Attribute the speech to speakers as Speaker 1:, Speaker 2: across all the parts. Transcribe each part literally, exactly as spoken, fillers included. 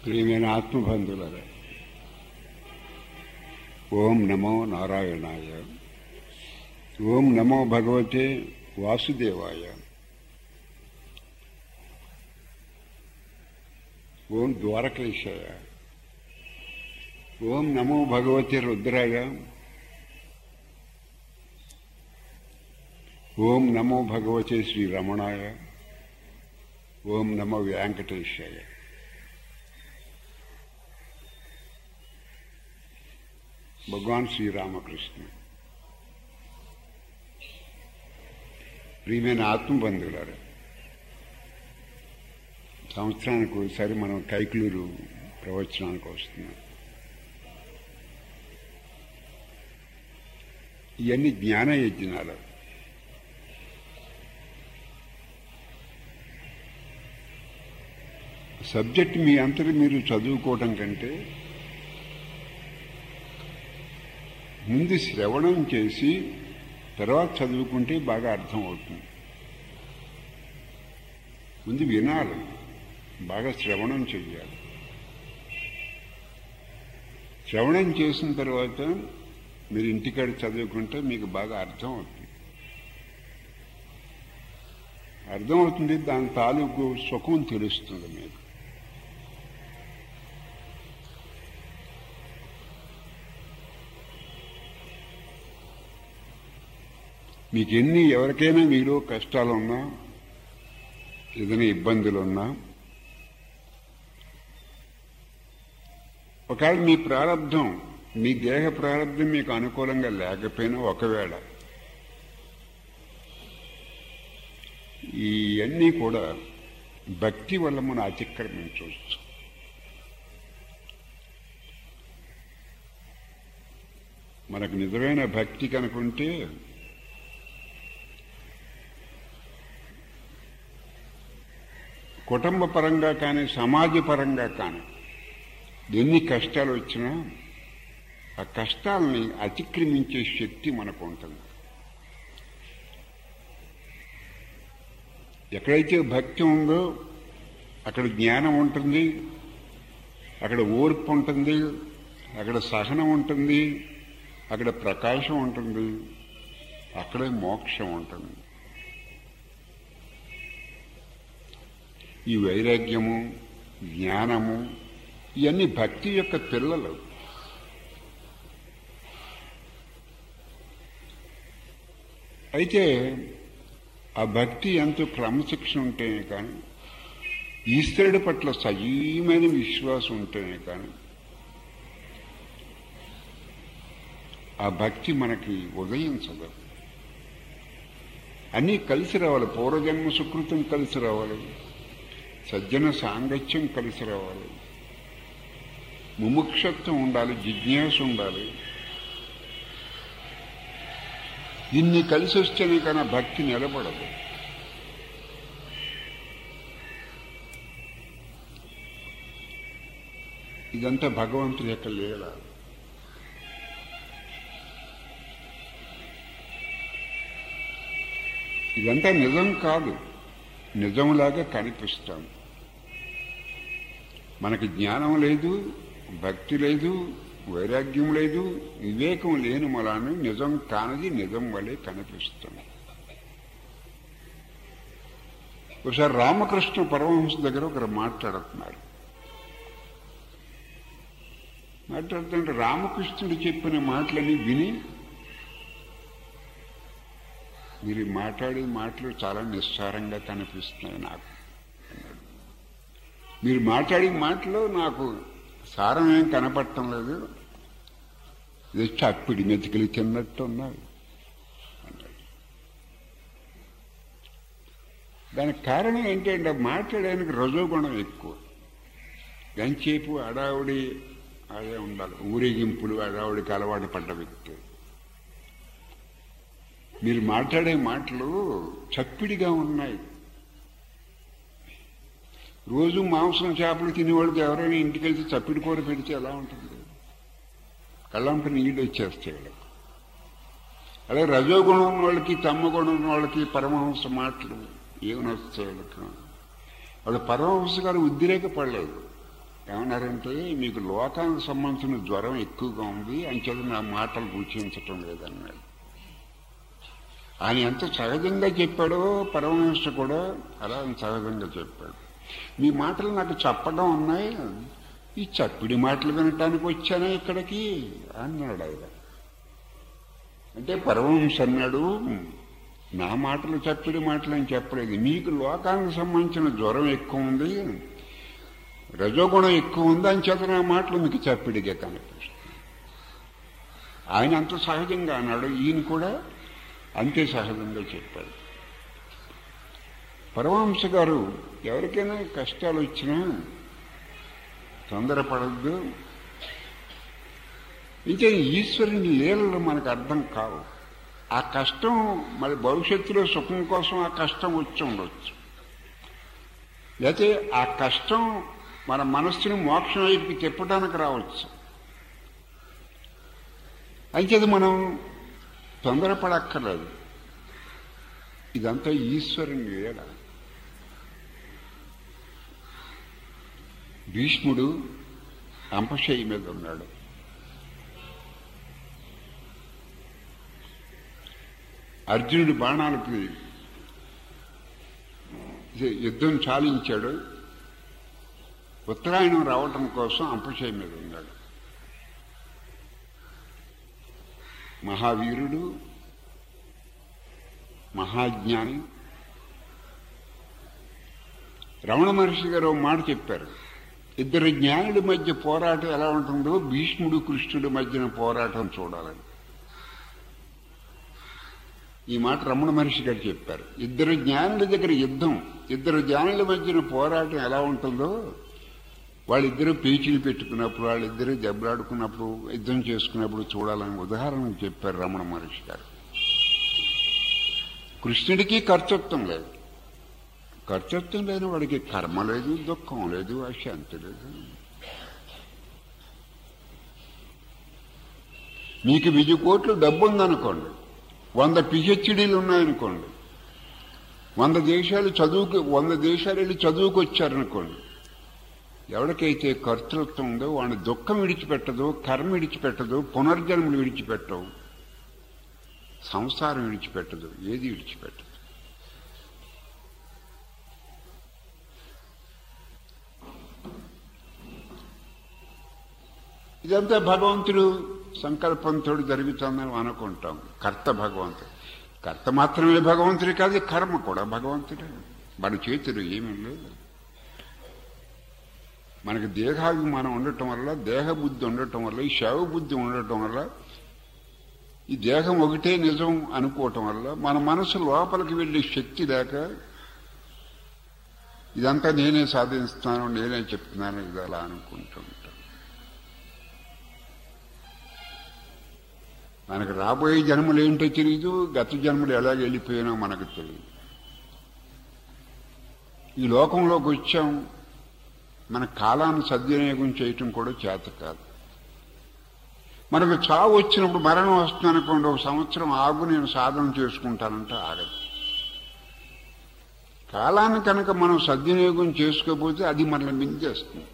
Speaker 1: ప్రియమైన ఆత్మబంధువులారా, ఓం నమో నారాయణాయ, ఓం నమో భగవతే వాసుదేవాయ, ఓం ద్వారకేశాయ, ఓం నమో భగవతే రుద్రాయ, ఓం నమో భగవతే శ్రీరమణాయ, ఓం నమో వెంకటేశాయ. భగవాన్ శ్రీరామకృష్ణ. ప్రియమైన ఆత్మబంధువులారా, సంవత్సరానికి ఒకసారి మనం కైకులూరు ప్రవచనానికి వస్తున్నాం. ఇవన్నీ జ్ఞాన యజ్ఞాలు. సబ్జెక్ట్ మీ అంతటి మీరు చదువుకోవటం కంటే ముందు శ్రవణం చేసి తర్వాత చదువుకుంటే బాగా అర్థం అవుతుంది. ముందు వినాలి, బాగా శ్రవణం చెయ్యాలి. శ్రవణం చేసిన తర్వాత మీరు ఇంటికాడ చదువుకుంటే మీకు బాగా అర్థం అవుతుంది. అర్థమవుతుంది, దాని తాలూకు సుఖం తెలుస్తుంది మీకు. మీకు ఎన్ని ఎవరికైనా మీలో కష్టాలున్నా, ఏదైనా ఇబ్బందులున్నా, ఒకవేళ మీ ప్రారంధం, మీ దేహ ప్రారంధం మీకు అనుకూలంగా లేకపోయినా, ఒకవేళ ఇవన్నీ కూడా భక్తి వల్ల మనం అతిక్రమించవచ్చు. మనకు నిజమైన భక్తి కనుకుంటే కుటుంబ పరంగా కానీ సమాజ పరంగా కానీ ఎన్ని కష్టాలు వచ్చినా ఆ కష్టాలని అతిక్రమించే శక్తి మనకు ఉంటుంది. ఎక్కడైతే భక్తి ఉందో అక్కడ జ్ఞానం ఉంటుంది, అక్కడ ఓర్పు ఉంటుంది, అక్కడ సహనం ఉంటుంది, అక్కడ ప్రకాశం ఉంటుంది, అక్కడే మోక్షం ఉంటుంది. ఈ వైరాగ్యము, జ్ఞానము ఇవన్నీ భక్తి యొక్క పిల్లలు. అయితే ఆ భక్తి ఎంతో క్రమశిక్షణ ఉంటేనే కానీ, ఈశ్వరుడి పట్ల సజీవమైన విశ్వాసం ఉంటేనే కానీ ఆ భక్తి మనకి ఉదయించదు. అన్నీ కలిసి రావాలి. పూర్వజన్మ సుకృతం కలిసి రావాలి, సజ్జన సాంగత్యం కలిసి రావాలి, ముముక్షత్వం ఉండాలి, జిజ్ఞాస ఉండాలి. ఇన్ని కలిసి వస్తేనే కానీ భక్తి నిలబడదు. ఇదంతా భగవంతుడి యొక్క లీల. ఇదంతా నిజం కాదు, నిజంలాగా కనిపిస్తాం. మనకి జ్ఞానం లేదు, భక్తి లేదు, వైరాగ్యం లేదు, వివేకం లేని మలాను నిజం కానిది నిజం వలె కనిపిస్తుంది. ఒకసారి రామకృష్ణ పరమహంస దగ్గర ఒకరు మాట్లాడుతున్నారు. మాట్లాడుతుంటే రామకృష్ణుడు చెప్పిన మాటలని విని, మీరు మాట్లాడే మాటలు చాలా నిస్సారంగా కనిపిస్తున్నాయి నాకు అన్నాడు. మీరు మాట్లాడే మాటలు నాకు సారం ఏం కనపడటం లేదు, ఇది చప్పిడి మెతికలు తిన్నట్టు ఉన్నాయి అన్నాడు. దానికి కారణం ఏంటంటే మాట్లాడడానికి రజోగుణం ఎక్కువ. ఎంతసేపు అడావుడి అదే ఉండాలి, ఊరేగింపులు అడావుడికి అలవాటు పడ్డ వ్యక్తి. మీరు మాట్లాడే మాటలు చప్పిడిగా ఉన్నాయి. రోజు మాంసం చేపలు తినేవాళ్ళకి ఎవరైనా ఇంటికి వెళ్తే చప్పిడి కూర పెడితే ఎలా ఉంటుంది? కళ్ళంప నీళ్ళు వచ్చేస్తాయి వాళ్ళకి. అలాగే రజోగుణం ఉన్న వాళ్ళకి, తమ్మగుణం ఉన్న వాళ్ళకి పరమహంస మాటలు ఏమని వస్తాయి వాళ్ళకి? వాళ్ళు పరమహంస గారు ఉద్రేక పడలేదు. ఏమన్నారంటే మీకు లోకానికి సంబంధించిన జ్వరం ఎక్కువగా ఉంది అంచేత నా మాటలు రుచించటం లేదన్నాడు. ఆయన ఎంత సహజంగా చెప్పాడో పరమహంస కూడా అలా సహజంగా చెప్పాడు. మీ మాటలు నాకు చెప్పడం ఉన్నాయి, ఈ చప్పిడి మాటలు వినటానికి వచ్చానా ఇక్కడికి అన్నాడు ఆయన. అంటే పరమహంస అన్నాడు, నా మాటలు చప్పిడి మాటలు అని చెప్పలేదు, మీకు లోకానికి సంబంధించిన జ్వరం ఎక్కువ ఉంది, రజోగుణం ఎక్కువ ఉంది అని చేత నా మాటలు మీకు చప్పిడిగా కనిపిస్తుంది. ఆయన అంత సహజంగా అన్నాడు, ఈయన కూడా అంతే సహజంగా చెప్పాడు. పరమహంస గారు ఎవరికైనా కష్టాలు వచ్చినా తొందరపడద్దు, ఇంకా ఈశ్వరుని లీలలు మనకు అర్థం కావు. ఆ కష్టం మరి భవిష్యత్తులో సుఖం కోసం ఆ కష్టం వచ్చి ఉండవచ్చు, లేకపోతే ఆ కష్టం మన మనస్సుని మోక్షం వైపుకి తిప్పడానికి రావచ్చు. అంచేత మనం తొందరపడక్కర్లేదు, ఇదంతా ఈశ్వరుని లీల. భీష్ముడు అంపశయ్య మీద ఉన్నాడు. అర్జునుడి బాణాలకి యుద్ధం చాలించాడు. ఉత్తరాయణం రావటం కోసం అంపశయ్య మీద ఉన్నాడు. మహావీరుడు, మహాజ్ఞాని. రమణ మహర్షి గారు మాట చెప్పారు, ఇద్దరు జ్ఞానుడి మధ్య పోరాటం ఎలా ఉంటుందో భీష్ముడు కృష్ణుడి మధ్యన పోరాటం చూడాలని. ఈ మాట రమణ మహర్షి గారు చెప్పారు. ఇద్దరు జ్ఞానుల దగ్గర యుద్ధం, ఇద్దరు జ్ఞానుల మధ్యన పోరాటం ఎలా ఉంటుందో వాళ్ళిద్దరూ పేచీలు పెట్టుకున్నప్పుడు, వాళ్ళిద్దరూ దెబ్బలాడుకున్నప్పుడు, యుద్ధం చేసుకున్నప్పుడు చూడాలని ఉదాహరణ చెప్పారు రమణ మహర్షి గారు. కృష్ణుడికి కర్తృత్వం లేదు, కర్తృత్వం లేని వాడికి కర్మ లేదు, దుఃఖం లేదు, అశాంతి లేదు. మీకు వెయ్యి కోట్లు డబ్బు ఉందనుకోండి, వంద పిహెచ్డీలు ఉన్నాయనుకోండి, వంద దేశాలు చదువుకు వంద దేశాలు వెళ్ళి చదువుకు వచ్చారనుకోండి, ఎవరికైతే కర్తృత్వం ఉందో వాడిని దుఃఖం విడిచిపెట్టదు, కర్మ విడిచిపెట్టదు, పునర్జన్మలు విడిచిపెట్టవు, సంసారం విడిచిపెట్టదు, ఏది విడిచిపెట్టదు. ఇదంతా భగవంతుడు సంకల్పంతో జరుగుతుందని అనుకుంటాం. కర్త భగవంతుడు, కర్త మాత్రమే భగవంతుడి కాదు, కర్మ కూడా భగవంతుడే. మన చేతులు ఏమీ లేదు. మనకి దేహాభిమానం ఉండటం వల్ల, దేహబుద్ధి ఉండటం వల్ల, ఈ శవ బుద్ధి ఉండటం వల్ల, ఈ దేహం ఒకటే నిజం అనుకోవటం వల్ల మన మనసు లోపలికి వెళ్ళే శక్తి లేక ఇదంతా నేనే సాధిస్తాను, నేనే చెప్తున్నాను, ఇది అలా అనుకుంటూ ఉంటాం. మనకు రాబోయే జన్మలు ఏంటో తెలియదు, గత జన్మలు ఎలాగ వెళ్ళిపోయినా మనకు తెలియదు. ఈ లోకంలోకి వచ్చాం, మన కాలాన్ని సద్వినియోగం చేయటం కూడా చేత కాదు. మనకు చావు వచ్చినప్పుడు, మరణం వస్తుందనుకోండి, ఒక సంవత్సరం ఆగు నేను సాధన చేసుకుంటానంటే ఆగదు. కాలాన్ని కనుక మనం సద్వినియోగం చేసుకోకపోతే అది మనల్ని మింగేస్తుంది.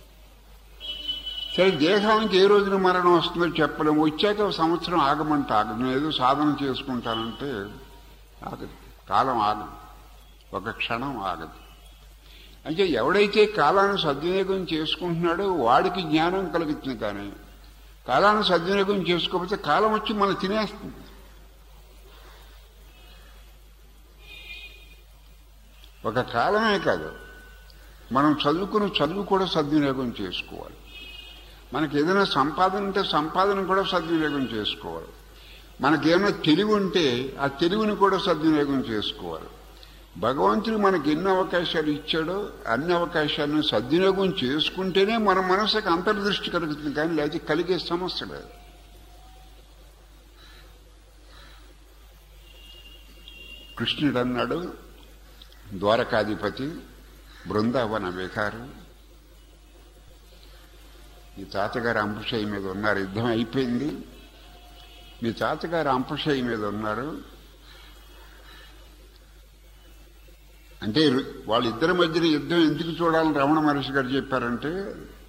Speaker 1: సరే, దేహానికి ఏ రోజున మరణం వస్తుందో చెప్పలేము, వచ్చాక ఒక సంవత్సరం ఆగమంటే ఆగదు. నేను ఏదో సాధన చేసుకుంటానంటే ఆగదు, కాలం ఆగదు, ఒక క్షణం ఆగదు. అంటే ఎవడైతే కాలాన్ని సద్వినియోగం చేసుకుంటున్నాడో వాడికి జ్ఞానం కలుగుతుంది. కానీ కాలాన్ని సద్వినియోగం చేసుకోకపోతే కాలం వచ్చి మనం తినేస్తుంది. ఒక కాలమే కాదు, మనం చదువుకుని చదువు కూడా సద్వినియోగం చేసుకోవాలి. మనకి ఏదైనా సంపాదన ఉంటే సంపాదన కూడా సద్వినియోగం చేసుకోవాలి. మనకేమైనా తెలివి ఉంటే ఆ తెలివిని కూడా సద్వినియోగం చేసుకోవాలి. భగవంతుడు మనకి ఎన్ని అవకాశాలు ఇచ్చాడో అన్ని అవకాశాలను సద్వినియోగం చేసుకుంటేనే మన మనసుకు అంతర్దృష్టి కలుగుతుంది, కానీ లేకపోతే కలిగే సమస్య లేదు. కృష్ణుడు అన్నాడు, ద్వారకాధిపతి, బృందావన విహారు, మీ తాతగారు అంపశయ్య మీద ఉన్నారు, యుద్ధం అయిపోయింది, మీ తాతగారు అంపశయ్య మీద ఉన్నారు. అంటే వాళ్ళిద్దరి మధ్యన యుద్ధం ఎందుకు చూడాలని రమణ మహర్షి గారు చెప్పారంటే,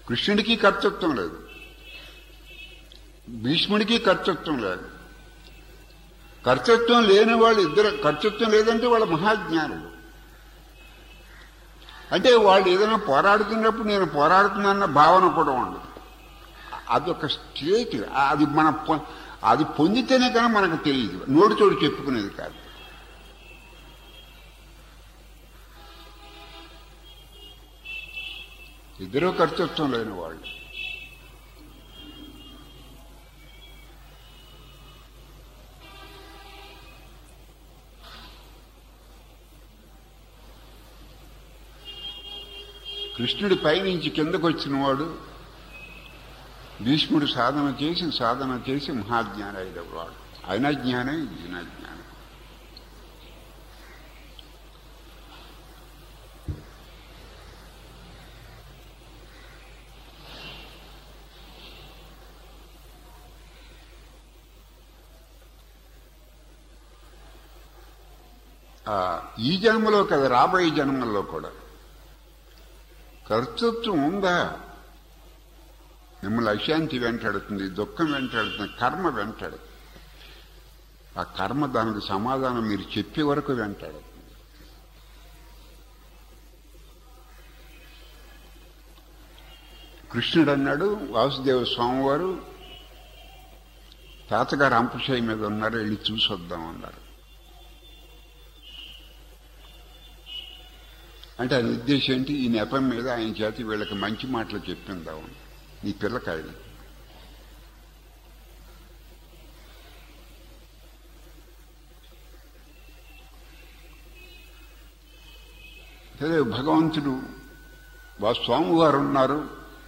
Speaker 1: కృష్ణుడికి కర్తృత్వం లేదు, భీష్ముడికి కర్తృత్వం లేదు. కర్తృత్వం లేని వాళ్ళు ఇద్దరు, కర్తృత్వం లేదంటే వాళ్ళ మహాజ్ఞానులు. అంటే వాళ్ళు ఏదైనా పోరాడుతున్నప్పుడు నేను పోరాడుతున్నాన్న భావన కూడా ఉండదు. అదొక స్టేట్. అది మన అది పొందితేనే కానీ మనకు తెలియదు, నోటితోడు చెప్పుకునేది కాదు. ఇద్దరూ కర్తృత్వం లేని వాళ్ళు. కృష్ణుడి పైనుంచి కిందకు వచ్చిన వాడు భీష్ముడు సాధన చేసి సాధన చేసి మహాజ్ఞాని అయినవాడు. ఆయన జ్ఞానే ఈయన జ్ఞానం. ఈ జన్మలో కదా, రాబోయే జన్మల్లో కూడా కర్తృత్వం ఉందా? మిమ్మల్ని అశాంతి వెంటాడుతుంది, దుఃఖం వెంటాడుతుంది, కర్మ వెంటాడుతుంది. ఆ కర్మ దానికి సమాధానం మీరు చెప్పే వరకు వెంటాడుతుంది. కృష్ణుడు అన్నాడు, వాసుదేవ స్వామివారు తాతగారు అంపశయ్య మీద ఉన్నారు, వెళ్ళి చూసి వద్దామన్నారు. అంటే ఆయన ఉద్దేశం ఏంటి? ఈ నెపం మీద ఆయన చేతి వీళ్ళకి మంచి మాటలు చెప్పిందాం, నీ పిల్లకాయలు. సరే, భగవంతుడు వా స్వామివారు ఉన్నారు,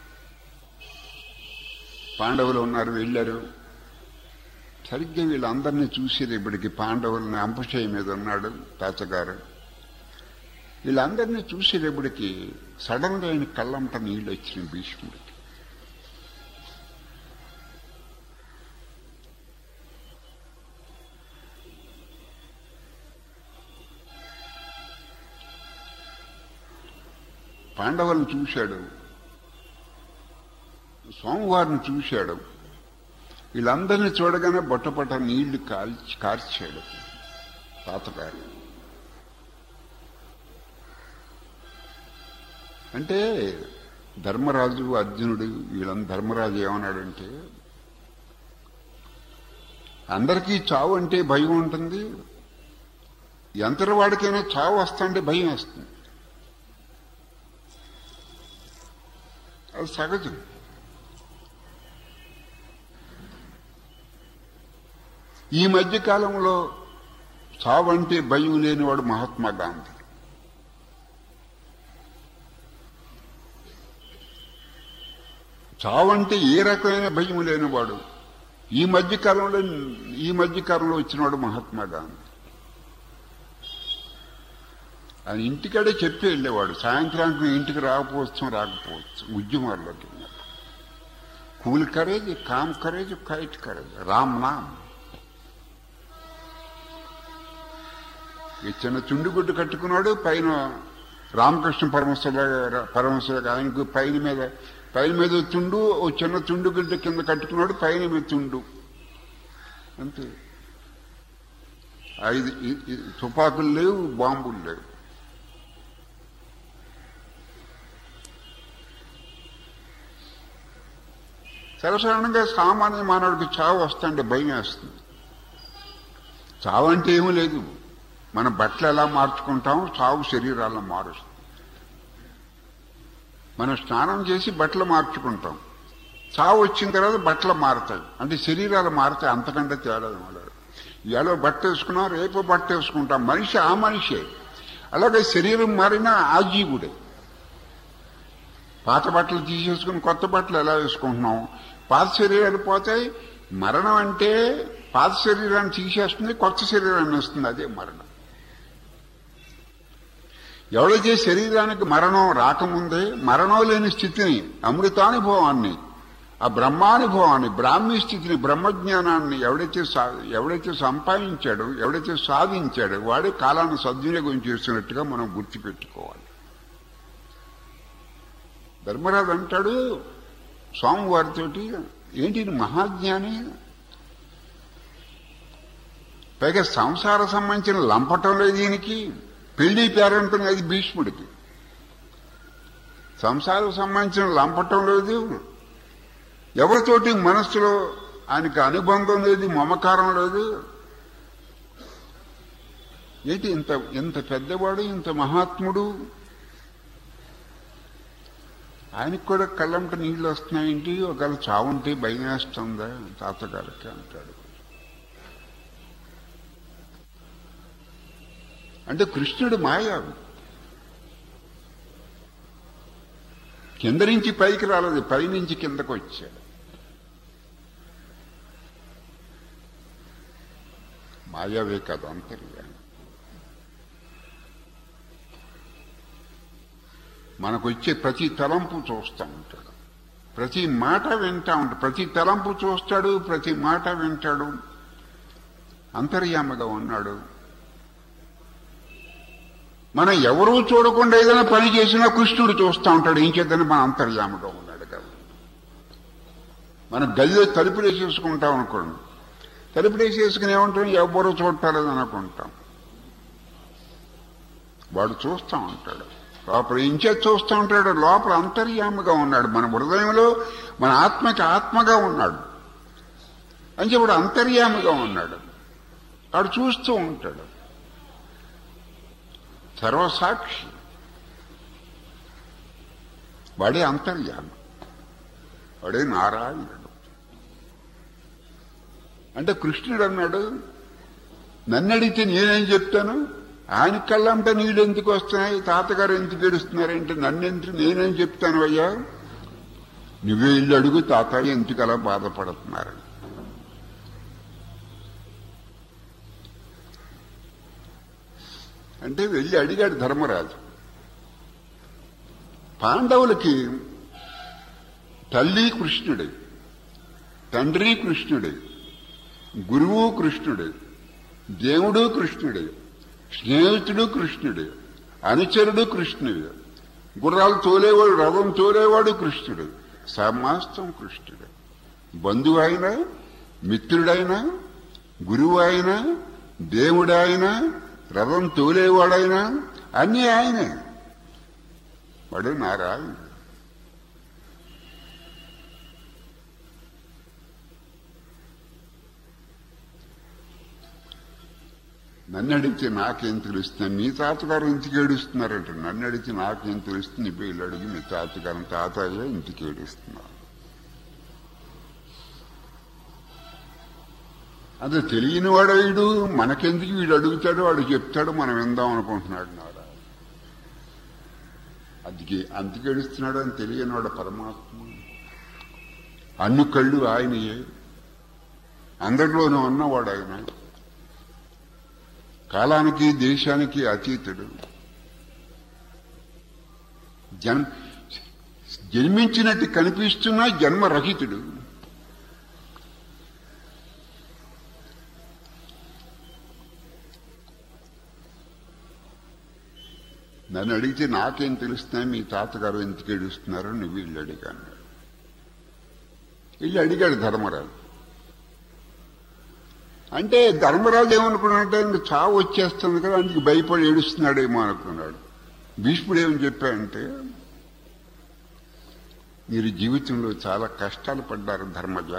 Speaker 1: పాండవులు ఉన్నారు, వెళ్ళారు. సరిగ్గా వీళ్ళందరినీ చూసి ఇప్పటికి పాండవులని అంపశయ్య మీద ఉన్నాడు తాతగారు. వీళ్ళందరినీ చూసేటప్పటికి సడన్ గా ఆయన కళ్ళంట నీళ్ళు వచ్చిన భీష్ముడికి. పాండవులను చూశాడు, స్వామివారిని చూశాడు. వీళ్ళందరినీ చూడగానే బొట్టపట్ట నీళ్లు కాల్చి కార్చాడు తాతగారు. అంటే ధర్మరాజు, అర్జునుడు, వీళ్ళని ధర్మరాజు ఏమన్నాడంటే, అందరికీ చావు అంటే భయం ఉంటుంది, ఎంతటి వాడికైనా చావు వస్తుంటే భయం వస్తుంది, అది సహజం. ఈ మధ్యకాలంలో చావు అంటే భయం లేనివాడు మహాత్మా గాంధీ. చావంటే ఏ రకమైన భయం లేనివాడు ఈ మధ్యకాలంలో ఈ మధ్యకాలంలో వచ్చినవాడు మహాత్మా గాంధీ. ఆయన ఇంటికాడే చెప్పి వెళ్ళేవాడు, సాయంత్రానికి ఇంటికి రాకపోవచ్చు రాకపోవచ్చు ఉద్యమాల్లోకి. Cool courage, calm courage, kite courage, Ram నామ్. ఈ చిన్న చుండుగుడ్డు కట్టుకున్నాడు, పైన రామకృష్ణ పరమశుల పరమశుల ఆయనకు పైన మీద పైన మీద తుండు, ఓ చిన్న తుండు గుడ్డ కింద కట్టుకున్నాడు, పైన మీద తుండు అంతే. ఐదు తుపాకులు లేవు, బాంబులు లేవు. సర్వసాధారణంగా సామాన్య మానవుడికి చావు వస్తుంటే భయం వేస్తుంది. చావు అంటే ఏమీ లేదు, మన బట్టలు ఎలా మార్చుకుంటాం, చావు శరీరాలను మారుస్తుంది. మనం స్నానం చేసి బట్టలు మార్చుకుంటాం, చావు వచ్చిన తర్వాత బట్టలు మారుతాయి, అంటే శరీరాలు మారుతాయి, అంతకంటే తేడా ఉన్నాడు. ఇవాళ బట్ట వేసుకున్నాం, రేపు బట్ట వేసుకుంటాం, మనిషి ఆ మనిషే. అలాగే శరీరం మారినా ఆ జీవుడే. పాత బట్టలు తీసేసుకుని కొత్త బట్టలు ఎలా వేసుకుంటున్నాం, పాత శరీరాలు పోతాయి. మరణం అంటే పాత శరీరాన్ని తీసేస్తుంది, కొత్త శరీరాన్ని వస్తుంది, అదే మరణం. ఎవరైతే శరీరానికి మరణం రాకముందే మరణం లేని స్థితిని, అమృతానుభవాన్ని, ఆ బ్రహ్మానుభవాన్ని, బ్రాహ్మీ స్థితిని, బ్రహ్మజ్ఞానాన్ని ఎవడైతే ఎవడైతే సంపాదించాడో, ఎవడైతే సాధించాడో వాడే కాలాన్ని సద్వినియోగం చేస్తున్నట్టుగా మనం గుర్తుపెట్టుకోవాలి. ధర్మరాజు అంటాడు స్వామివారితోటి, ఏంటి మహాజ్ఞాని, పైగా సంసార సంబంధించిన లంపటం లేదు దీనికి, పెళ్లి పేరంటుంది అది భీష్ముడికి. సంసారం సంబంధించిన లంపటం లేదు, ఎవరితోటి మనస్సులో ఆయనకి అనుబంధం లేదు, మమకారం లేదు. ఏంటి ఇంత ఇంత పెద్దవాడు, ఇంత మహాత్ముడు, ఆయనకు కూడా కళ్ళంట నీళ్ళు వస్తున్నాయేంటి, ఒకవేళ చావుంటే భయం వేస్తుందా తాతగారికి అంటాడు. అంటే కృష్ణుడు మాయావి, కింద నుంచి పైకి రాలేదు, పైనుంచి కిందకు వచ్చాడు. మాయావే కాదు అంతర్యామి. మనకు వచ్చే ప్రతి తలంపు చూస్తూ ఉంటాడు, ప్రతి మాట వింటా ఉంటాడు, ప్రతి తలంపు చూస్తాడు, ప్రతి మాట వింటాడు. అంతర్యామిగా ఉన్నాడు. మనం ఎవరూ చూడకుండా ఏదైనా పని చేసినా కృష్ణుడు చూస్తూ ఉంటాడు. ఏం చేద్దని మన అంతర్యామిగా ఉన్నాడు కదా. మనం గదిలో తలుపులేసేసుకుంటాం అనుకోండి, తలుపులేసేసుకుని ఏమంటాం, ఎవరూ చూడటాలేదు అనుకుంటాం. వాడు చూస్తూ ఉంటాడు, లోపల ఇంచే చూస్తూ ఉంటాడు. లోపల అంతర్యామిగా ఉన్నాడు, మన హృదయంలో మన ఆత్మకి ఆత్మగా ఉన్నాడు అని చెప్పి అంతర్యామిగా ఉన్నాడు. వాడు చూస్తూ ఉంటాడు, సర్వసాక్షి. వాడే అంతర్యామి, వాడే నారాయణుడు. అంటే కృష్ణుడు అన్నాడు, నన్ను అడిగితే నేనేం చెప్తాను, ఆయన కళ్ళంటే నీళ్ళు ఎందుకు వస్తున్నాయి, తాతగారు ఎందుకు ఏడుస్తున్నారంటే నన్నెందుకు నేనేం చెప్తాను అయ్యా, నువ్వే ఇల్లు అడుగు తాతయ్య ఎందుకు అలా బాధపడుతున్నారు. అంటే వెళ్ళి అడిగాడు ధర్మరాజు. పాండవులకి తల్లి కృష్ణుడే, తండ్రి కృష్ణుడే, గురువు కృష్ణుడే, దేవుడు కృష్ణుడే, స్నేహితుడు కృష్ణుడే, అనుచరుడు కృష్ణుడే, గుర్రాలు తోలేవాడు, రథం తోలేవాడు కృష్ణుడే, సమస్తం కృష్ణుడే. బంధువు అయినా, మిత్రుడైనా, గురువు అయినా, దేవుడైనా, రథం తోలేవాడైనా అన్నీ ఆయనే. వాడు నారాయణుడు. నన్ను అడిగితే నాకేం తెలుస్తుంది, మీ తాతగారు ఇంటికి ఏడుస్తున్నారంట. నన్ను అడిగితే నాకేం తెలుస్తుంది, నీ పేర్లు అడిగి మీ తాతగారు తాతయ్య ఇంటికి ఏడుస్తున్నారు. అదే తెలియని వాడు వీడు, మనకెందుకు వీడు అడుగుతాడు, వాడు చెప్తాడు, మనం విందాం అనుకుంటున్నాడు నారా. అందుకే అందుకు ఏడుస్తున్నాడు అని తెలియని వాడు పరమాత్మ. అన్ని కళ్ళు ఆయనయే, అందరిలోనూ ఉన్నవాడు ఆయన. కాలానికి దేశానికి అతీతుడు. జన్ జన్మించినట్టు కనిపిస్తున్నా జన్మరహితుడు. నన్ను అడిగితే నాకేం తెలుస్తున్నాయి, మీ తాతగారు ఎందుకు ఏడుస్తున్నారు, నువ్వు వీళ్ళు అడిగాను. వీళ్ళు అడిగాడు ధర్మరాజు. అంటే ధర్మరాజు ఏమనుకున్నాడంటే ఇంక చావు వచ్చేస్తుంది కదా, అందుకు భయపడి ఏడుస్తున్నాడేమో అనుకున్నాడు. భీష్ముడు ఏమని చెప్పాడంటే, మీరు జీవితంలో చాలా కష్టాలు పడ్డారు ధర్మజ,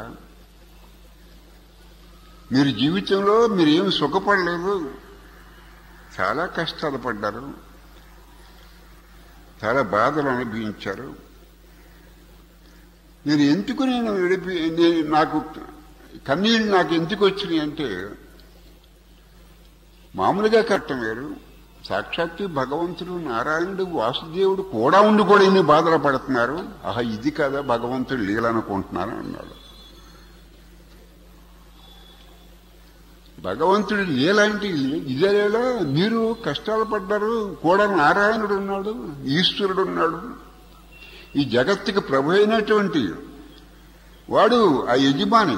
Speaker 1: మీరు జీవితంలో మీరు ఏమి సుఖపడలేదు, చాలా కష్టాలు పడ్డారు, చాలా బాధలు అనుభవించారు. నేను ఎందుకు నేను విడిపి నేను నాకు కన్నీళ్ళు నాకు ఎందుకు వచ్చినాయి అంటే, మామూలుగా కట్టం వేరు, సాక్షాత్తు భగవంతుడు నారాయణుడు వాసుదేవుడు కూడా ఉండి కూడా ఇన్ని బాధలు పడుతున్నారు, ఆహా ఇది కదా భగవంతుడు లీలనుకుంటున్నాను అన్నాడు. భగవంతుడి లీల అంటే ఇదే లీల. మీరు కష్టాలు పడ్డారు, కూడా నారాయణుడు ఉన్నాడు, ఈశ్వరుడు ఉన్నాడు, ఈ జగత్తుకి ప్రభు అయినటువంటి వాడు ఆ యజమాని,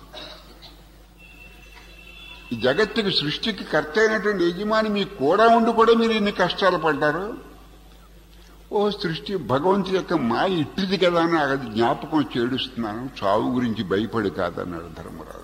Speaker 1: ఈ జగత్తుకి సృష్టికి కర్త అయినటువంటి యజమాని మీకు కూడా ఉండి కూడా మీరు ఇన్ని కష్టాలు పడ్డారు. ఓ సృష్టి భగవంతుడి యొక్క మాయ ఇట్టిది కదా అని అది జ్ఞాపకం చేడుస్తున్నాను, చావు గురించి భయపడి కాదన్నాడు ధర్మరాజు.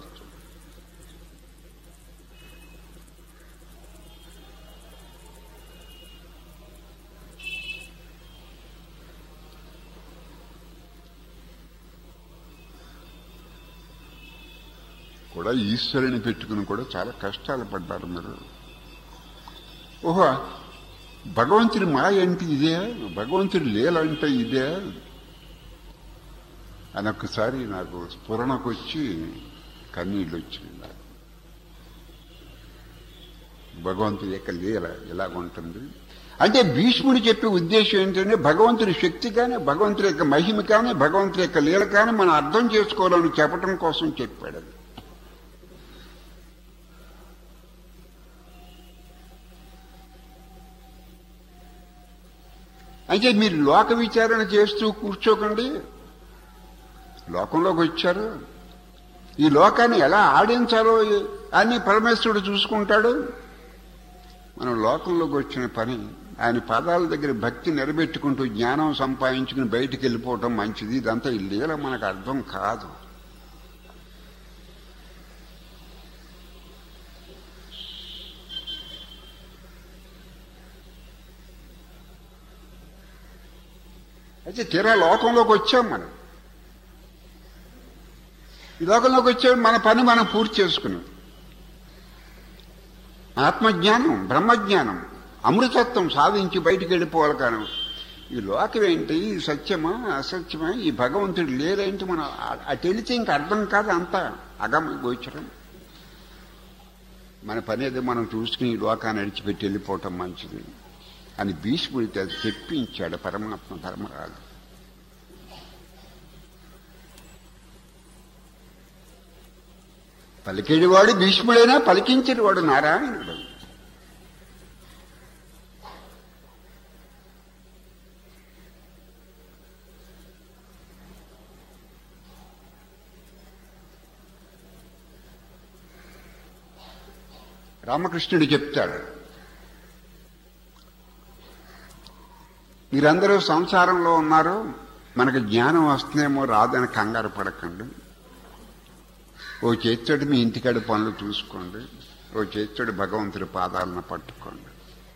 Speaker 1: కూడా ఈశ్వరుని పెట్టుకుని కూడా చాలా కష్టాలు పడ్డారు మీరు. ఓహో, భగవంతుడి మాయ అంటే ఇదే, భగవంతుడి లీల అంటే ఇదే అని ఒక్కసారి నాకు స్ఫురణకు వచ్చి కన్నీళ్ళు వచ్చింది. నాకు భగవంతుడి యొక్క లీల ఎలాగుంటుంది అంటే భీష్ముడు చెప్పే ఉద్దేశం ఏంటంటే భగవంతుడి శక్తి కానీ భగవంతుడి యొక్క మహిమ కానీ భగవంతుడి యొక్క లీల కానీ మనం అర్థం చేసుకోవాలని చెప్పడం కోసం చెప్పాడు. అది అయితే మీరు లోక విచారణ చేస్తూ కూర్చోకండి. లోకంలోకి వచ్చారు, ఈ లోకాన్ని ఎలా ఆడించాలో అని పరమేశ్వరుడు చూసుకుంటాడు. మనం లోకంలోకి వచ్చిన పని ఆయన పాదాల దగ్గర భక్తి నిలబెట్టుకుంటూ జ్ఞానం సంపాదించుకుని బయటికి వెళ్ళిపోవటం మంచిది. ఇదంతా ఈ లీల మనకు అర్థం కాదు. అయితే తీరా లోకంలోకి వచ్చాం. మనం ఈ లోకంలోకి వచ్చాం, మన పని మనం పూర్తి చేసుకున్నాం. ఆత్మజ్ఞానం, బ్రహ్మజ్ఞానం, అమృతత్వం సాధించి బయటికి వెళ్ళిపోవాలి. కానీ ఈ లోకం ఏంటి, ఈ సత్యమా అసత్యమా, ఈ భగవంతుడు లేదేంటి, మనం అటు వెళితే ఇంకా అర్థం కాదు, అంతా అగమ గోచరం. మన పని ఏదో మనం చూసుకుని ఈ లోకాన్ని అడిచిపెట్టి వెళ్ళిపోవటం మంచిది అని భీష్ముడితో చెప్పించాడు పరమాత్మ ధర్మరాజు. పలికేడివాడు భీష్ముడైనా పలికించేవాడు నారాయణుడు. రామకృష్ణుడు చెప్తాడు, మీరందరూ సంసారంలో ఉన్నారు, మనకు జ్ఞానం వస్తుందేమో రాదని కంగారు పడకండి. ఓ చేతితోటి మీ ఇంటికాడ పనులు చూసుకోండి, ఓ చేతితోటి భగవంతుడి పాదాలను పట్టుకోండి,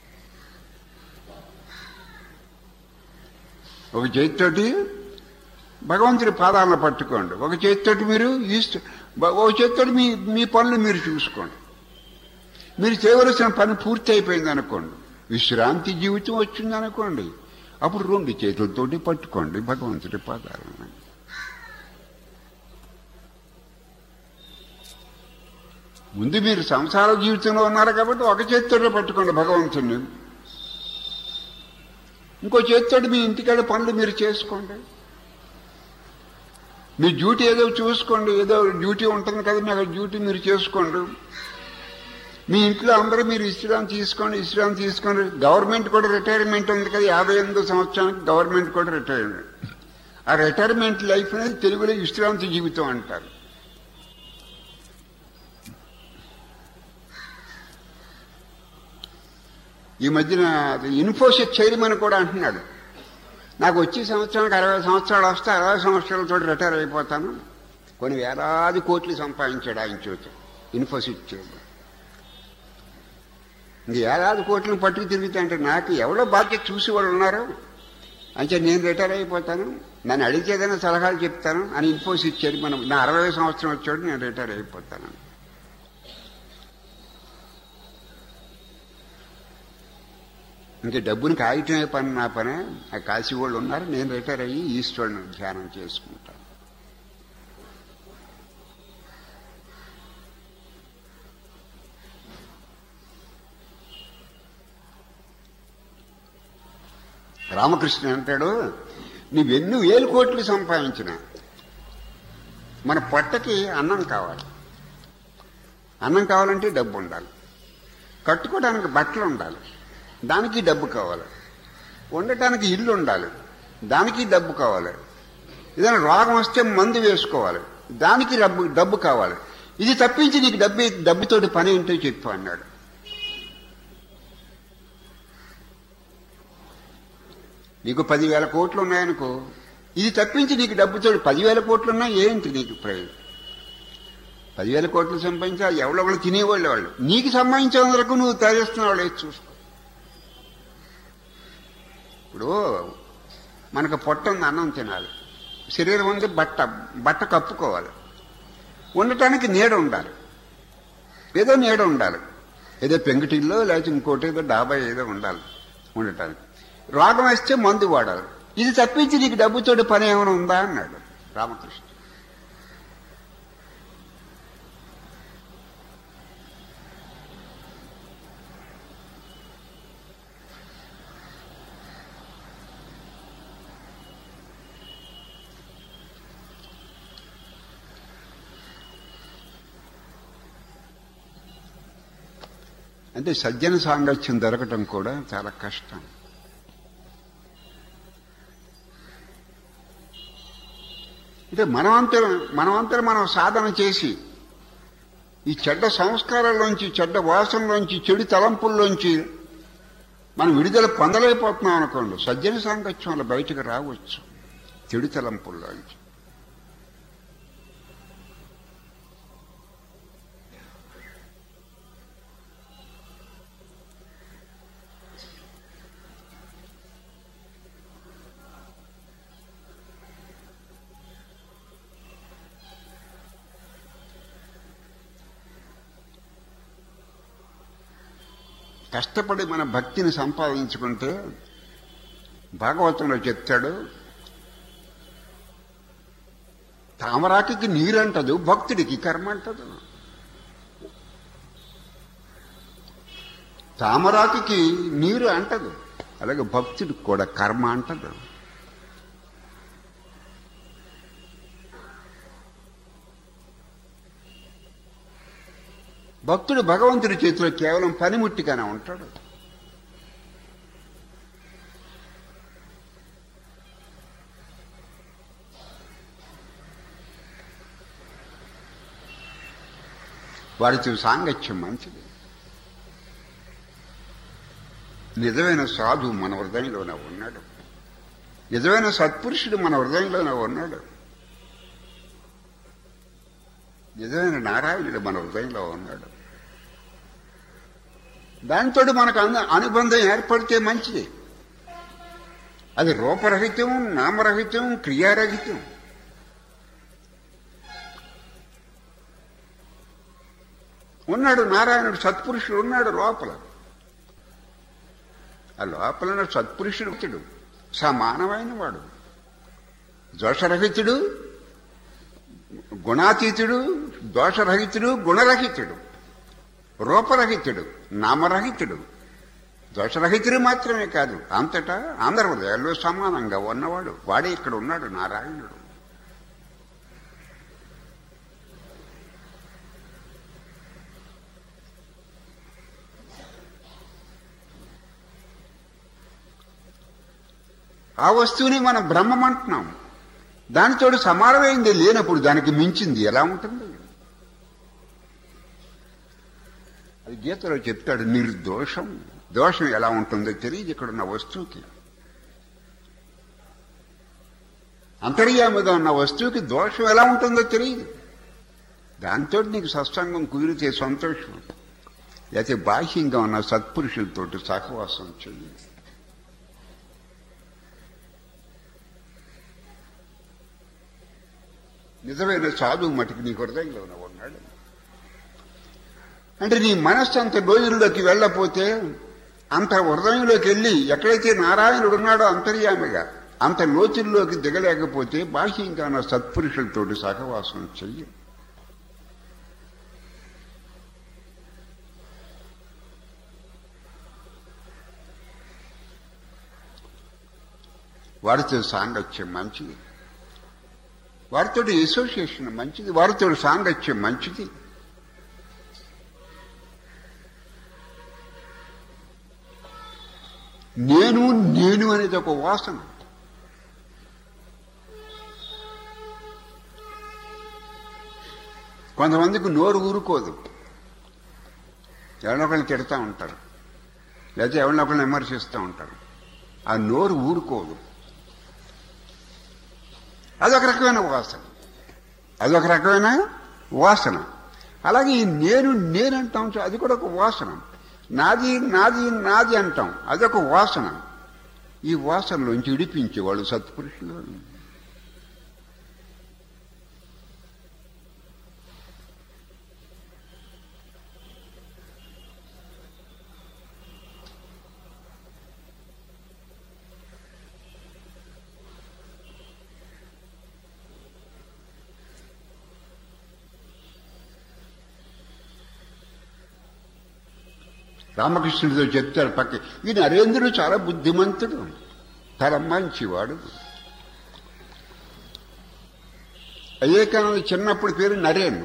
Speaker 1: ఒక చేతితోటి భగవంతుడి పాదాలను పట్టుకోండి, ఒక చేతితోటి మీరు ఈస్ట్ ఒక చేతితోటి మీ మీ పనులు మీరు చూసుకోండి. మీరు చేయవలసిన పని పూర్తి అయిపోయింది అనుకోండి, విశ్రాంతి జీవితం వచ్చింది అనుకోండి, అప్పుడు రెండు చేతులతోటి పట్టుకోండి భగవంతుడి పాదాలను. ముందు మీరు సంసార జీవితంలో ఉన్నారు కాబట్టి ఒక చేతితోటే పట్టుకోండి భగవంతుడిని, ఇంకో చేతితోటి మీ ఇంటికాడ పనులు మీరు చేసుకోండి. మీ డ్యూటీ ఏదో చూసుకోండి, ఏదో డ్యూటీ ఉంటుంది కదా, మీ డ్యూటీ మీరు చేసుకోండి. మీ ఇంట్లో అందరూ మీరు విశ్రాంతి తీసుకోండి, విశ్రాంతి తీసుకోండి. గవర్నమెంట్ కూడా రిటైర్మెంట్ ఉంది కదా, యాభై ఎనిమిదో సంవత్సరానికి గవర్నమెంట్ కూడా రిటైర్మెంట్. ఆ రిటైర్మెంట్ లైఫ్ అనేది తెలుగులో విశ్రాంతి జీవితం అంటారు. ఈ మధ్యన ఇన్ఫోసిస్ చైర్మన్ కూడా అంటున్నాడు, నాకు వచ్చే సంవత్సరానికి అరవై సంవత్సరాలు వస్తే అరవై సంవత్సరాలతో రిటైర్ అయిపోతాను. కొన్ని వేలాది కోట్లు సంపాదించాడు ఆయన చేత ఇన్ఫోసిస్ చైర్మన్. ఇంక ఏడాది కోట్లను పట్టుకు తిరుగుతా అంటే నాకు ఎవరో బాధ్యత చూసి వాళ్ళు ఉన్నారు, అంటే నేను రిటైర్ అయిపోతాను, నన్ను అడిగేదైనా సలహాలు చెప్తాను అని ఇన్ఫోసిస్ చైర్మన్. నా అరవై సంవత్సరం వచ్చాడు, నేను రిటైర్ అయిపోతాను. ఇంకా డబ్బుని కాయటమే పని నా పనే. ఆ కాశీ వాళ్ళు ఉన్నారు, నేను రిటైర్ అయ్యి ఈశ్వరుని ధ్యానం చేసుకుంటాను. రామకృష్ణ అంటాడు, నువ్వెన్ని వేలు కోట్లు సంపాదించినా మన పొట్టకి అన్నం కావాలి. అన్నం కావాలంటే డబ్బు ఉండాలి, కట్టుకోవడానికి బట్టలు ఉండాలి, దానికి డబ్బు కావాలి, ఉండటానికి ఇల్లు ఉండాలి, దానికి డబ్బు కావాలి, ఏదైనా రోగం వస్తే మందు వేసుకోవాలి, దానికి డబ్బు డబ్బు కావాలి. ఇది తప్పించి నీకు డబ్బు డబ్బుతోటి పని ఏంటో చెప్పు అన్నాడు. నీకు పదివేల కోట్లు ఉన్నాయనుకో, ఇది తప్పించి నీకు డబ్బుతో పదివేల కోట్లున్నా ఏంటి నీకు ప్రయోజనం? పదివేల కోట్లు సంపాదించి ఎవడెవళ్ళు తినేవాళ్ళు వాళ్ళు, నీకు సంబంధించిన వరకు నువ్వు తయారిస్తున్న వాళ్ళు ఏది చూసుకో. ఇప్పుడు మనకు పొట్ట ఉంది, అన్నం తినాలి, శరీరం ఉంది, బట్ట బట్ట కప్పుకోవాలి, ఉండటానికి నీడ ఉండాలి, ఏదో నీడ ఉండాలి, ఏదో పెంకుటిల్లో లేకపోతే ఇంకోటి ఏదో డాబా ఏదో ఉండాలి ఉండటానికి. రోగం వస్తే మందు వాడాలి, ఇది తప్పించి నీకు డబ్బుతోటి పని ఏమైనా ఉందా అన్నాడు రామకృష్ణ. అంటే సజ్జన సాంగత్యం దొరకటం కూడా చాలా కష్టం. అంటే మనమంతా మనమంతా మనం సాధన చేసి ఈ చెడ్డ సంస్కారాల్లోంచి, చెడ్డ వాసనలోంచి, చెడు తలంపుల్లోంచి మనం విడుదల పొందలేకపోతున్నాం అనుకోండి, సజ్జన సాంగత్యం వల్ల బయటకు రావచ్చు చెడు తలంపుల్లోంచి. కష్టపడి మన భక్తిని సంపాదించుకుంటే భాగవతంలో చెప్తాడు, తామరాకి నీరంటదు, భక్తుడికి కర్మ అంటదు. తామరాకి నీరు అంటదు, అలాగే భక్తుడికి కూడా కర్మ అంటదు. భక్తుడు భగవంతుడి చేతిలో కేవలం పనిముట్టిగానే ఉంటాడు. వాడితో సాంగత్యం మంచిది. నిజమైన సాధువు మన హృదయంలోనే ఉన్నాడు, నిజమైన సత్పురుషుడు మన హృదయంలోనే ఉన్నాడు, నిజమైన నారాయణుడు మన హృదయంలో ఉన్నాడు. దానితో మనకు అనుబంధం ఏర్పడితే మంచిది. అది రూపరహితం, నామరహితం, క్రియారహితం. ఉన్నాడు నారాయణుడు, సత్పురుషుడు ఉన్నాడు లోపల. ఆ లోపల సత్పురుషుడు సమానమైన వాడు, దోషరహితుడు, గుణాతీతుడు, దోషరహితుడు, గుణరహితుడు, రూపరహితుడు, నామరహితుడు. దోషరహితుడు మాత్రమే కాదు, అంతటా అందరి హృదయాల్లో సమానంగా ఉన్నవాడు వాడే ఇక్కడ ఉన్నాడు నారాయణుడు. ఆ వస్తువుని మనం బ్రహ్మం అంటున్నాం. దానితోడు సమానమైంది లేనప్పుడు దానికి మించింది ఎలా ఉంటుంది? అది గీతలో చెప్తాడు, నిర్దోషం. దోషం ఎలా ఉంటుందో తెలియదు ఇక్కడున్న వస్తువుకి. అంతర్యామిగా ఉన్న వస్తువుకి దోషం ఎలా ఉంటుందో తెలియదు. దాంతో నీకు సత్సంగం కుదిరితే సంతోషం, లేకపోతే బాహ్యంగా ఉన్న సత్పురుషులతోటి సహవాసం చెయ్యి. నిజమైన సాధువు మటుకు నీ హృదయంలోనే ఉన్నాడు. అంటే నీ మనస్సు అంత రోజుల్లోకి వెళ్ళపోతే, అంత హృదయంలోకి వెళ్ళి ఎక్కడైతే నారాయణుడు ఉన్నాడో అంతర్యామిగా అంత లోతుల్లోకి దిగలేకపోతే బాహ్యంగా ఉన్న సత్పురుషులతోటి సహవాసం చెయ్యి. వారితో సాంగత్యం మంచిది, వారితో అసోసియేషన్ మంచిది, వారితో సాంగత్యం మంచిది. నేను నేను అనేది ఒక వాసన. కొంతమందికి నోరు ఊరుకోదు, ఎవరినొకరిని తిడతా ఉంటారు, లేకపోతే ఎవరినొకరిని విమర్శిస్తూ ఉంటారు. ఆ నోరు ఊరుకోదు. అదొక రకమైన వాసన, అదొక రకమైన వాసన. అలాగే ఈ నేను నేనంటాం, అది కూడా ఒక వాసన. నాది నాది నాది అంటాం, అదొక వాసన. ఈ వాసనలోంచి విడిపించేవాళ్ళు సత్పురుషులు. రామకృష్ణుడితో చెప్తారు పక్క, ఈ నరేంద్రుడు చాలా బుద్ధిమంతుడు, చాలా మంచివాడు. వివేకానంద చిన్నప్పుడు పేరు నరేన్.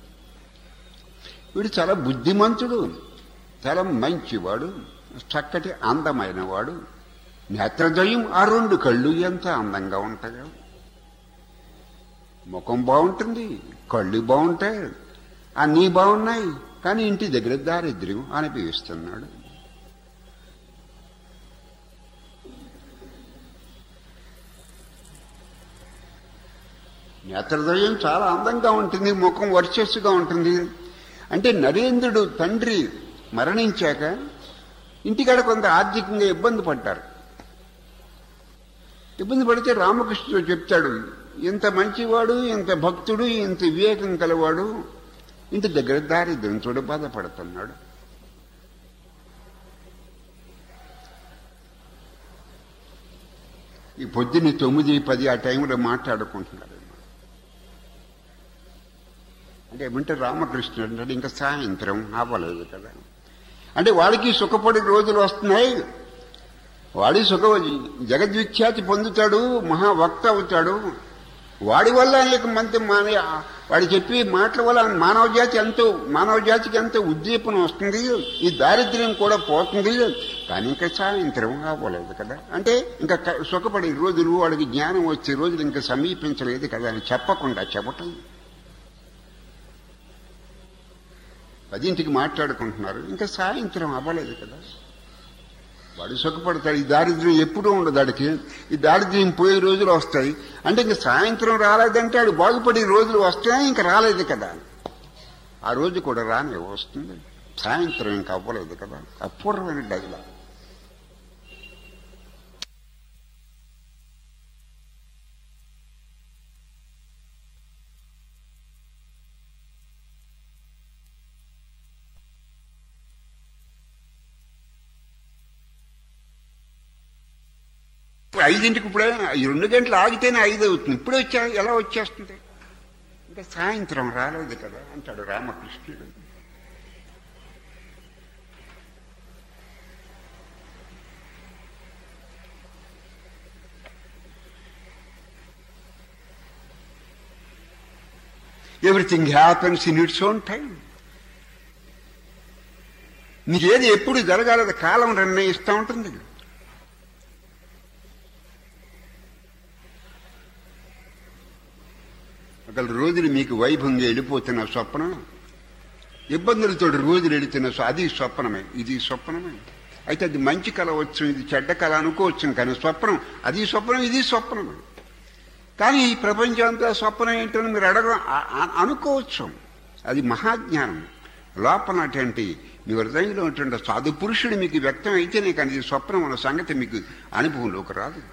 Speaker 1: వీడు చాలా బుద్ధిమంతుడు, చాలా మంచివాడు, చక్కటి అందమైన వాడు. నేత్రద్వయం, ఆ రెండు కళ్ళు ఎంత అందంగా ఉంటాయో. ముఖం బాగుంటుంది, కళ్ళు బాగుంటాయి, అన్నీ బాగున్నాయి. కానీ ఇంటి దగ్గర దారిద్ర్యం అనిపిస్తున్నాడు. నేత్రద్వయం చాలా అందంగా ఉంటుంది, ముఖం వర్చస్సుగా ఉంటుంది. అంటే నరేంద్రుడు తండ్రి మరణించాక ఇంటికాడ కొంత ఆర్థికంగా ఇబ్బంది పడ్డారు. ఇబ్బంది పడితే రామకృష్ణుడు చెప్తాడు, ఇంత మంచివాడు, ఇంత భక్తుడు, ఇంత వివేకం కలవాడు, ఇంటి దగ్గర దారిద్ర్యం చూడ బాధపడుతున్నాడు. ఈ పొద్దున్న తొమ్మిది పది ఆ టైంలో మాట్లాడుకుంటున్నారు. అంటే ఏమంటే రామకృష్ణుడు అంటే ఇంకా సాయంత్రం అవ్వలేదు కదా. అంటే వాడికి సుఖపడి రోజులు వస్తున్నాయి, వాడి సుఖ జగద్విఖ్యాతి పొందుతాడు, మహావక్త అవుతాడు. వాడి వల్ల అనేక మంది మన వాడు చెప్పి మాటల వల్ల మానవ జాతి ఎంతో మానవ జాతికి ఎంతో ఉద్దీపన వస్తుంది, ఈ దారిద్ర్యం కూడా పోతుంది. కానీ ఇంకా సాయంత్రం అవ్వలేదు కదా. అంటే ఇంకా సుఖపడే రోజులు, వాడికి జ్ఞానం వచ్చే రోజులు ఇంకా సమీపించలేదు కదా అని చెప్పకుండా చెప్పటం. పదింటికి మాట్లాడుకుంటున్నారు, ఇంకా సాయంత్రం అవ్వలేదు కదా. వాడు సుఖపడతాడు. ఈ దారిద్ర్యం ఎప్పుడూ ఉండదు వాడికి. ఈ దారిద్ర్యం పోయే రోజులు వస్తాయి. అంటే ఇంక సాయంత్రం రాలేదంటే వాడు బాగుపడే రోజులు వస్తాయి, ఇంకా రాలేదు కదా. ఆ రోజు కూడా రానే వస్తుంది, సాయంత్రం ఇంకా అవ్వలేదు కదా. అపూర్వమైన డైలాగ్. ఐదింటికి ఇప్పుడే రెండు గంటలు ఆగితేనే ఐదు అవుతుంది, ఇప్పుడే వచ్చా ఎలా వచ్చేస్తుంది, ఇంకా సాయంత్రం రాలేదు కదా అంటాడు రామకృష్ణుడు. Everything happens in its own time. నీకేది ఎప్పుడు జరగాలది కాలం నిర్ణయిస్తూ ఉంటుంది. ఒకళ్ళ రోజులు మీకు వైభవంగా వెళ్ళిపోతున్న స్వప్నం, ఇబ్బందులతో రోజులు వెళుతున్న అది స్వప్నమే, ఇది స్వప్నమే. అయితే అది మంచి కళ వచ్చు, ఇది చెడ్డ కళ అనుకోవచ్చు. కానీ స్వప్నం అది స్వప్నం, ఇది స్వప్నమే. కానీ ఈ ప్రపంచం అంతా స్వప్నం ఏంటని మీరు అడగ అనుకోవచ్చు. అది మహాజ్ఞానం. లోపల అటువంటి మీ హృదయంలో ఉంటుండే సాధు పురుషుడు మీకు వ్యక్తం అయితేనే కానీ ఇది స్వప్నం అన్న సంగతి మీకు అనుభవంలోకి రాదు.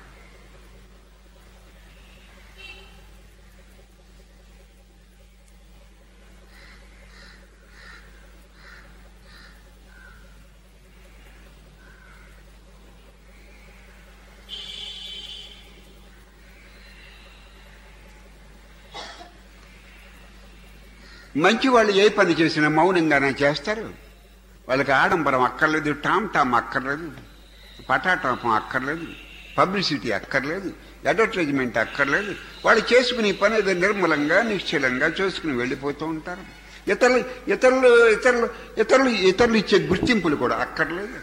Speaker 1: మంచి వాళ్ళు ఏ పని చేసినా మౌనంగానే చేస్తారు. వాళ్ళకి ఆడంబరం అక్కర్లేదు, టామ్ టామ్ అక్కర్లేదు, పటాటాపం అక్కర్లేదు, పబ్లిసిటీ అక్కర్లేదు, అడ్వర్టైజ్మెంట్ అక్కర్లేదు. వాళ్ళు చేసుకునే పని ఏదో నిర్మలంగా నిశ్చలంగా చేసుకుని వెళ్ళిపోతూ ఉంటారు. ఇతరులు ఇతరులు ఇతరులు ఇతరులు ఇతరులు ఇచ్చే గుర్తింపులు కూడా అక్కర్లేదు.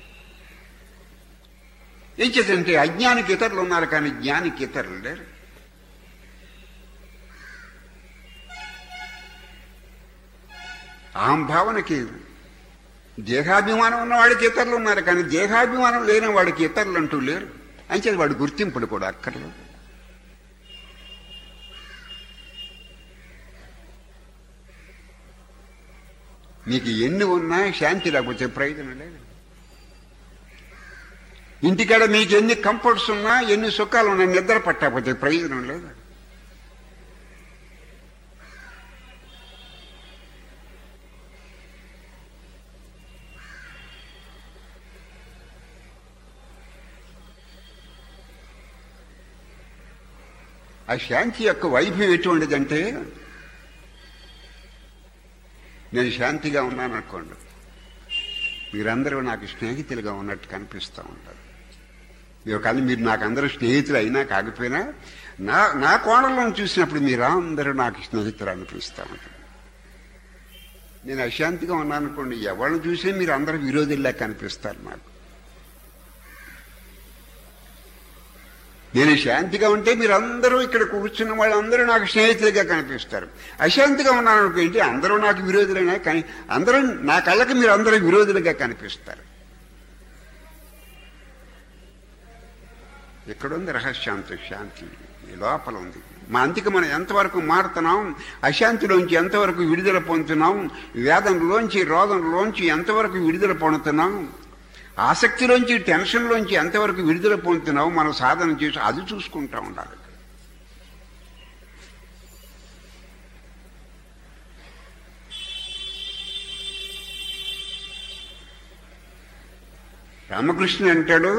Speaker 1: ఏం చేద్దంటే అజ్ఞానికి ఇతరులు ఉన్నారు కానీ జ్ఞానికి ఇతరులు లేరు. అహంభావనకి దేహాభిమానం ఉన్న వాడికి ఇతరులు ఉన్నారు, కానీ దేహాభిమానం లేని వాడికి ఇతరులు అంటూ లేరు. అంచేది వాడి గుర్తింపుడు కూడా అక్కర్లేదు. మీకు ఎన్ని ఉన్నా శాంతి లేకపోతే ప్రయోజనం లేదు. ఇంటికాడ మీకు ఎన్ని కంఫర్ట్స్ ఉన్నా, ఎన్ని సుఖాలు ఉన్నా, నిద్ర పట్టకపోతే ప్రయోజనం లేదు. ఆ శాంతి యొక్క వైభవం ఎటువంటిదంటే, నేను శాంతిగా ఉన్నాను అనుకోండి, మీరందరూ నాకు స్నేహితులుగా ఉన్నట్టు కనిపిస్తూ ఉంటారు. మీరు కానీ మీరు నాకు అందరూ స్నేహితులు అయినా కాకపోయినా నా నా కోణంలో చూసినప్పుడు మీరు అందరూ నాకు స్నేహితులు అనిపిస్తూ ఉంటారు. నేను అశాంతిగా ఉన్నాను అనుకోండి, ఎవరిని చూసి మీరు అందరూ విరోధుల్లా కనిపిస్తారు నాకు. నేను శాంతిగా ఉంటే మీరందరూ ఇక్కడ కూర్చున్న వాళ్ళందరూ నాకు స్నేహితులుగా కనిపిస్తారు. అశాంతిగా ఉన్నాను అనుకుంటే అందరూ నాకు విరోధులైనా, కానీ అందరూ నా కళ్ళకి మీరు అందరూ విరోధులుగా కనిపిస్తారు. ఎక్కడుంది రహస్యాంత శాంతి? లోపల ఉంది. మా అంతికి మనం ఎంతవరకు మారుతున్నాం, అశాంతిలోంచి ఎంతవరకు విడుదల పొందుతున్నాం, వేదనలోంచి రోదనలోంచి ఎంతవరకు విడుదల పొందుతున్నాం, ఆసక్తిలోంచి టెన్షన్లోంచి ఎంతవరకు విడుదల పొందుతున్నావు మనం సాధన చేసి అది చూసుకుంటా ఉండాలి. రామకృష్ణ అంటాడు,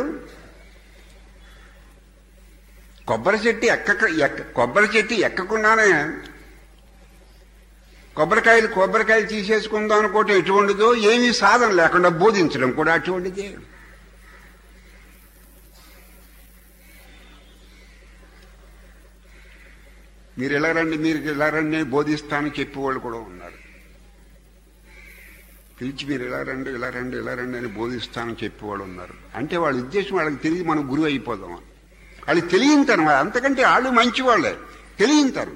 Speaker 1: కొబ్బరి చెట్టు ఎక్కక ఎక్క కొబ్బరి చెట్టు ఎక్కకుండానే కొబ్బరికాయలు కొబ్బరికాయలు తీసేసుకుందాం అనుకోవటం ఎటువంటిదో, ఏమీ సాధన లేకుండా బోధించడం కూడా అటువంటిదే. మీరు ఎలా రండి, మీరు ఎలా రండి నేను బోధిస్తానని చెప్పేవాళ్ళు కూడా ఉన్నారు. పిలిచి మీరు ఎలా రండి ఇలా రండి ఇలా రండి అని బోధిస్తానని చెప్పేవాళ్ళు ఉన్నారు. అంటే వాళ్ళ ఉద్దేశం వాళ్ళకి తెలియదు మనం గురువు అయిపోదాం అని. వాళ్ళు తెలియంతారు, అంతకంటే వాళ్ళు మంచివాళ్ళే తెలియంతారు.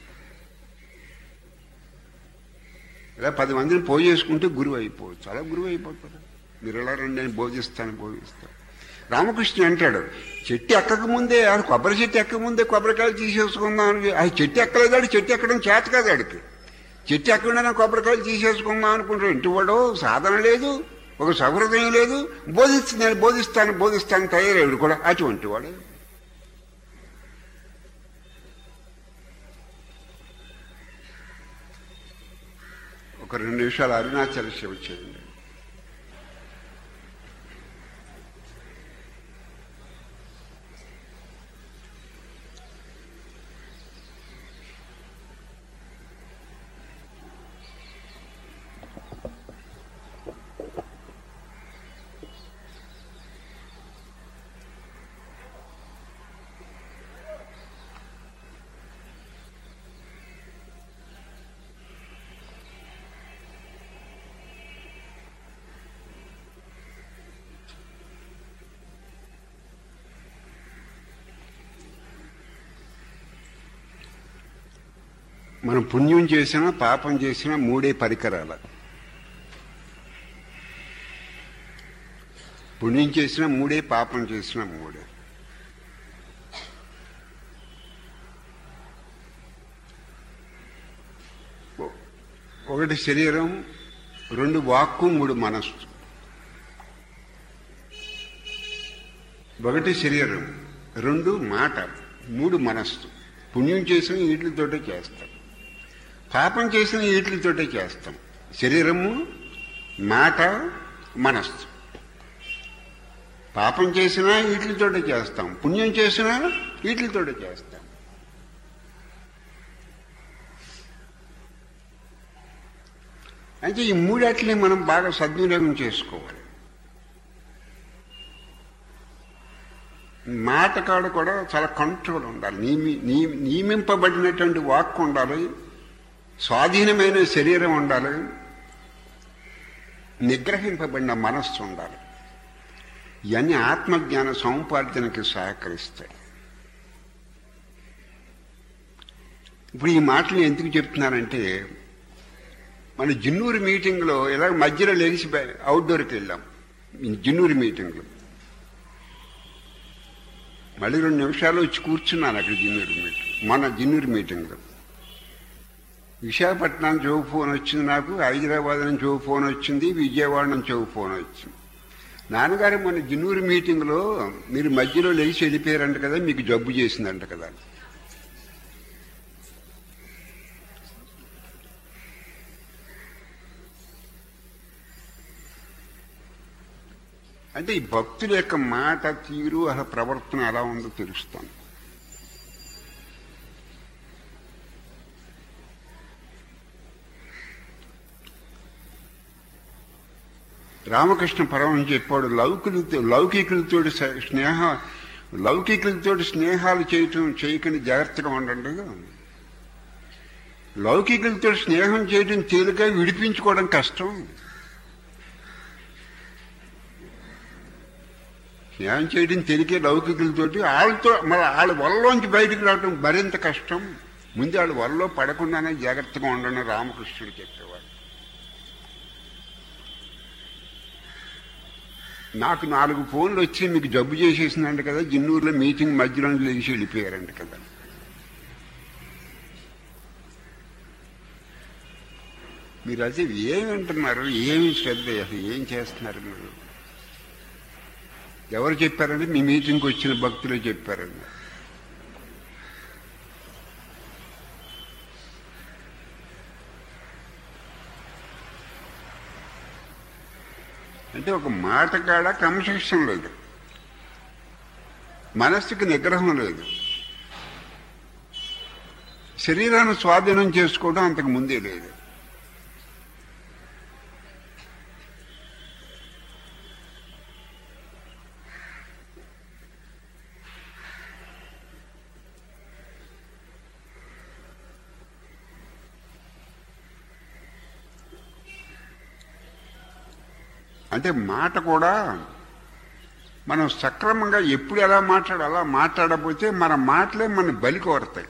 Speaker 1: ఇలా పది మందిని పోయి చేసుకుంటే గురువు అయిపోవచ్చు, అలా గురువు అయిపోతారు. మీరు ఎలా రండి అని బోధిస్తాను బోధిస్తాను. రామకృష్ణ అంటాడు, చెట్టు ఎక్కక ముందే కొబ్బరి చెట్టు ఎక్కక ముందే కొబ్బరికాయలు తీసేసుకుందాం అని. ఆ చెట్టు ఎక్కలేదాడు, చెట్టు ఎక్కడం చేత కాదు ఆడికి. చెట్టు ఎక్కకుండా కొబ్బరికాయలు తీసేసుకుందాం అనుకుంటాడు. ఇంటి వాడు సాధన లేదు, ఒక సహృదయం లేదు, బోధిస్తు నేను బోధిస్తాను బోధిస్తాను తయారయ్యాడు కూడా అటువంటి వాడు. ఒక రెండు నిమిషాలు అరుణాచల శివ చేయండి. మనం పుణ్యం చేసినా పాపం చేసినా మూడే పరికరాలు. పుణ్యం చేసినా మూడే, పాపం చేసినా మూడే. ఒకటి శరీరం, రెండు వాక్కు, మూడు మనస్సు. ఒకటి శరీరం, రెండు మాట, మూడు మనస్సు. పుణ్యం చేసిన వీటితోటే చేస్తాం, పాపం చేసిన వీటితోటే చేస్తాం. శరీరము, మాట, మనస్సు. పాపం చేసినా వీటితోటే చేస్తాం, పుణ్యం చేసినా వీటితోటే చేస్తాం. అంటే ఈ మూడట్లే మనం బాగా సద్వినియోగం చేసుకోవాలి. మాట కాడ కూడా చాలా కంట్రోల్ ఉండాలి. నియమి నియమింపబడినటువంటి వాక్కు ఉండాలి, స్వాధీనమైన శరీరం ఉండాలి, నిగ్రహింపబడిన మనస్సు ఉండాలి. ఇవన్నీ ఆత్మజ్ఞాన సముపార్జనకి సహకరిస్తాయి. ఇప్పుడు ఈ మాటలు ఎందుకు చెప్తున్నానంటే, మన జిన్నూరు మీటింగ్లో ఇలా మధ్యలో లేచి అవుట్డోర్కి వెళ్ళాం. జిన్నూరు మీటింగ్లో మళ్ళీ రెండు నిమిషాలు వచ్చి కూర్చున్నాను అక్కడ జిన్నూరు మీటింగ్. మన జిన్నూరు మీటింగ్లో విశాఖపట్నం నుంచి ఒక ఫోన్ వచ్చింది నాకు, హైదరాబాద్ నుంచి ఒక ఫోన్ వచ్చింది, విజయవాడ నుంచి ఒక ఫోన్ వచ్చింది. నాన్నగారు మన జిన్నూరు మీటింగ్లో మీరు మధ్యలో లేచి వెళ్ళిపోయారంట కదా, మీకు జబ్బు చేసిందంట కదా. అంటే ఈ భక్తుల యొక్క మాట తీరు అసలు ప్రవర్తన ఎలా ఉందో తెలుస్తాను. రామకృష్ణ పరమహంస చెప్పాడు, లౌకికులతో లౌకికులతో స్నేహ లౌకికులతో స్నేహాలు చేయటం చేయకుండా జాగ్రత్తగా ఉండండి. లౌకికులతో స్నేహం చేయటం తేలిక, విడిపించుకోవడం కష్టం. స్నేహం చేయడం తేలికే లౌకికులతోటి, వాళ్ళతో మరి వాళ్ళ వల్లలోంచి బయటకు రావడం మరింత కష్టం. ముందు వాళ్ళ వల్లలో పడకుండానే జాగ్రత్తగా ఉండండి రామకృష్ణుడు చెప్పేవాడు. నాకు నాలుగు ఫోన్లు వచ్చి మీకు జబ్బు చేసేసిందంట కదా, జిన్నూరులో మీటింగ్ మధ్యలో లేచి వెళ్ళిపోయారంట కదా. మీరు అసలు ఏమి వింటున్నారు, ఏమి శ్రద్ధ, అసలు ఏం చేస్తున్నారు మీరు? ఎవరు చెప్పారంటే మీ మీటింగ్కి వచ్చిన భక్తులే చెప్పారండి. అంటే ఒక మాట కాడ క్రమశిక్షణ లేదు, మనస్సుకి నిగ్రహం లేదు, శరీరాన్ని స్వాధీనం చేసుకోవడం అంతకు ముందే లేదు. అంటే మాట కూడా మనం సక్రమంగా ఎప్పుడు ఎలా మాట్లాడాలి అలా మాట్లాడకపోతే మన మాటలే మన బలి కోరతాయి.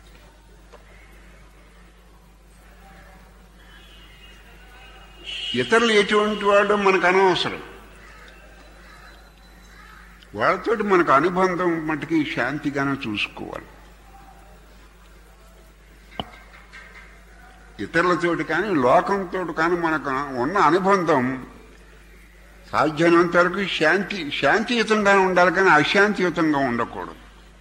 Speaker 1: ఇతరులు ఎటువంటి వాళ్ళు మనకు అనవసరం, వాళ్ళతోటి మనకు అనుబంధం మటుకి శాంతిగానే చూసుకోవాలి. ఇతరులతోటి కానీ లోకంతో కానీ మనకు ఉన్న అనుబంధం సాధ్యమైనంత వరకు శాంతి శాంతియుతంగా ఉండాలి, కానీ అశాంతియుతంగా ఉండకూడదు.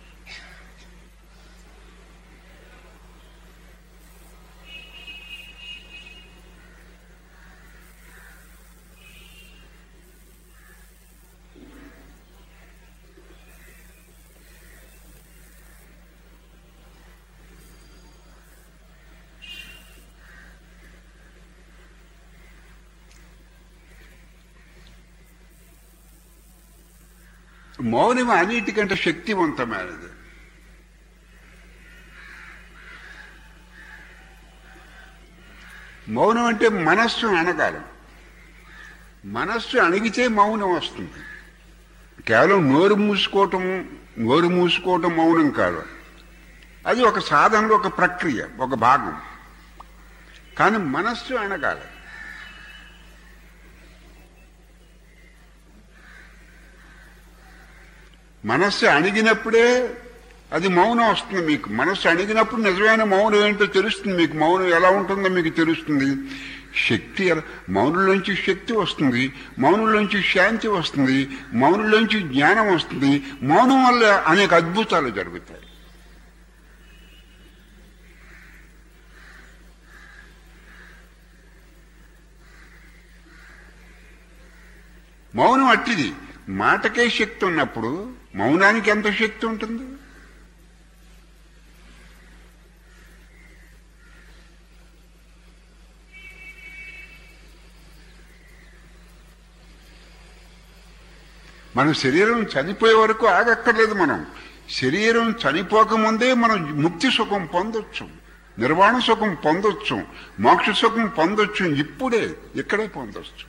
Speaker 1: మౌనం అన్నిటికంటే శక్తివంతమైనది. మౌనం అంటే మనస్సు అనగాలి. మనస్సు అణిగితే మౌనం వస్తుంది. కేవలం నోరు మూసుకోవటం నోరు మూసుకోవటం మౌనం కాదు, అది ఒక సాధనలో ఒక ప్రక్రియ, ఒక భాగం. కానీ మనస్సు అనగాలి. మనస్సు అణిగినప్పుడే అది మౌనం వస్తుంది. మీకు మనస్సు అణిగినప్పుడు నిజమైన మౌనం ఏంటో తెలుస్తుంది. మీకు మౌనం ఎలా ఉంటుందో మీకు తెలుస్తుంది. శక్తి మౌనంలోంచి శక్తి వస్తుంది, మౌనంలోంచి శాంతి వస్తుంది, మౌనంలోంచి జ్ఞానం వస్తుంది. మౌనం వల్ల అనేక అద్భుతాలు జరుగుతాయి. మౌనం అట్టిది. మాటకే శక్తి ఉన్నప్పుడు మౌనానికి ఎంత శక్తి ఉంటుంది? మన శరీరం చనిపోయే వరకు ఆగక్కర్లేదు. మనం శరీరం చనిపోకముందే మనం ముక్తి సుఖం పొందొచ్చు, నిర్వాణ సుఖం పొందొచ్చు, మోక్ష సుఖం పొందొచ్చు. ఇప్పుడే ఇక్కడే పొందొచ్చు.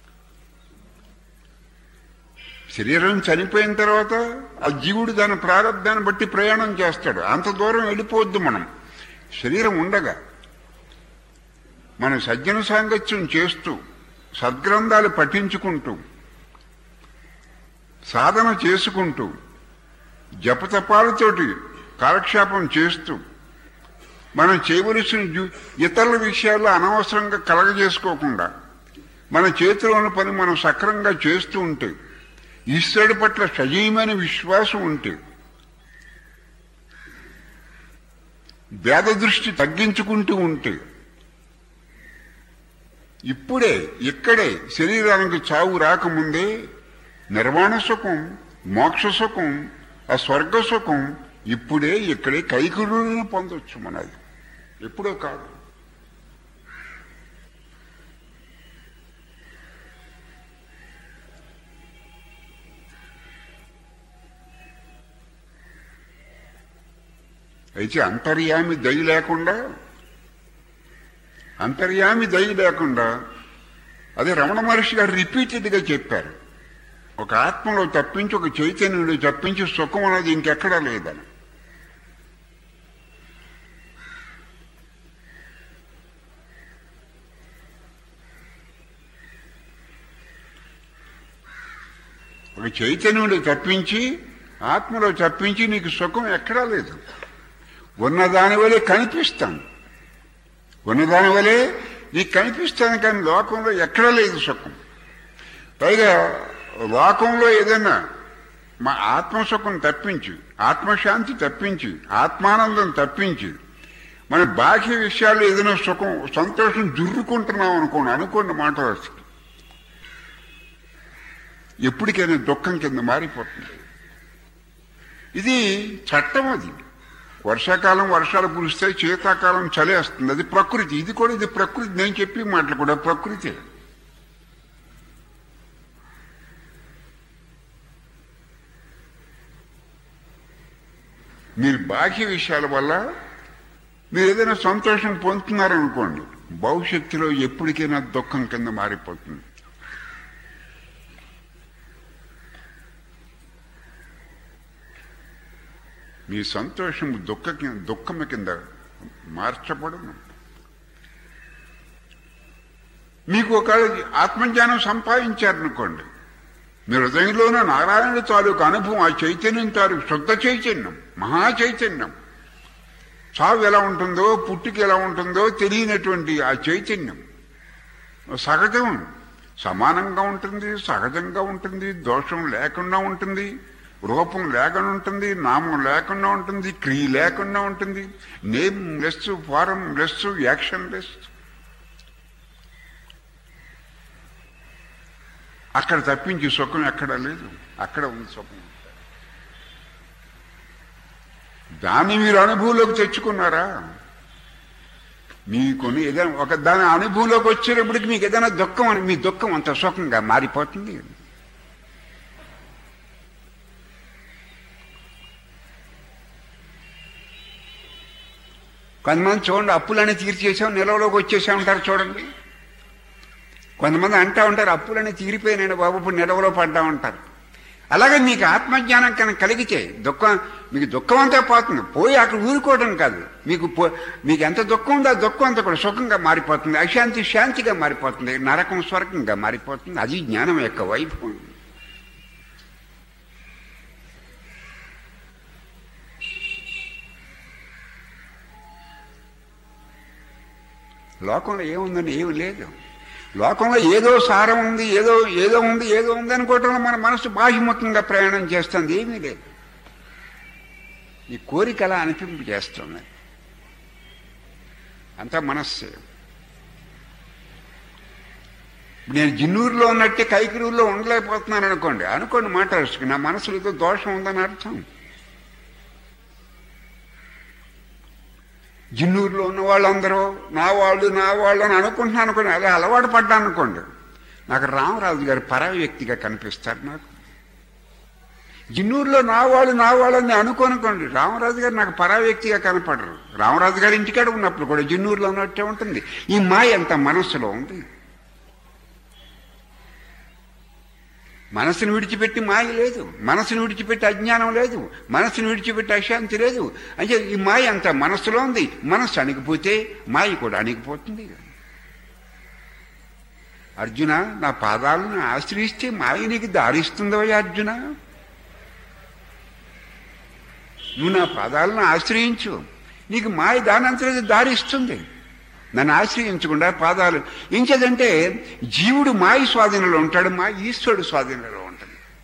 Speaker 1: శరీరం చనిపోయిన తర్వాత ఆ జీవుడు దాని ప్రారంధాన్ని బట్టి ప్రయాణం చేస్తాడు. అంత దూరం వెళ్ళిపోవద్దు మనం శరీరం ఉండగా. మన సజ్జన సాంగత్యం చేస్తూ సద్గ్రంథాలు పఠించుకుంటూ సాధన చేసుకుంటూ జపతపాలతోటి కాలక్షేపం చేస్తూ మనం చేయవలసిన ఇతరుల విషయాల్లో అనవసరంగా కలగజేసుకోకుండా మన చేతిలో ఉన్న పని మనం సక్రమంగా చేస్తూ ఉంటే, ఈశ్వరుడి పట్ల సజీవమైన విశ్వాసం ఉంటే, భేద దృష్టి తగ్గించుకుంటూ ఉంటే, ఇప్పుడే ఇక్కడే శరీరానికి చావు రాకముందే నిర్వాణ సుఖం, మోక్ష సుఖం, ఆ స్వర్గ సుఖం ఇప్పుడే ఇక్కడే కైకులను పొందొచ్చు. మనది ఎప్పుడో కాదు. అయితే అంతర్యామి దయ లేకుండా అంతర్యామి దయ లేకుండా అదే రమణ మహర్షి గారు రిపీటెడ్గా చెప్పారు, ఒక ఆత్మలో తప్పించి ఒక చైతన్యంలో తప్పించి సుఖం అనేది ఇంకెక్కడా లేదని. ఒక చైతన్యంలో తప్పించి ఆత్మలో తప్పించి నీకు సుఖం ఎక్కడా లేదు. ఉన్నదాని వలె కనిపిస్తాను, ఉన్నదాని వలె నీకు కనిపిస్తాను, కానీ లోకంలో ఎక్కడా లేదు సుఖం. పైగా లోకంలో ఏదైనా మా ఆత్మసుఖం తప్పించి, ఆత్మశాంతి తప్పించి, ఆత్మానందం తప్పించి మన బాహ్య విషయాల్లో ఏదైనా సుఖం సంతోషం జుర్రుకుంటున్నాం అనుకోండి అనుకోండి మాట వస్తుంది, ఎప్పటికైనా దుఃఖం కింద మారిపోతుంది. ఇది చట్టం. అది వర్షాకాలం వర్షాలు కురుస్తాయి, శీతాకాలం చలేస్తుంది, అది ప్రకృతి. ఇది కూడా ఇది ప్రకృతి. నేను చెప్పి మాటలు కూడా ప్రకృతి. మీరు బాహ్య విషయాల వల్ల మీరు ఏదైనా సంతోషం పొందుతున్నారనుకోండి, భవిష్యత్తులో ఎప్పటికైనా దుఃఖం కింద మారిపోతుంది. మీ సంతోషం దుఃఖ దుఃఖం కింద మార్చబడను. మీకు ఒక ఆత్మజ్ఞానం సంపాదించారనుకోండి, మీ హృదయంలోనే నారాయణుడి తాలూకు అనుభవం, ఆ చైతన్యం తాలూకు శుద్ధ చైతన్యం, మహా చైతన్యం, చావు ఎలా ఉంటుందో పుట్టుకి ఎలా ఉంటుందో తెలియనటువంటి ఆ చైతన్యం సహజం, సమానంగా ఉంటుంది, సహజంగా ఉంటుంది, దోషం లేకుండా ఉంటుంది, రూపం లేకుండా ఉంటుంది, నామం లేకుండా ఉంటుంది, క్రియ లేకుండా ఉంటుంది, nameless, formless, actionless. అక్కడ తప్పించి సుఖం ఎక్కడ లేదు, అక్కడ ఉంది సుఖం. దాన్ని మీరు అనుభవంలోకి తెచ్చుకున్నారా? మీకొని ఏదైనా ఒక దాని అనుభవంలోకి వచ్చేటప్పటికి మీకు ఏదైనా దుఃఖం అని, మీ దుఃఖం అంత సుఖంగా మారిపోతుంది. కొంతమంది చూడండి, అప్పులన్నీ తీర్చేసాం, నిలవలోకి వచ్చేసా ఉంటారు చూడండి. కొంతమంది అంటూ ఉంటారు, అప్పులన్నీ తీరిపోయినాయి బాబు, ఇప్పుడు నిలవలో పడ్డా ఉంటారు. అలాగే మీకు ఆత్మజ్ఞానం కనుక కలిగితే దుఃఖం, మీకు దుఃఖం అంతా పోతుంది. పోయి అక్కడ ఊరుకోవడం కాదు, మీకు మీకు ఎంత దుఃఖం ఉందో ఆ దుఃఖం అంతా కూడా సుఖంగా మారిపోతుంది, అశాంతి శాంతిగా మారిపోతుంది, నరకం స్వర్గంగా మారిపోతుంది. అది జ్ఞానం యొక్క వైభవం. లోకంలో ఏముందని ఏమి లేదు. లోకంలో ఏదో సారం ఉంది, ఏదో ఏదో ఉంది ఏదో ఉంది అనుకోవటంలో మన మనసు బాహ్యముఖంగా ప్రయాణం చేస్తుంది. ఏమీ లేదు. ఈ కోరిక అలా అనిపింపు చేస్తుంది, అంతా మనస్సే. నేను జిన్నూరులో ఉన్నట్టే కైకిరూరులో ఉండలేకపోతున్నాను అనుకోండి అనుకోండి మాట్లాడుచుకు నా మనసులో ఏదో దోషం ఉందని అర్థం. జిన్నూరులో ఉన్న వాళ్ళందరూ నా వాళ్ళు నా వాళ్ళు అని అనుకుంటున్నాను అనుకోండి, అలా అలవాటు పడ్డాను అనుకోండి, నాకు రామరాజు గారు పరాయి వ్యక్తిగా కనిపిస్తారు. నాకు జిన్నూరులో నా వాళ్ళు నా వాళ్ళని అనుకోనుకోండి, రామరాజు గారు నాకు పరాయి వ్యక్తిగా కనపడరు. రామరాజు గారు ఇంటికాడ ఉన్నప్పుడు కూడా జిన్నూరులో ఉన్నట్టే ఉంటుంది. ఈ మాయ అంత మనస్సులో ఉంది. మనసును విడిచిపెట్టి మాయ లేదు, మనసును విడిచిపెట్టి అజ్ఞానం లేదు, మనసును విడిచిపెట్టి అశాంతి లేదు. అంటే ఈ మాయ అంతా మనస్సులో ఉంది. మనస్సు అణిగిపోతే మాయ కూడా అణిగిపోతుంది. అర్జున నా పాదాలను ఆశ్రయిస్తే మాయ నీకు దారిస్తుందో అర్జున, నువ్వు నా పాదాలను ఆశ్రయించు, నీకు మాయ దానంతరం దారిస్తుంది. నన్ను ఆశ్రయించకుండా పాదాలు ఏం చేదంటే జీవుడు మాయ స్వాధీనంలో ఉంటాడు, మా ఈశ్వరుడు స్వాధీనంలో ఉంటాడు.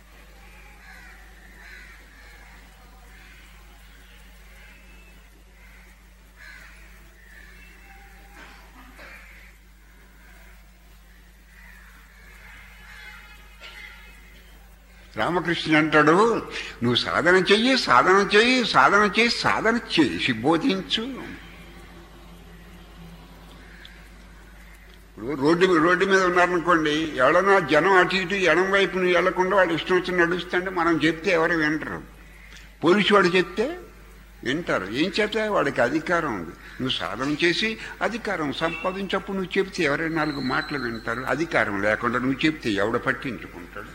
Speaker 1: రామకృష్ణ అంటాడు, నువ్వు సాధన చెయ్యి, సాధన చెయ్యి, సాధన చేయి, సాధన చేసి బోధించు. రోడ్డు రోడ్డు మీద ఉన్నారనుకోండి, ఎవడన్నా జనం అటు ఇటు ఎడం వైపు నువ్వు వెళ్లకుండా వాడు ఇష్టం వచ్చి నడుస్తుంటే మనం చెప్తే ఎవరు వింటారు. పోలీసు వాడు చెప్తే వింటారు. ఏం చేత వాడికి అధికారం ఉంది. నువ్వు సాధన చేసి అధికారం సంపాదించప్పుడు నువ్వు చెప్తే ఎవరైనా నాలుగు మాటలు వింటారు. అధికారం లేకుండా నువ్వు చెప్తే ఎవడ పట్టించుకుంటాడు.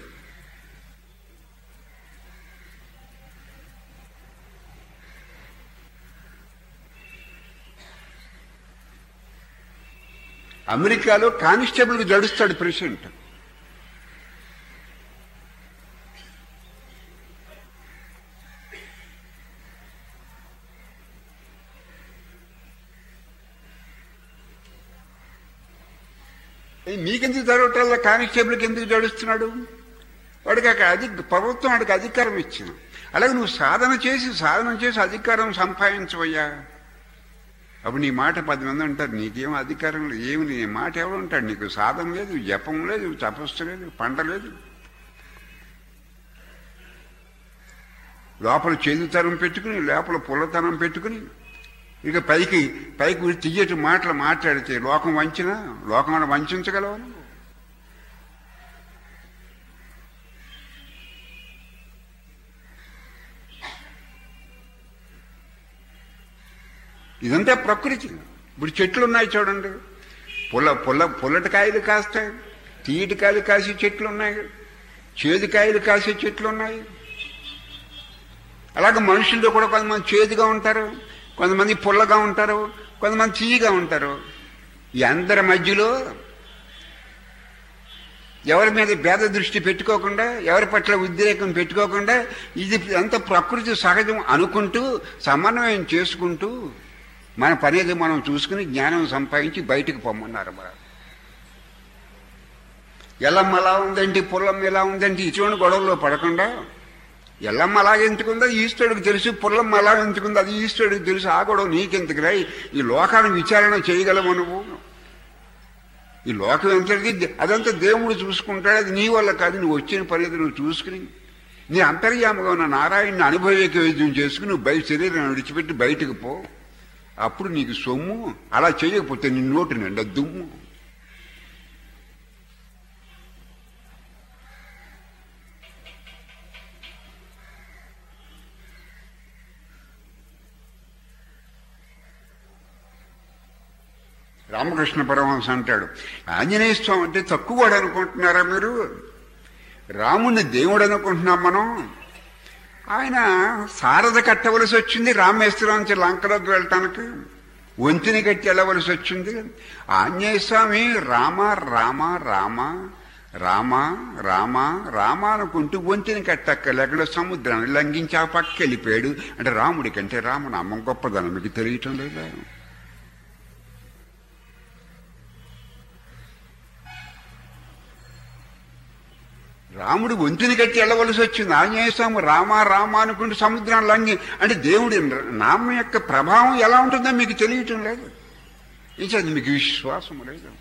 Speaker 1: అమెరికాలో కానిస్టేబుల్కి జడుస్తాడు ప్రెసిడెంట్. మీకెందుకు జరగటం, కానిస్టేబుల్కి ఎందుకు జడుస్తున్నాడు? వాడికి అది ప్రభుత్వం వాడికి అధికారం ఇచ్చింది. అలాగే నువ్వు సాధన చేసి సాధన చేసి అధికారం సంపాదించవయ్యా. అప్పుడు నీ మాట పది మంది అంటారు, నీకేం అధికారం లేదు, ఏమి నీ మాట ఎవరు ఉంటాడు, నీకు సాధన లేదు, జపం లేదు, తపస్సు లేదు, పంట లేదు. లోపల చేదుతనం పెట్టుకుని లోపల పుల్లతనం పెట్టుకుని ఇక పైకి పైకి తీయటి మాటలు మాట్లాడితే లోకం వంచినా లోకం వంచగలవు. ఇదంతా ప్రకృతి. ఇప్పుడు చెట్లు ఉన్నాయి చూడండి, పుల్ల పుల్ల పుల్లటికాయలు కాస్తాయి, తీయటికాయలు కాసే చెట్లు ఉన్నాయి, చేదుకాయలు కాసే చెట్లు ఉన్నాయి. అలాగే మనుషుల్లో కూడా కొంతమంది చేదుగా ఉంటారు, కొంతమంది పుల్లగా ఉంటారు, కొంతమంది తీయగా ఉంటారు. ఈ అందరి మధ్యలో ఎవరి మీద భేద దృష్టి పెట్టుకోకుండా, ఎవరి పట్ల ఉద్రేకం పెట్టుకోకుండా, ఇది అంత ప్రకృతి సహజం అనుకుంటూ సమన్వయం చేసుకుంటూ మన పనేది మనం చూసుకుని జ్ఞానం సంపాదించి బయటకు పొమ్మన్నారు. మన ఎల్లమ్మ ఎలా ఉందంటే పుల్లమ్మ ఎలా ఉందంటే ఇటువంటి గొడవలో పడకుండా, ఎల్లమ్మ అలాగే ఎంచుకుందో ఈశ్వరుడికి తెలుసు, పుల్లమ్మ ఎలా ఎంచుకుందో అది ఈశ్వరుడికి తెలుసు. ఆ గొడవ నీకెందుకురా? ఈ లోకాన్ని విచారణ చేయగలవు నువ్వు. ఈ లోకం ఎంతటిది అదంతా దేవుడు చూసుకుంటాడు, అది నీ వల్ల కాదు. నువ్వు వచ్చిన పనేది నువ్వు చూసుకుని నీ అంతర్యామగా ఉన్న నారాయణని అనుభవైక వైద్యం చేసుకుని నువ్వు బయట శరీరం విడిచిపెట్టి బయటకు పో. అప్పుడు నీకు సొమ్ము. అలా చేయకపోతే నీ నోటి నిండా దుమ్ము. రామకృష్ణ పరమహంస అంటాడు, ఆంజనేయ స్వామి అంటే తక్కువవాడు అనుకుంటున్నారా మీరు? రాముణ్ణి దేవుడు అనుకుంటున్నాం మనం. ఆయన సారథ కట్టవలసి వచ్చింది రామేశ్వరం నుంచి లంకలోకి వెళ్ళటానికి, వంతిని కట్టి వెళ్ళవలసి వచ్చింది. ఆంజనేయ స్వామి రామ రామ రామ రామ రామ రామ అనుకుంటూ వంతిని కట్టక్కలేకుండా సముద్రాన్ని లంఘించి ఆ పక్క వెళ్ళిపోయాడు. అంటే రాముడి కంటే రామనామం గొప్పదనం మీకు తెలియటం లేదా? రాముడు వంతిని కట్టి వెళ్ళవలసి వచ్చింది. ఆంజనేయ స్వామి రామ రామ అనుకుంటూ సముద్రాన్ని లంఘి. అంటే దేవుడి నామం యొక్క ప్రభావం ఎలా ఉంటుందో మీకు తెలియటం లేదు. ఇది మీకు విశ్వాసం లేదు.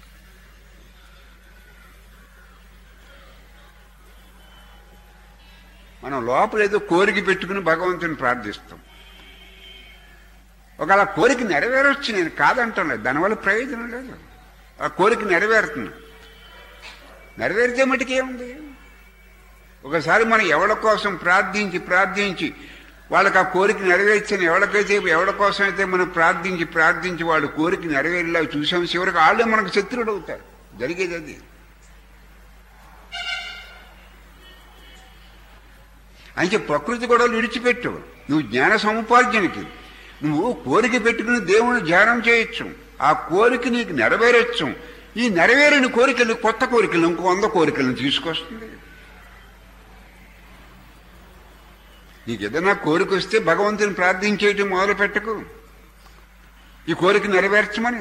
Speaker 1: మనం లోపల ఏదో కోరిక పెట్టుకుని భగవంతుని ప్రార్థిస్తాం. ఒకవేళ కోరిక నెరవేరొచ్చు, నేను కాదంటాం లేదు, దానివల్ల ప్రయోజనం లేదు. ఆ కోరిక నెరవేరుతుంది. నెరవేరితే మటుకేముంది? ఒకసారి మనం ఎవరి కోసం ప్రార్థించి ప్రార్థించి వాళ్ళకి ఆ కోరిక నెరవేర్చని ఎవరికైతే ఎవరి కోసం అయితే మనం ప్రార్థించి ప్రార్థించి వాళ్ళ కోరిక నెరవేరేలా చూసాం, చివరికి వాళ్ళే మనకు శత్రువుడు అవుతారు. జరిగేది అది. అంటే ప్రకృతి గొడవలు విడిచిపెట్టు. నువ్వు జ్ఞాన సముపార్జనకి నువ్వు కోరిక పెట్టుకుని దేవుని ధ్యానం చేయొచ్చు. ఆ కోరిక నీకు నెరవేరొచ్చు. ఈ నెరవేరిన కోరికలు కొత్త కోరికలు ఇంకో వంద కోరికలను తీసుకొస్తుంది. నీకు ఏదైనా కోరిక వస్తే భగవంతుని ప్రార్థించేయటం మొదలు పెట్టకు, ఈ కోరిక నెరవేర్చమని.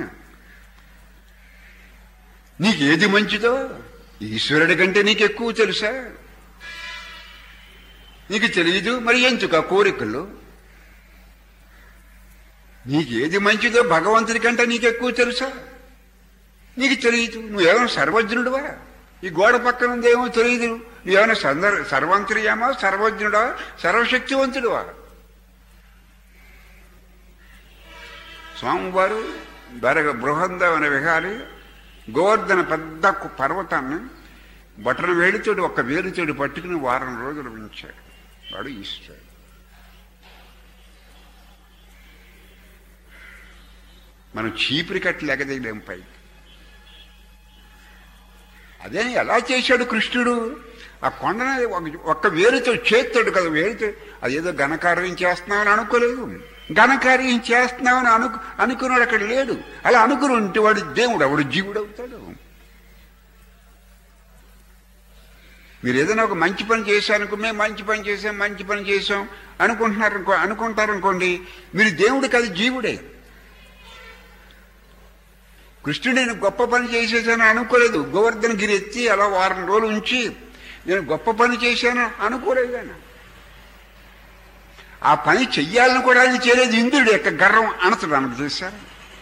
Speaker 1: నీకు ఏది మంచిదో ఈశ్వరుడి కంటే నీకు ఎక్కువ తెలుసా? నీకు తెలియదు, మరి ఎందుకు ఆ కోరికలు? నీకు ఏది మంచిదో భగవంతుడి కంటే నీకు ఎక్కువ తెలుసా? నీకు తెలియదు. నువ్వేమైనా సర్వజ్ఞుడువా? ఈ గోడ పక్కన ఉందేమో తెలియదు. నువ్వేమైనా సందర్ సర్వంతర్యామా, సర్వజ్ఞుడా, సర్వశక్తివంతుడువా? స్వామివారు బరగ బృహందవన విహారి గోవర్ధన పెద్ద పర్వతాన్ని బటన వేలితోటి ఒక్క వేలుతోటి పట్టుకుని వారం రోజులు ఉంచాడు. వాడు ఈశ్వరుడు. మనం చీపురి కట్టి లెగదేయలేం పైకి. అదే ఎలా చేశాడు కృష్ణుడు? ఆ కొండని ఒక్క వేలుతో చేస్తాడు కదా, వేలుతో అదేదో ఘనకార్యం చేస్తున్నామని అనుకోలేదు. ఘనకార్యం చేస్తున్నామని అను అనుకున్నాడు అక్కడ లేడు. అలా అనుకుని ఉంటే వాడు దేవుడు వాడు జీవుడు అవుతాడు. మీరు ఏదైనా ఒక మంచి పని చేశారనుకో, మేము మంచి పని చేసాం మంచి పని చేసాం అనుకుంటున్నారు అనుకుంటారనుకోండి, మీరు దేవుడు కాదు, జీవుడే. కృష్ణుడు నేను గొప్ప పని చేసేసాను అనుకోలేదు. గోవర్ధన గిరి ఎత్తి అలా వారం రోజులు ఉంచి నేను గొప్ప పని చేశాను అనుకోలేదు. ఆయన ఆ పని చెయ్యాలని కూడా ఆయన చేయలేదు. ఇంద్రుడు యొక్క గర్వం అణచడానికి చేశారు.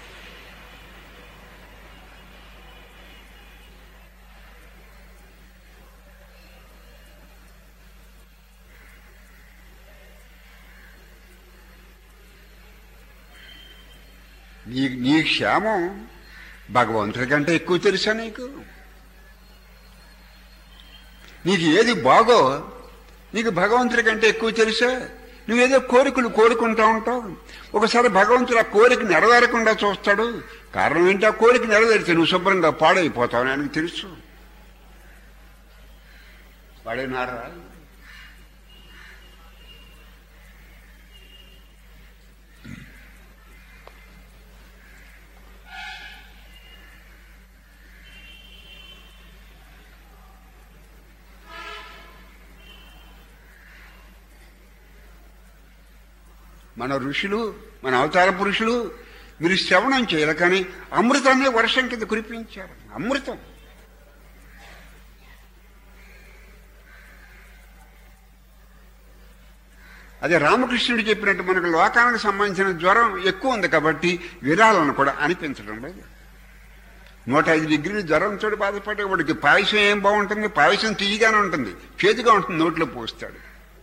Speaker 1: నీ నీ క్షేమం భగవంతుడి కంటే ఎక్కువ తెలుసా నీకు? నీకు ఏది బాగో నీకు భగవంతుడి కంటే ఎక్కువ తెలుసా? నువ్వేదో కోరికలు కోరుకుంటా ఉంటావు. ఒకసారి భగవంతుడు ఆ కోరిక నెరవేరకుండా చూస్తాడు. కారణం ఏంటి? ఆ కోరిక నెరవేరితే నువ్వు శుభ్రంగా పాడైపోతావు. ఆయనకు తెలుసు. పాడైనారా? మన ఋషులు, మన అవతార పురుషులు మీరు శ్రవణం చేయాలి, కానీ అమృతాన్ని వర్షం కింద కురిపించారు. అమృతం. అదే రామకృష్ణుడు చెప్పినట్టు మనకు లోకానికి సంబంధించిన జ్వరం ఎక్కువ ఉంది కాబట్టి విరాలను కూడా అనిపించడం లేదు. నూట ఐదు డిగ్రీలు జ్వరంతో బాధపడే వాడికి పాయసం ఏం బాగుంటుంది? పాయసం తీయగానే ఉంటుంది, చేతిగా ఉంటుంది, నోట్లో పోస్తాడు.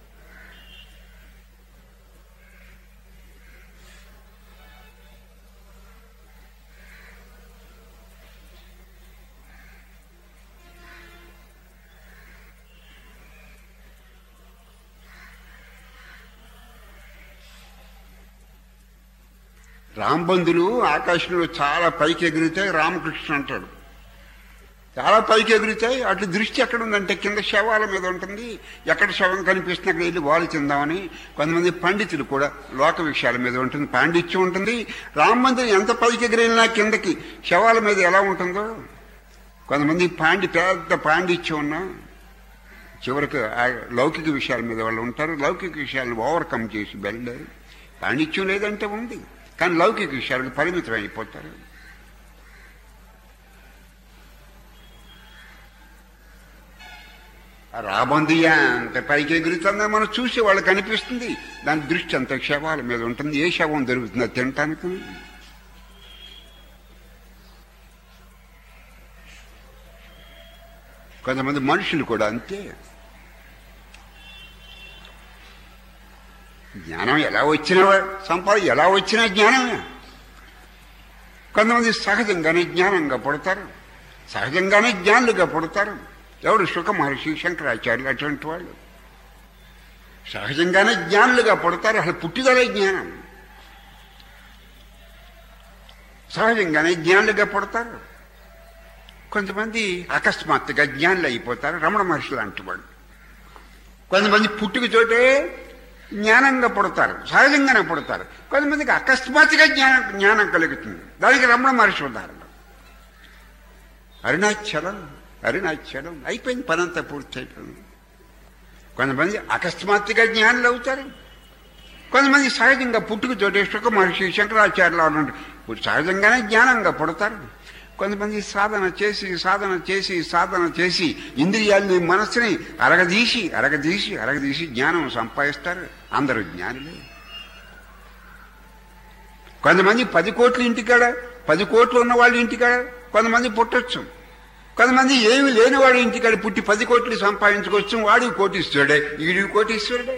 Speaker 1: రాంబంధులు ఆకాశంలో చాలా పైకి ఎగురుతాయి. రామకృష్ణ అంటాడు చాలా పైకి ఎగురుతాయి. అటు దృష్టి ఎక్కడ ఉందంటే కింద శవాల మీద ఉంటుంది. ఎక్కడ శవం కనిపిస్తున్నా అక్కడ వెళ్ళి వాళ్ళు తిందామని కొంతమంది పండితులు కూడా లోక విషయాల మీద ఉంటుంది, పాండిత్యం ఉంటుంది. రామబంధులు ఎంత పైకి ఎగిరినా కిందకి శవాల మీద ఎలా ఉంటుందో కొంతమంది పాండి పెద్ద పాండిత్యం ఉన్నా చివరికి లౌకిక విషయాల మీద వాళ్ళు ఉంటారు. లౌకిక విషయాలను ఓవర్కమ్ చేసి వెళ్ళారు. పాండిత్యం లేదంటే ఉంది, కానీ లౌకిక విషయాలకు పరిమితం అయిపోతారు. రాబందియ అంత పైకి ఎగురుతుందని మనం చూసి వాళ్ళకి అనిపిస్తుంది. దాని దృష్టి అంత శవాల మీద ఉంటుంది. ఏ శవం దొరుకుతుందో తినటానికి. కొంతమంది మనుషులు కూడా అంతే. జ్ఞానం ఎలా వచ్చినా సంపాద ఎలా వచ్చినా జ్ఞానమే. కొంతమంది సహజంగానే జ్ఞానంగా పుడతారు, సహజంగానే జ్ఞానులుగా పుడతారు. ఎవడు శుక మహర్షి, శంకరాచార్యులు అటువంటి వాళ్ళు సహజంగానే జ్ఞానులుగా పుడతారు. అసలు పుట్టిదలే జ్ఞానం. సహజంగానే జ్ఞానులుగా పుడతారు. కొంతమంది అకస్మాత్తుగా జ్ఞానులు అయిపోతారు. రమణ మహర్షి లాంటి వాళ్ళు. కొంతమంది పుట్టుకతోటే జ్ఞానంగా పుడతారు, సహజంగానే పుడతారు. కొంతమందికి అకస్మాత్తుగా జ్ఞానం జ్ఞానం కలుగుతుంది. దానికి రమణ మహర్షి ఉదాహరణ. అరుణాచలం అరుణాచలం అయిపోయింది, పనంతా పూర్తి అయిపోయింది. కొంతమంది అకస్మాత్తుగా జ్ఞానులు అవుతారు, కొంతమంది సహజంగా పుట్టుకతోటి శుక మహర్షి శంకరాచార్యులు అన్నట్టు ఇప్పుడు సహజంగానే జ్ఞానంగా పుడతారు. కొంతమంది సాధన చేసి సాధన చేసి సాధన చేసి ఇంద్రియాలని మనస్సుని అరగదీసి అరగదీసి అరగదీసి జ్ఞానం సంపాదిస్తారు. అందరూ జ్ఞానులే. కొంతమంది పది కోట్ల ఇంటికాడ పది కోట్లు ఉన్న వాళ్ళ ఇంటికాడ కొంతమంది పుట్టొచ్చు, కొంతమంది ఏమి లేని వాడి ఇంటికాడ పుట్టి పది కోట్లు సంపాదించుకోవచ్చు. వాడు కోటీశ్వరుడే, ఈడు కోటీశ్వరుడే.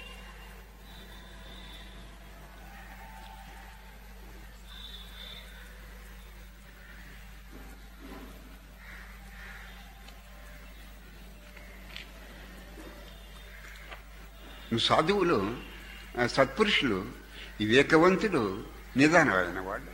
Speaker 1: సాధువులు, సత్పురుషులు, వివేకవంతులు, నిదానమైన వాళ్ళు.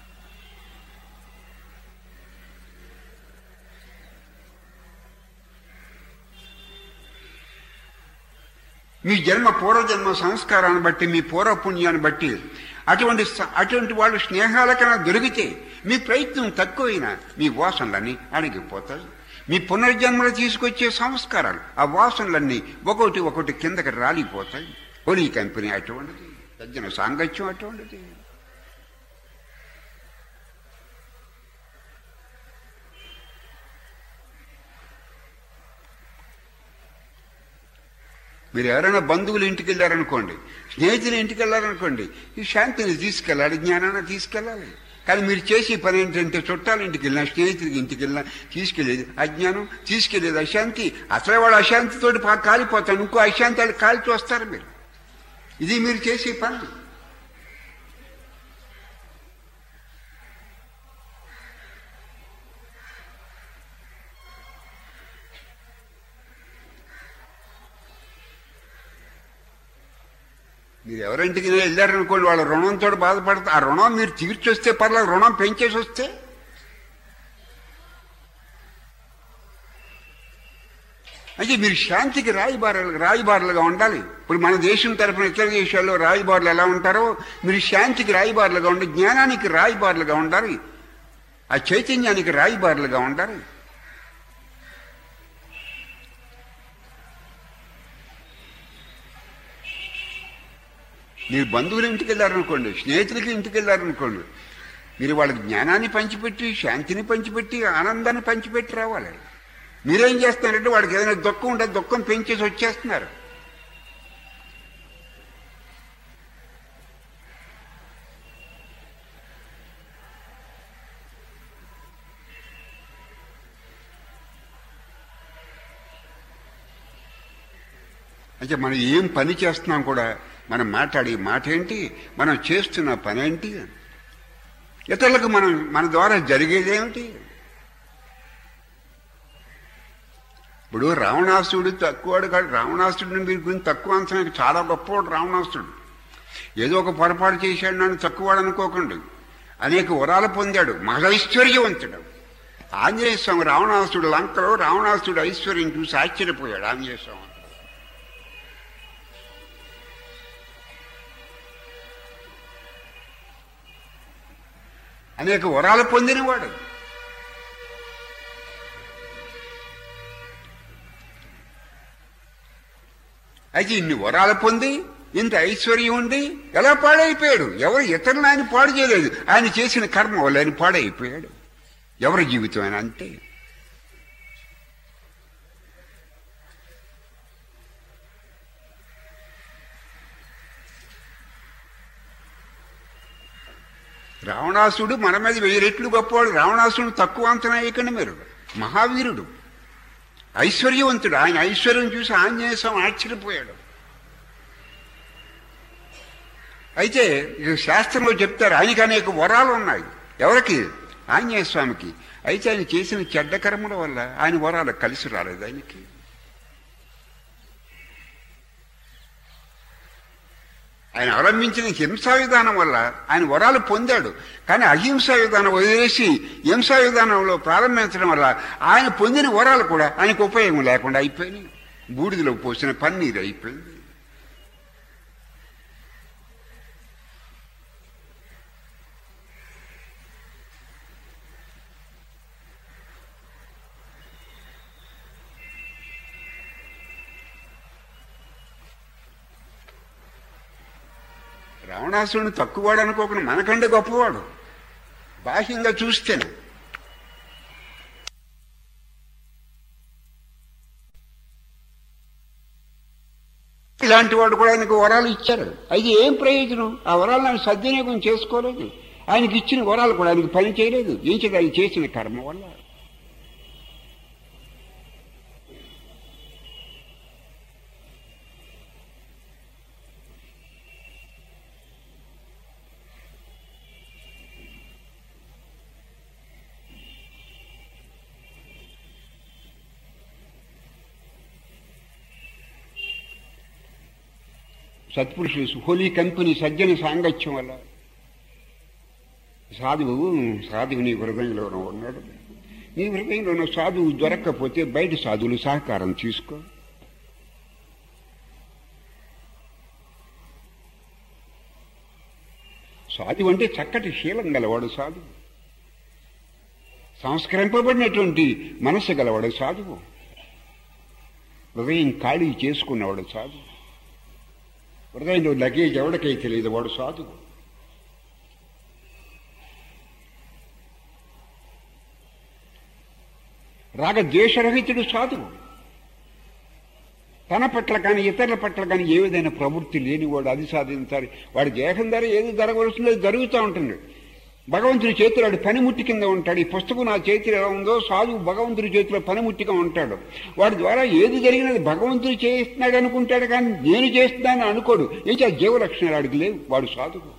Speaker 1: మీ జన్మ పూర్వజన్మ సంస్కారాన్ని బట్టి, మీ పూర్వపుణ్యాన్ని బట్టి అటువంటి అటువంటి వాళ్ళు స్నేహాలకైనా దొరికితే మీ ప్రయత్నం తక్కువైనా మీ వాసనలన్నీ అణిగిపోతాయి. మీ పునర్జన్మలు తీసుకొచ్చే సంస్కారాలు, ఆ వాసనలన్నీ ఒకటి ఒకటి కిందకి రాలిపోతాయి. హోలీ కంపెనీ అటువంటిది, సజ్జన సాంగత్యం అటువంటిది. మీరు ఎవరైనా బంధువులు ఇంటికి వెళ్ళారనుకోండి, స్నేహితులు ఇంటికి వెళ్ళారనుకోండి, ఈ శాంతిని తీసుకెళ్ళాలి, జ్ఞానాన్ని తీసుకెళ్ళాలి. కానీ మీరు చేసే పని ఏంటంటే చుట్టాల ఇంటికి వెళ్ళినా, స్నేహితులకి ఇంటికి వెళ్ళినా తీసుకెళ్ళేది అజ్ఞానం, తీసుకెళ్ళేది అశాంతి. అసలే వాడు అశాంతితోటి కాలిపోతాడు, ఇంకో అశాంతి వాళ్ళు కాల్చి వస్తారు. మీరు ఇది మీరు చేసే పని. మీరు ఎవరింటికి వెళ్ళారనుకోండి, వాళ్ళ రుణంతో బాధపడతా, ఆ రుణం మీరు తీర్చొస్తే పర్లేదు, రుణం పెంచేసి వస్తే అంటే మీరు శాంతికి రాయబారులు రాయబారులుగా ఉండాలి. ఇప్పుడు మన దేశం తరఫున ఇతర దేశాల్లో రాయబారులు ఎలా ఉంటారో మీరు శాంతికి రాయబారులుగా ఉండి, జ్ఞానానికి రాయబారులుగా ఉండాలి, ఆ చైతన్యానికి రాయబారులుగా ఉండాలి. మీరు బంధువుల ఇంటికి వెళ్ళారనుకోండి, స్నేహితులకి ఇంటికి వెళ్ళారనుకోండి, మీరు వాళ్ళకి జ్ఞానాన్ని పంచిపెట్టి, శాంతిని పంచిపెట్టి, ఆనందాన్ని పంచిపెట్టి రావాలి. మీరేం చేస్తున్నారంటే వాడికి ఏదైనా దుఃఖం ఉంటే దుఃఖం పెంచేసి వచ్చేస్తున్నారు. అంటే మనం ఏం పని చేస్తున్నాం కూడా, మనం మాట్లాడే మాట ఏంటి, మనం చేస్తున్న పని ఏంటి, ఇతరులకు మనం మన ద్వారా జరిగేదేమిటి. ఇప్పుడు రావణాసుడు తక్కువడు కాదు, రావణాసుడిని మీరు గురించి తక్కువ అంచనా, చాలా గొప్పవాడు రావణాసుడు. ఏదో ఒక పొరపాటు చేశాడు నన్ను తక్కువవాడు అనుకోకండి, అనేక వరాలు పొందాడు, మహైశ్వర్యవంతుడు. ఆంజనేయ స్వామి రావణాసుడు లంకలో రావణాసుడు ఐశ్వర్యం చూసి ఆశ్చర్యపోయాడు ఆంజనేయ స్వామి. అనేక వరాలు పొందినవాడు. అయితే ఇన్ని వరాలు పొంది, ఇంత ఐశ్వర్యం ఉండి ఎలా పాడైపోయాడు? ఎవరు ఇతరులను ఆయన పాడు చేయలేదు, ఆయన చేసిన కర్మ వల్ల ఆయన పాడైపోయాడు. ఎవరి జీవితం ఆయన అంతే. రావణాసుడు మన మీద వెయ్యి రెట్లు గొప్పవాడు. రావణాసుడు తక్కువ అంచనా వేయకండి మీరు. మహావీరుడు, ఐశ్వర్యవంతుడు. ఆయన ఐశ్వర్యం చూసి ఆంజనేయ స్వామి ఆశ్చర్యపోయాడు. అయితే శాస్త్రంలో చెప్తారు ఆయనకి అనేక వరాలు ఉన్నాయి. ఎవరికి? ఆంజనేయ స్వామికి. అయితే ఆయన చేసిన చెడ్డ కర్మల వల్ల ఆయన వరాలు కలిసి రాలేదు ఆయనకి. ఆయన అవలంబించిన హింసా విధానం వల్ల ఆయన వరాలు పొందాడు. కానీ అహింసా విధానం వదిలేసి హింసా విధానంలో ప్రారంభించడం వల్ల ఆయన పొందిన వరాలు కూడా ఆయనకు ఉపయోగం లేకుండా అయిపోయినాయి. బూడిదలో పోసిన పన్నీరు అయిపోయింది. రావణాసురుని తక్కువవాడు అనుకోకుండా మనకంటే గొప్పవాడు బాహ్యంగా చూస్తేనే. ఇలాంటి వాడు కూడా ఆయనకు వరాలు ఇచ్చారు. అయితే ఏం ప్రయోజనం? ఆ వరాలు ఆయన సద్వినియోగం చేసుకోలేదు. ఆయనకి ఇచ్చిన వరాలు కూడా ఆయనకి పని చేయలేదు. ఏం చేయాలి? ఆయన చేసిన కర్మ వల్ల. సత్పురుషులు హోలీ కంపెనీ సజ్జన సాంగత్యం వల్ల సాధువు సాధువు నీ హృదయంలో ఉన్నాడు. నీ హృదయంలో ఉన్న సాధువు దొరక్కపోతే బయట సాధువులు సహకారం తీసుకో. సాధువు అంటే చక్కటి శీలం గలవాడు సాధువు, సంస్కరింపబడినటువంటి మనస్సు గలవాడు సాధువు, హృదయం ఖాళీ చేసుకున్నవాడు సాధువు, హృదయంలో లగేజ్ ఎవడికై తెలియదు వాడు సాధువు. రాగద్వేషరహితుడు సాధువు. తన పట్ల కానీ ఇతరుల పట్ల కానీ ఏ విధమైన ప్రవృత్తి లేనివాడు అది సాధించాలి. వాడి దేహం ద్వారా ఏది జరగవలసిందో జరుగుతూ ఉంటుంది. భగవంతుడి చేతిలో వాడు పనిముట్టి కింద ఉంటాడు. ఈ పుస్తకం నా చేతిలో ఎలా ఉందో సాధువు భగవంతుడి చేతిలో పనిముట్టిగా ఉంటాడు. వాడి ద్వారా ఏది జరిగినది భగవంతుడు చేస్తున్నాడు అనుకుంటాడు, కానీ నేను చేస్తున్నాను అనుకోడు. ఏంటి ఆ జీవలక్షణాలు వాడికి లేవు. వాడు సాధువు.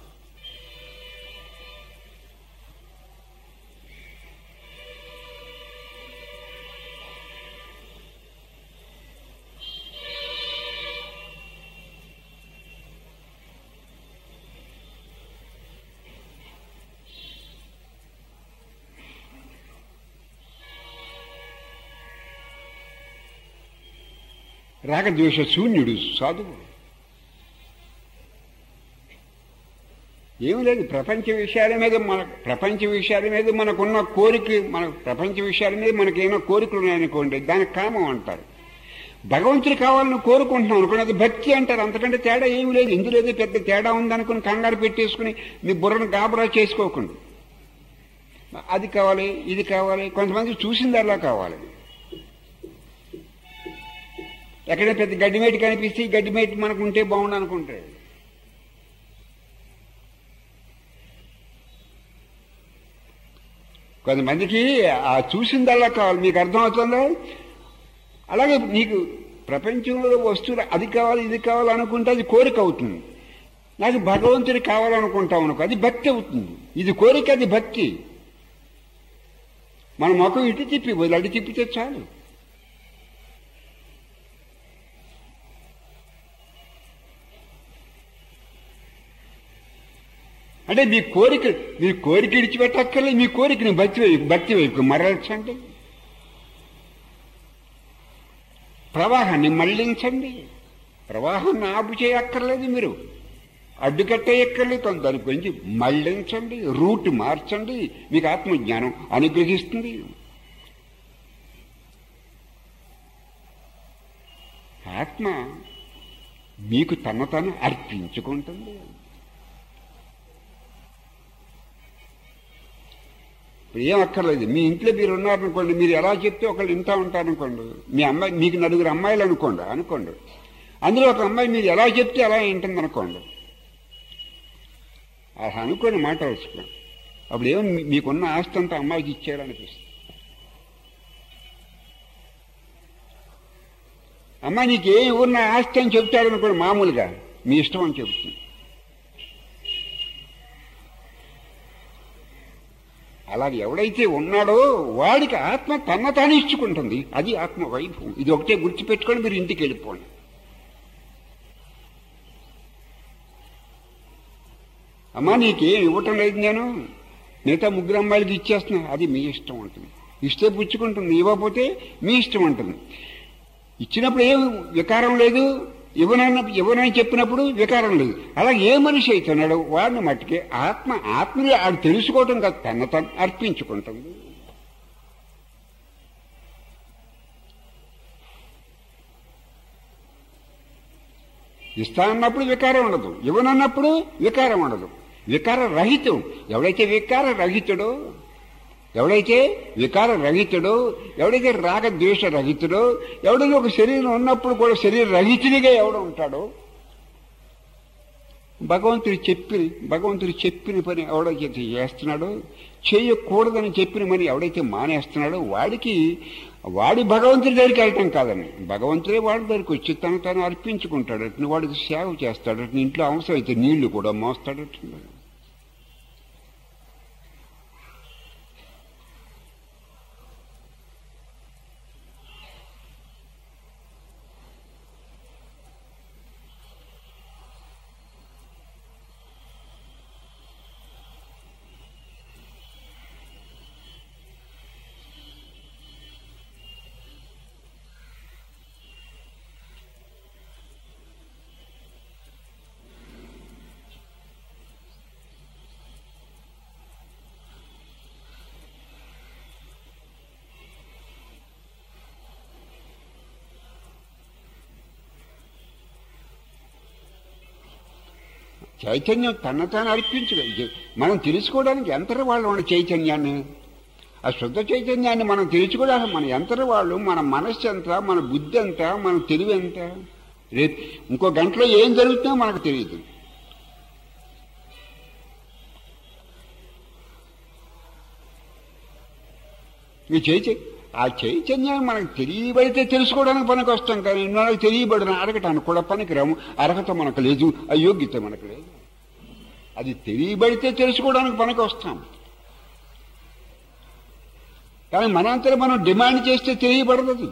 Speaker 1: రాగద్వేష శూన్యుడు సాధువు. ఏమి లేదు, ప్రపంచ విషయాల మీద మన ప్రపంచ విషయాల మీద మనకున్న కోరిక, మన ప్రపంచ విషయాల మీద మనకేమో కోరికలు ఉన్నాయనుకోండి, దానికి కామం అంటారు. భగవంతుడు కావాలని కోరుకుంటున్నాం అనుకోండి, అది భక్తి అంటారు. అంతకంటే తేడా ఏమి లేదు. ఇందులో ఏదో పెద్ద తేడా ఉందనుకుని కంగారు పెట్టేసుకుని మీ బుర్రను గాబరా చేసుకోకుండా అది కావాలి ఇది కావాలి. కొంతమంది చూసిందల్లా కావాలి. ఎక్కడైనా పెద్ద గడ్డిమేటి కనిపిస్తే గడ్డిమేటి మనకు ఉంటే బాగుండు అనుకుంటాడు. కొంతమందికి ఆ చూసిందల్లా కావాలి. మీకు అర్థమవుతుందా? అలాగే నీకు ప్రపంచంలో వస్తువులు అది కావాలి ఇది కావాలి అనుకుంటే అది కోరిక అవుతుంది. నాకు భగవంతుడి కావాలనుకుంటాం అనుకో, అది భక్తి అవుతుంది. ఇది కోరిక, అది భక్తి. మన ముఖం ఇటు తిప్పి వదిలి అటు తిప్పితే చాలు. అంటే మీ కోరిక మీ కోరిక ఇడిచిపెట్టక్కర్లేదు. మీ కోరికని భక్తి వైపు భక్తి వైపు మరల్చండి. ప్రవాహాన్ని మళ్లించండి. ప్రవాహాన్ని ఆపు చేయక్కర్లేదు. మీరు అడ్డుకట్టేయక్కర్లేదు. దాని గురించి మళ్లించండి, రూట్ మార్చండి. మీకు ఆత్మజ్ఞానం అనుగ్రహిస్తుంది. ఆత్మ మీకు తన తను అర్పించుకుంటుంది. ఇప్పుడు ఏం అక్కర్లేదు. మీ ఇంట్లో మీరు ఉన్నారనుకోండి, మీరు ఎలా చెప్తే ఒకళ్ళు ఇంటా ఉంటారనుకోండి. మీ అమ్మాయి మీకు నలుగురు అమ్మాయిలు అనుకోండి అనుకోండి అందులో ఒక అమ్మాయి మీరు ఎలా చెప్తే అలా వింటుంది అనుకోండి. అలా అనుకోని మాట వస్తుంది. అప్పుడు ఏమో మీకున్న ఆస్తి అంతా అమ్మాయికి ఇచ్చేయాలనిపిస్తుంది. అమ్మాయి నీకేం ఉన్న ఆస్తి అని చెప్తాడనుకోండి, మామూలుగా మీ ఇష్టం అని చెబుతుంది. అలాగే ఎవడైతే ఉన్నాడో వాడికి ఆత్మ తన తాను ఇచ్చుకుంటుంది. అది ఆత్మ వైభవం. ఇది ఒకటే గుర్తుపెట్టుకొని మీరు ఇంటికి వెళ్ళిపోండి. అమ్మా నీకేం ఇవ్వటం లేదు, నేను మిగతా ముగ్గురు అమ్మాయిలకి ఇచ్చేస్తున్నా, అది మీ ఇష్టం ఉంటుంది. ఇస్తే పుచ్చుకుంటుంది, ఇవ్వకపోతే మీ ఇష్టం ఉంటుంది. ఇచ్చినప్పుడు ఏం వికారం లేదు, ఇవ్వనన్న ఇవ్వనని చెప్పినప్పుడు వికారం లేదు. అలాగే ఏ మనిషి అవుతున్నాడు వాడిని మట్టుకే ఆత్మ ఆత్మని ఆడు తెలుసుకోవటం కాదు, తన తను అర్పించుకుంటుంది. ఇస్తానన్నప్పుడు వికారం ఉండదు, ఇవ్వనన్నప్పుడు వికారం ఉండదు. వికార రహితం. ఎవడైతే వికార రహితుడో, ఎవడైతే వికార రహితుడో, ఎవడైతే రాగద్వేష రహితుడో, ఎవడైనా ఒక శరీరం ఉన్నప్పుడు కూడా శరీర రహితుడిగా ఎవడు ఉంటాడో, భగవంతుడు చెప్పి భగవంతుడు చెప్పిన పని ఎవడైతే చేస్తున్నాడో, చేయకూడదని చెప్పిన పని ఎవడైతే మానేస్తున్నాడో వాడికి వాడి భగవంతుడి దగ్గరికి వెళ్ళటం కాదని, భగవంతుడే వాడి దగ్గరికి వచ్చి తను తను అర్పించుకుంటాడు. అట్ని వాడికి సేవ చేస్తాడు. అట్ని ఇంట్లో అవసరం అయితే నీళ్లు కూడా మోస్తాడు. చైతన్యం తన తాను అర్పించగలిగి మనం తెలుసుకోవడానికి ఎంతటి వాళ్ళు ఉన్న చైతన్యాన్ని, ఆ శుద్ధ చైతన్యాన్ని మనం తెలుసుకోవడానికి మన ఎంతటి వాళ్ళు, మన మనస్సు ఎంత, మన బుద్ధి ఎంత, మన తెలివి ఎంత. రేపు ఇంకో గంటలో ఏం జరుగుతుందో మనకు తెలియదు. ఈ చైతన్యం ఆ చైతన్యాన్ని మనకు తెలియబడితే తెలుసుకోవడానికి పనికి వస్తాం, కానీ మనకు తెలియబడిన అడగటానికి కూడా పనికిరాము. అర్హత మనకు లేదు, అయోగ్యత మనకు లేదు. అది తెలియబడితే తెలుసుకోవడానికి పనికి వస్తాం, కానీ మనంతలో మనం డిమాండ్ చేస్తే తెలియబడదు.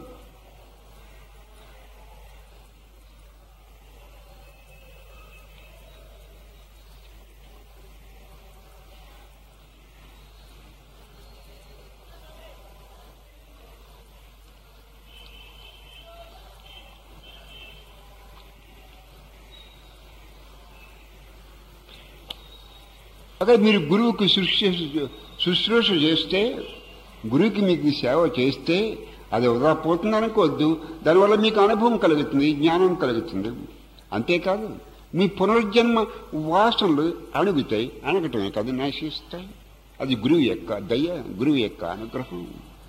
Speaker 1: అదే మీరు గురువుకి శుశ్రూష శుశ్రూష చేస్తే, గురువుకి మీకు సేవ చేస్తే అది వృధా పోతుంది అనుకోవద్దు. దానివల్ల మీకు అనుభవం కలుగుతుంది, జ్ఞానం కలుగుతుంది. అంతేకాదు మీ పునర్జన్మ వాసనలు అణుగుతాయి, అణగటమే కాదు నశిస్తాయి. అది గురువు యొక్క దయ, గురువు యొక్క అనుగ్రహం.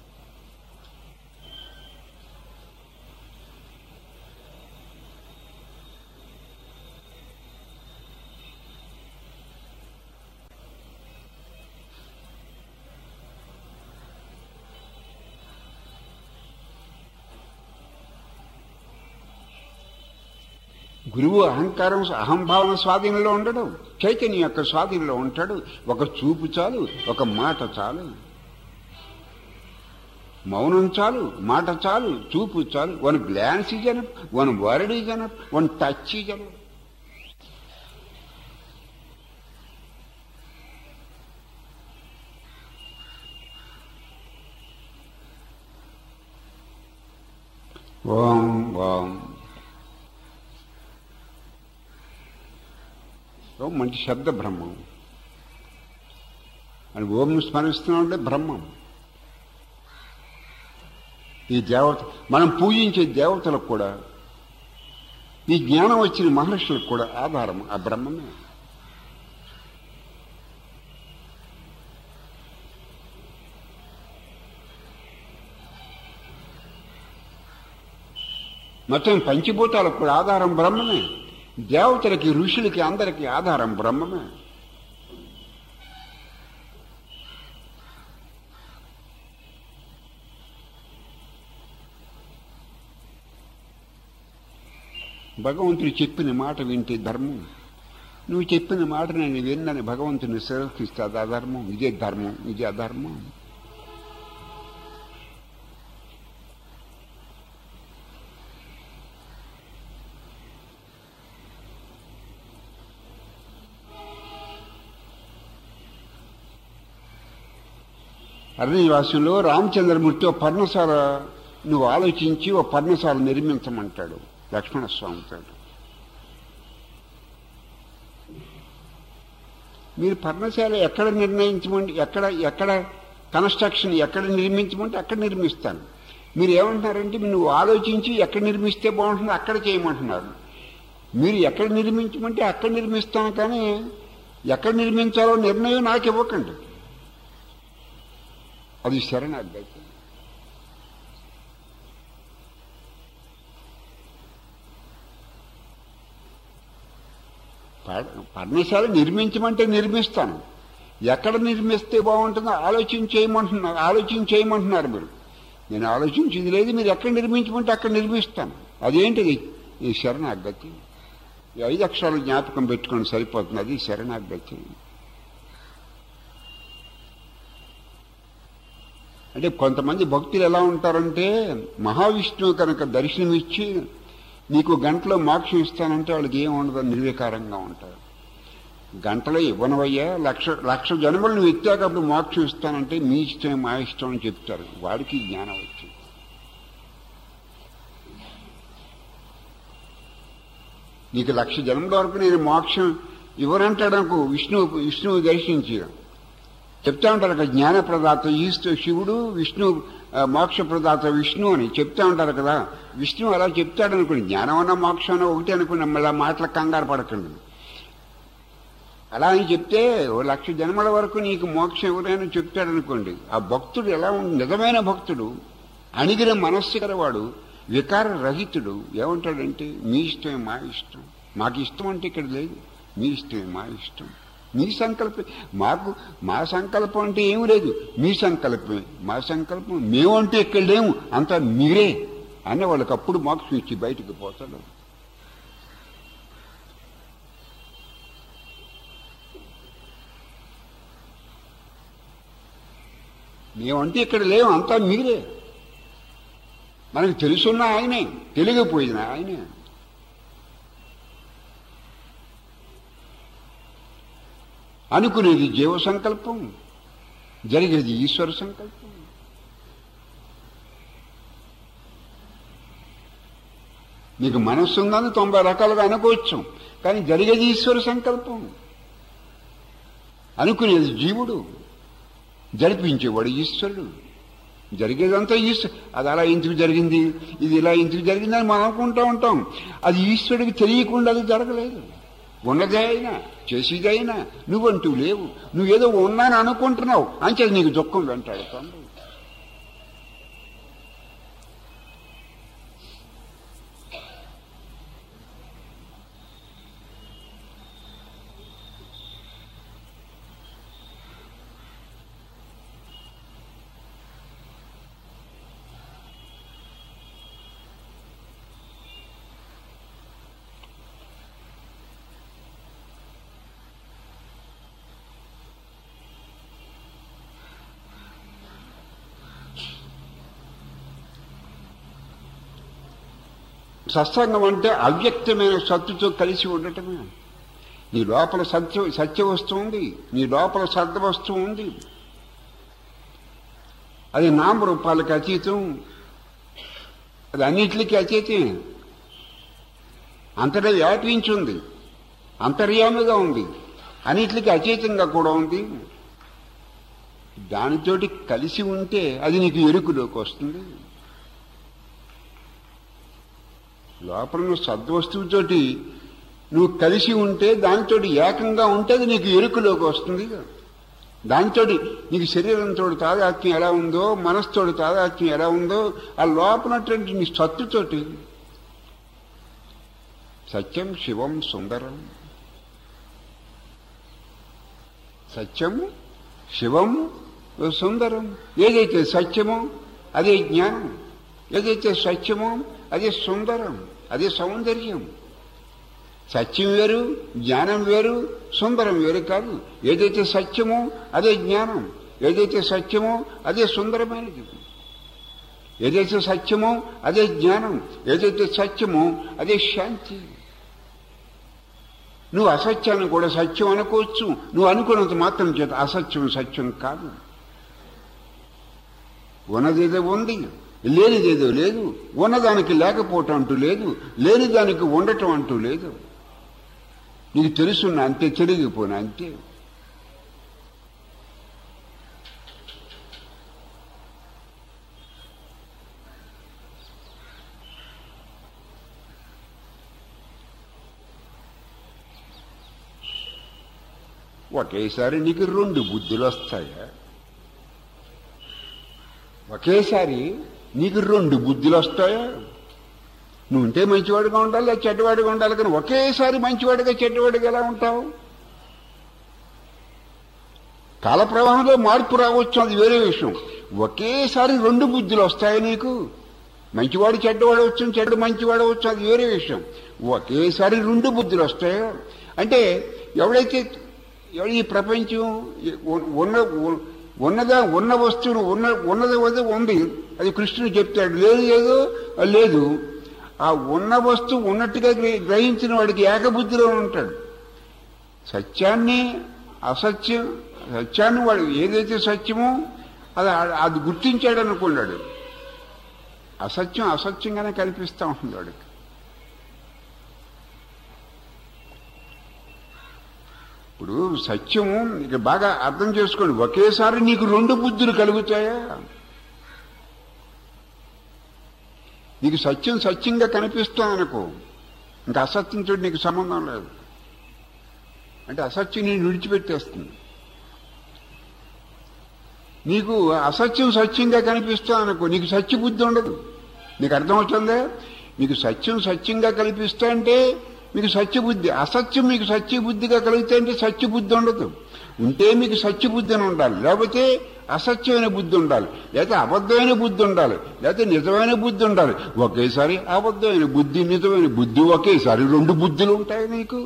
Speaker 1: గురువు అహంకారం అహంభావన స్వాధీనంలో ఉండడు, చైతన్యం యొక్క స్వాధీనంలో ఉంటాడు. ఒక చూపు చాలు, ఒక మాట చాలు, మౌనం చాలు, మాట చాలు, చూపు చాలు. One glance is enough, one word is enough, one touch is enough. ఓం ఓం ఓం మంచి శబ్ద బ్రహ్మం అని ఓంను స్మరిస్తున్నాం అంటే బ్రహ్మం. ఈ దేవత మనం పూజించే దేవతలకు కూడా, ఈ జ్ఞానం వచ్చిన మహర్షులకు కూడా ఆధారం ఆ బ్రహ్మమే. మొత్తం పంచభూతాలకు కూడా ఆధారం బ్రహ్మమే. దేవతలకి, ఋషులకి, అందరికీ ఆధారం బ్రహ్మమే. భగవంతుడు చెప్పిన మాట వింటే ధర్మం. నువ్వు చెప్పిన మాట నేను విన్నని భగవంతుని శిరస్కిస్తే అది అధర్మం. ఇదే ధర్మం, ఇదే అధర్మం. అరణ్యవాసంలో రామచంద్రమూర్తి ఓ పర్ణశాల నువ్వు ఆలోచించి ఓ పర్ణశాల నిర్మించమంటాడు లక్ష్మణస్వామితో. మీరు పర్ణశాల ఎక్కడ నిర్ణయించమంటే, ఎక్కడ ఎక్కడ కన్స్ట్రక్షన్ ఎక్కడ నిర్మించమంటే అక్కడ నిర్మిస్తాను. మీరు ఏమంటున్నారంటే నువ్వు ఆలోచించి ఎక్కడ నిర్మిస్తే బాగుంటుందో అక్కడ చేయమంటున్నారు. మీరు ఎక్కడ నిర్మించమంటే అక్కడ నిర్మిస్తాను, కానీ ఎక్కడ నిర్మించాలో నిర్ణయం నాకు ఇవ్వకండి. అది శరణాగతి. పర్ణశాల నిర్మించమంటే నిర్మిస్తాను, ఎక్కడ నిర్మిస్తే బాగుంటుందో ఆలోచన చేయమంటున్నారు ఆలోచన చేయమంటున్నారు మీరు. నేను ఆలోచించింది లేదు, మీరు ఎక్కడ నిర్మించమంటే అక్కడ నిర్మిస్తాను. అదేంటిది? ఈ శరణాగతి. ఈ ఐదు అక్షరాలు జ్ఞాపకం పెట్టుకొని సరిపోతుంది. అది శరణాగతి. అంటే కొంతమంది భక్తులు ఎలా ఉంటారంటే, మహావిష్ణువు కనుక దర్శనమిచ్చి నీకు గంటలో మోక్షం ఇస్తానంటే వాళ్ళకి ఏం ఉండదు, నిర్వికారంగా ఉంటారు. గంటలో ఇవ్వనవయ్యా, లక్ష లక్ష జన్మలు నువ్వు ఎత్తాక అప్పుడు మోక్షం ఇస్తానంటే మీ ఇష్టం మా ఇష్టం అని చెప్తారు. వాడికి జ్ఞానం వచ్చింది. నీకు లక్ష జన్మల వరకు నేను మోక్షం ఇవ్వనంటాడు అనుకో. విష్ణువు విష్ణువు దర్శించి చెప్తా ఉంటారు కదా, జ్ఞానప్రదాత ఈశ్వ శివుడు, విష్ణు మోక్ష ప్రదాత విష్ణు అని చెప్తా ఉంటారు కదా. విష్ణువు అలా చెప్తాడు అనుకోండి, జ్ఞానం అన్న మోక్షం అన్న ఒకటి అనుకోండి, మళ్ళీ మాటలకు కంగారు పడకండి. అలా అని చెప్తే ఓ లక్ష జన్మల వరకు నీకు మోక్షం ఎవరైనా చెప్తాడు అనుకోండి, ఆ భక్తుడు ఎలా ఉంది? నిజమైన భక్తుడు, అణిగిన మనస్సు గలవాడు, వికార రహితుడు ఏమంటాడంటే, మీ ఇష్టమే మా ఇష్టం. మాకు ఇష్టం అంటే ఇక్కడ లేదు, మీ ఇష్టమే మా ఇష్టం. మీ సంకల్పం, మాకు మా సంకల్పం అంటే ఏమి లేదు, మీ సంకల్పమే మా సంకల్పం. మేమంటే ఇక్కడ లేము, అంతా మీరే అన్న వాళ్ళకి అప్పుడు మోక్షం ఇచ్చి బయటికి పోతాడు. మేమంటే ఇక్కడ లేవు, అంతా మీరే. మనకు తెలుసున్న ఆయనే, తెలియకపోయిన ఆయనే. అనుకునేది జీవ సంకల్పం, జరిగేది ఈశ్వర సంకల్పం. నీకు మనస్సు ఉందని తొంభై రకాలుగా అనుకోవచ్చు, కానీ జరిగేది ఈశ్వర సంకల్పం. అనుకునేది జీవుడు, జరిపించేవాడు ఈశ్వరుడు. జరిగేదంతా ఈశ్వరు. అది అలా ఎందుకు జరిగింది, ఇది ఇలా ఎందుకు జరిగిందని మనం అనుకుంటూ ఉంటాం. అది ఈశ్వరుడికి తెలియకుండా అది జరగలేదు. ఉన్నదే అయినా చేసేదైనా నువ్వంటూ లేవు, నువ్వేదో ఉన్నాను అనుకుంటున్నావు, అంచేది నీకు దుఃఖం వెంటాడుతుంది. సత్సంగం అంటే అవ్యక్తమైన సత్తుతో కలిసి ఉండటమే. నీ లోపల సత్య సత్య వస్తువు ఉంది, నీ లోపల సద్ద వస్తువు ఉంది. అది నామరూపాలకు అతీతం, అది అన్నింటికి అతీతం. అంతటా వ్యాపించి ఉంది, అంతర్యామిగా ఉంది, అన్నింటికి అతీతంగా కూడా ఉంది. దానితోటి కలిసి ఉంటే అది నీకు ఎరుకులోకి వస్తుంది. లోపల నువ్వు సద్వస్తువుతోటి నువ్వు కలిసి ఉంటే, దానితోటి ఏకంగా ఉంటే అది నీకు ఎరుకులోకి వస్తుంది. దానితోటి నీకు శరీరంతో తాదాత్మ్యం ఎలా ఉందో, మనస్సుతోటి తాదాత్మ్యం ఎలా ఉందో, ఆ లోపలటువంటి నీ సత్తుతోటి. సత్యం శివం సుందరం. సత్యం శివం సుందరం. ఏదైతే సత్యమో అదే జ్ఞానం, ఏదైతే సత్యమో అదే సుందరం, అదే సౌందర్యం. సత్యం వేరు, జ్ఞానం వేరు, సుందరం వేరు కాదు. ఏదైతే సత్యమో అదే జ్ఞానం, ఏదైతే సత్యమో అదే సుందరమైనది. ఏదైతే సత్యమో అదే జ్ఞానం, ఏదైతే సత్యమో అదే శాంతి. నువ్వు అసత్యాన్ని కూడా సత్యం అనుకోవచ్చు, నువ్వు అనుకున్నంత మాత్రం చేత అసత్యం సత్యం కాదు. ఉన్నదేదో ఉంది, లేనిదేదో లేదు. ఉన్నదానికి లేకపోవటం అంటూ లేదు, లేని దానికి ఉండటం అంటూ లేదు. నీకు తెలుసున్నా అంతే, తెలియకపోయినా అంతే. ఒకేసారి నీకు రెండు బుద్ధులు వస్తాయా? ఒకేసారి నీకు రెండు బుద్ధులు వస్తాయా? నువ్వు ఉంటే మంచివాడిగా ఉండాలి, లేదా చెడ్డవాడిగా ఉండాలి, కానీ ఒకేసారి మంచివాడిగా చెడ్డవాడిగా ఎలా ఉంటావు? కాల ప్రవాహంలో మార్పు రావచ్చు, అది వేరే విషయం. ఒకేసారి రెండు బుద్ధులు వస్తాయి నీకు. మంచివాడు చెడ్డవాడు వచ్చు, చెడ్డ మంచివాడు వచ్చు, అది వేరే విషయం. ఒకేసారి రెండు బుద్ధులు వస్తాయో అంటే ఎవడైతే ఎవడు ఈ ప్రపంచం ఉన్న ఉన్నదా ఉన్న వస్తువును ఉన్న ఉన్నది వద్ద ఉంది, అది కృష్ణుడు చెప్తాడు. లేదు లేదు లేదు, ఆ ఉన్న వస్తువు ఉన్నట్టుగా గ్రహించిన వాడికి ఏకబుద్ధిలో ఉంటాడు. సత్యాన్ని అసత్యం, సత్యాన్ని వాడు ఏదైతే సత్యమో అది అది గుర్తించాడు అనుకున్నాడు. అసత్యం అసత్యంగానే కనిపిస్తూ ఉంటుంది వాడికి. ఇప్పుడు సత్యము ఇక బాగా అర్థం చేసుకోండి. ఒకేసారి నీకు రెండు బుద్ధులు కలుగుతాయా? నీకు సత్యం సత్యంగా కనిపిస్తాననుకో, ఇంకా అసత్యంతో నీకు సంబంధం లేదు. అంటే అసత్యం నేను విడిచిపెట్టేస్తుంది. నీకు అసత్యం సత్యంగా కనిపిస్తాననుకో, నీకు సత్యబుద్ధి ఉండదు. నీకు అర్థమవుతుందా? నీకు సత్యం సత్యంగా కనిపిస్తా అంటే మీకు సత్యబుద్ధి, అసత్యం మీకు సత్యబుద్ధిగా కలిగితే అంటే సత్యబుద్ధి ఉండదు. ఉంటే మీకు సత్యబుద్ధి అని ఉండాలి, లేకపోతే అసత్యమైన బుద్ధి ఉండాలి, లేకపోతే అబద్ధమైన బుద్ధి ఉండాలి, లేకపోతే నిజమైన బుద్ధి ఉండాలి. ఒకేసారి అబద్ధమైన బుద్ధి, నిజమైన బుద్ధి, ఒకేసారి రెండు బుద్ధులు ఉంటాయి నీకు.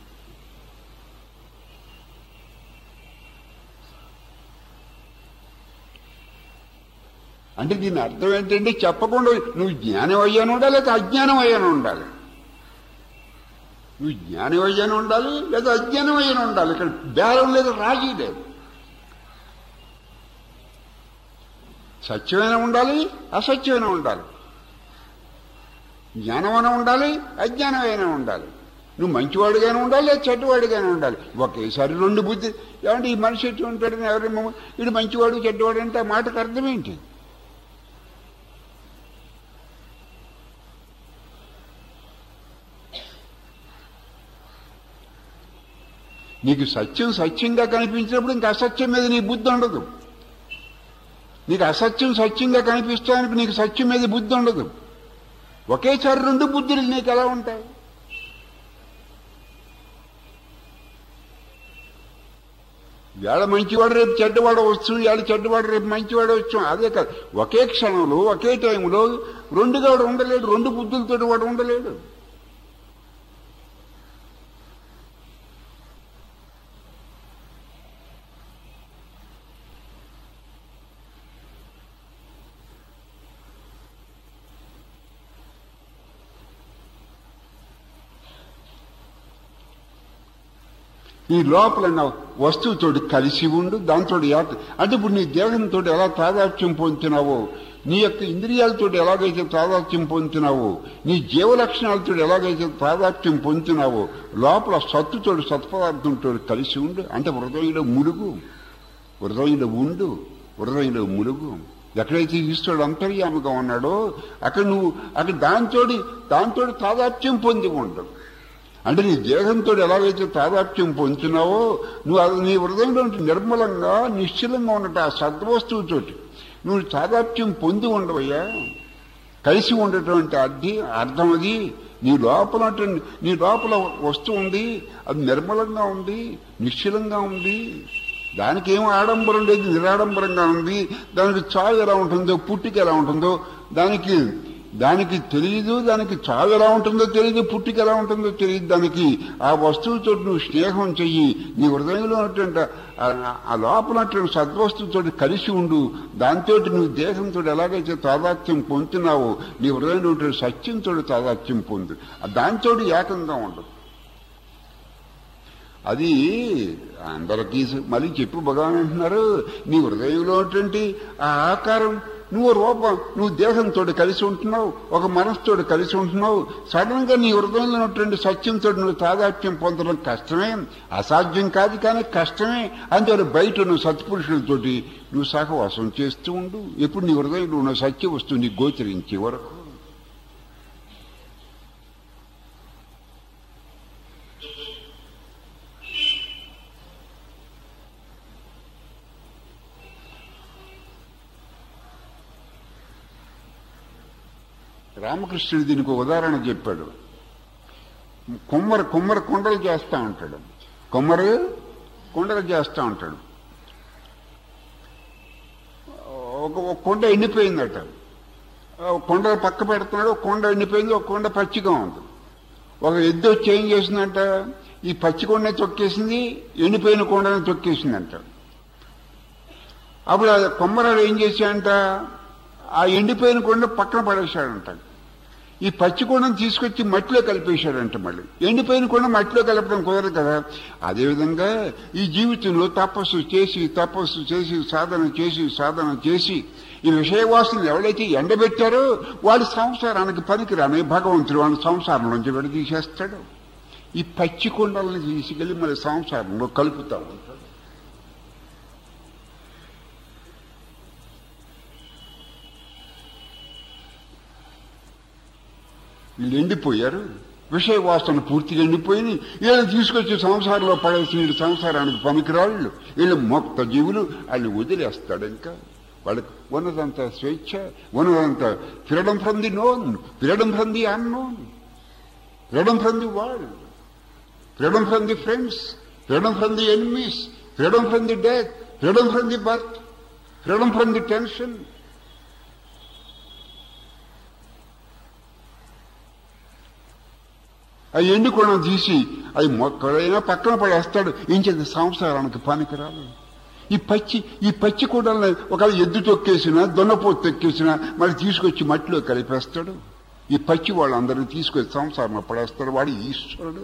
Speaker 1: అంటే దీని అర్థం ఏంటంటే చెప్పకుండా నువ్వు జ్ఞానం అయ్యాను ఉండాలి, లేదా అజ్ఞానం అయ్యాను ఉండాలి. నువ్వు జ్ఞానం అయ్యాను ఉండాలి, లేదా అజ్ఞానం అయ్యాను ఉండాలి. ఇక్కడ బేరం లేదు, రాజీ లేదు. సత్యమైన ఉండాలి, అసత్యమైన ఉండాలి. జ్ఞానమైన ఉండాలి, అజ్ఞానమైన ఉండాలి. నువ్వు మంచివాడిగానే ఉండాలి, లేదా చెడ్డవాడిగానే ఉండాలి. ఒకేసారి రెండు బుద్ధి. ఏమంటే ఈ మనిషి ఎట్టు ఉంటాడని ఎవరేమో వీడు మంచివాడు చెడ్డవాడు అంటే ఆ మాటకు అర్థం ఏంటి? నీకు సత్యం సత్యంగా కనిపించినప్పుడు ఇంకా అసత్యం మీద నీ బుద్ధి ఉండదు. నీకు అసత్యం సత్యంగా కనిపిస్తానికి నీకు సత్యం మీద బుద్ధి ఉండదు. ఒకేసారి రెండు బుద్ధులు నీకు ఎలా ఉంటాయి? ఇవాళ మంచివాడు రేపు చెడ్డవాడు వచ్చు, ఇవాళ చెడ్డవాడు రేపు మంచివాడు వచ్చు. అదే కాదు, ఒకే క్షణంలో ఒకే టైంలో రెండుగా వాడు ఉండలేడు, రెండు బుద్ధులతో వాడు ఉండలేడు. ఈ లోపల వస్తువుతో కలిసి ఉండు, దాంతో అంటే ఇప్పుడు నీ దేహంతో ఎలా తాదాత్మ్యం పొందుతున్నావో, నీ యొక్క ఇంద్రియాలతో ఎలాగైతే తాదాత్మ్యం పొందుతున్నావో, నీ జీవలక్షణాలతో ఎలాగైతే తాదాత్మ్యం పొందుతున్నావో, లోపల సత్తుతో సత్పదార్థంతో కలిసి ఉండు. అంటే హృదయంలో ములుగు, హృదయంలో ఉండు, హృదయంలో ములుగు. ఎక్కడైతే ఈశ్వరుడు అంతర్యామిగా ఉన్నాడో అక్కడ నువ్వు అక్కడ దాంతో దాంతో తాదాత్మ్యం పొంది ఉండవు. అంటే నీ దేహంతో ఎలాగైతే తాదాత్మ్యం పొందుతున్నావో నువ్వు అది నీ హృదయంలో నిర్మలంగా నిశ్చలంగా ఉన్నట్టు ఆ సద్వస్తువుతోటి నువ్వు తాదాత్మ్యం పొంది ఉండవయ్యా. కలిసి ఉండేటువంటి అర్థి అర్థం అది నీ లోపల నీ లోపల వస్తువు ఉంది, అది నిర్మలంగా ఉంది, నిశ్చలంగా ఉంది. దానికి ఏం ఆడంబరం లేదు, నిరాడంబరంగా ఉంది. దానికి చావు ఎలా ఉంటుందో, పుట్టిక ఎలా ఉంటుందో దానికి దానికి తెలియదు. దానికి చావు ఎలా ఉంటుందో తెలియదు, పుట్టిక ఎలా ఉంటుందో తెలియదు. దానికి ఆ వస్తువుతో నువ్వు స్నేహం చెయ్యి. నీ హృదయంలో ఉన్నటువంటి ఆ లోపలటువంటి సద్వస్తువుతో కలిసి ఉండు. దాంతో నువ్వు దేహంతో ఎలాగైతే తాదాత్మ్యం పొందుతున్నావో నీ హృదయంలో ఉంటే సత్యంతో తాదాత్మ్యం పొందు. దాంతో ఏకంగా ఉండదు. అది అందరికీ మళ్ళీ చెప్పు భగవాన్ అంటున్నారు, నీ హృదయంలో ఉన్నటువంటి ఆ ఆకారం నువ్వు రూపం, నువ్వు దేహంతో కలిసి ఉంటున్నావు, ఒక మనసుతో కలిసి ఉంటున్నావు. సడన్ గా నీ హృదయంలో ఉన్నటువంటి సత్యంతో నువ్వు తాదాత్మ్యం పొందడం కష్టమే, అసాధ్యం కాదు కానీ కష్టమే. అందువల్ల బయట నువ్వు సత్పురుషులతోటి నువ్వు సహవాసం చేస్తూ ఉండు. ఎప్పుడు నీ హృదయంలో ఉన్న సత్య వస్తువు నీకు గోచరించే వరకు. రామకృష్ణుడు దీనికి ఉదాహరణ చెప్పాడు. కుమ్మరి కుమ్మరి కుండలు చేస్తూ ఉంటాడు. కుమ్మరి కుండలు చేస్తూ ఉంటాడు. ఒక ఒక కొండ ఎండిపోయిందట. కొండ పక్క పెడుతున్నాడు. ఒక కొండ ఎండిపోయింది, ఒక కొండ పచ్చిగా ఉంది. ఒక ఎద్దు వచ్చి ఏం చేసిందంట, ఈ పచ్చి కొండని తొక్కేసింది, ఎండిపోయిన కొండని తొక్కేసిందంట. అప్పుడు ఆ కొమ్మరాడు ఏం చేశాడంట, ఆ ఎండిపోయిన కొండ పక్కన పడేశాడంట. ఈ పచ్చి కొండను తీసుకొచ్చి మట్టిలో కలిపేశాడంట. మళ్ళీ ఎండిపోయిన కొండ మట్టిలో కలపడం కుదరదు కదా. అదేవిధంగా ఈ జీవితంలో తపస్సు చేసి తపస్సు చేసి సాధన చేసి సాధన చేసి ఈ విషయవాసులు ఎవరైతే ఎండబెట్టారో వాడి సంసారానికి పనికిరాని భగవంతుడు వాడి సంసారం నుంచి విడదీసేస్తాడు. ఈ పచ్చి కొండలను తీసుకెళ్లి మళ్ళీ సంసారంలో కలుపుతా ఉంటాడు. వీళ్ళు ఎండిపోయారు, విషయ వాసన పూర్తిగా ఎండిపోయి వీళ్ళని తీసుకొచ్చి సంసారంలో పడేసి వీళ్ళు సంసారానికి పనికిరాళ్ళు, వీళ్ళు మొక్త జీవులు, వాళ్ళు వదిలేస్తాడు. ఇంకా వాళ్ళకి ఉన్నదంతా స్వేచ్ఛ, ఉన్నదంతా freedom from the known, freedom from the unknown, freedom from the world, freedom from the friends, freedom from the enemies, freedom from the death, freedom from the birth, freedom from the tension. అవి ఎండుకోవడం తీసి అవి మొక్కడైనా పక్కన పడేస్తాడు. ఏం చేద్దాం, సంసారానికి పనికిరాదు. ఈ పచ్చి ఈ పచ్చి కూడా ఒకవేళ ఎద్దు తొక్కేసినా దొన్నపోతు తొక్కేసినా మళ్ళీ తీసుకొచ్చి మట్టిలో కలిపేస్తాడు. ఈ పచ్చి వాళ్ళందరినీ తీసుకొచ్చి సంసారంలో పడేస్తాడు. వాడు ఈశ్వరుడు,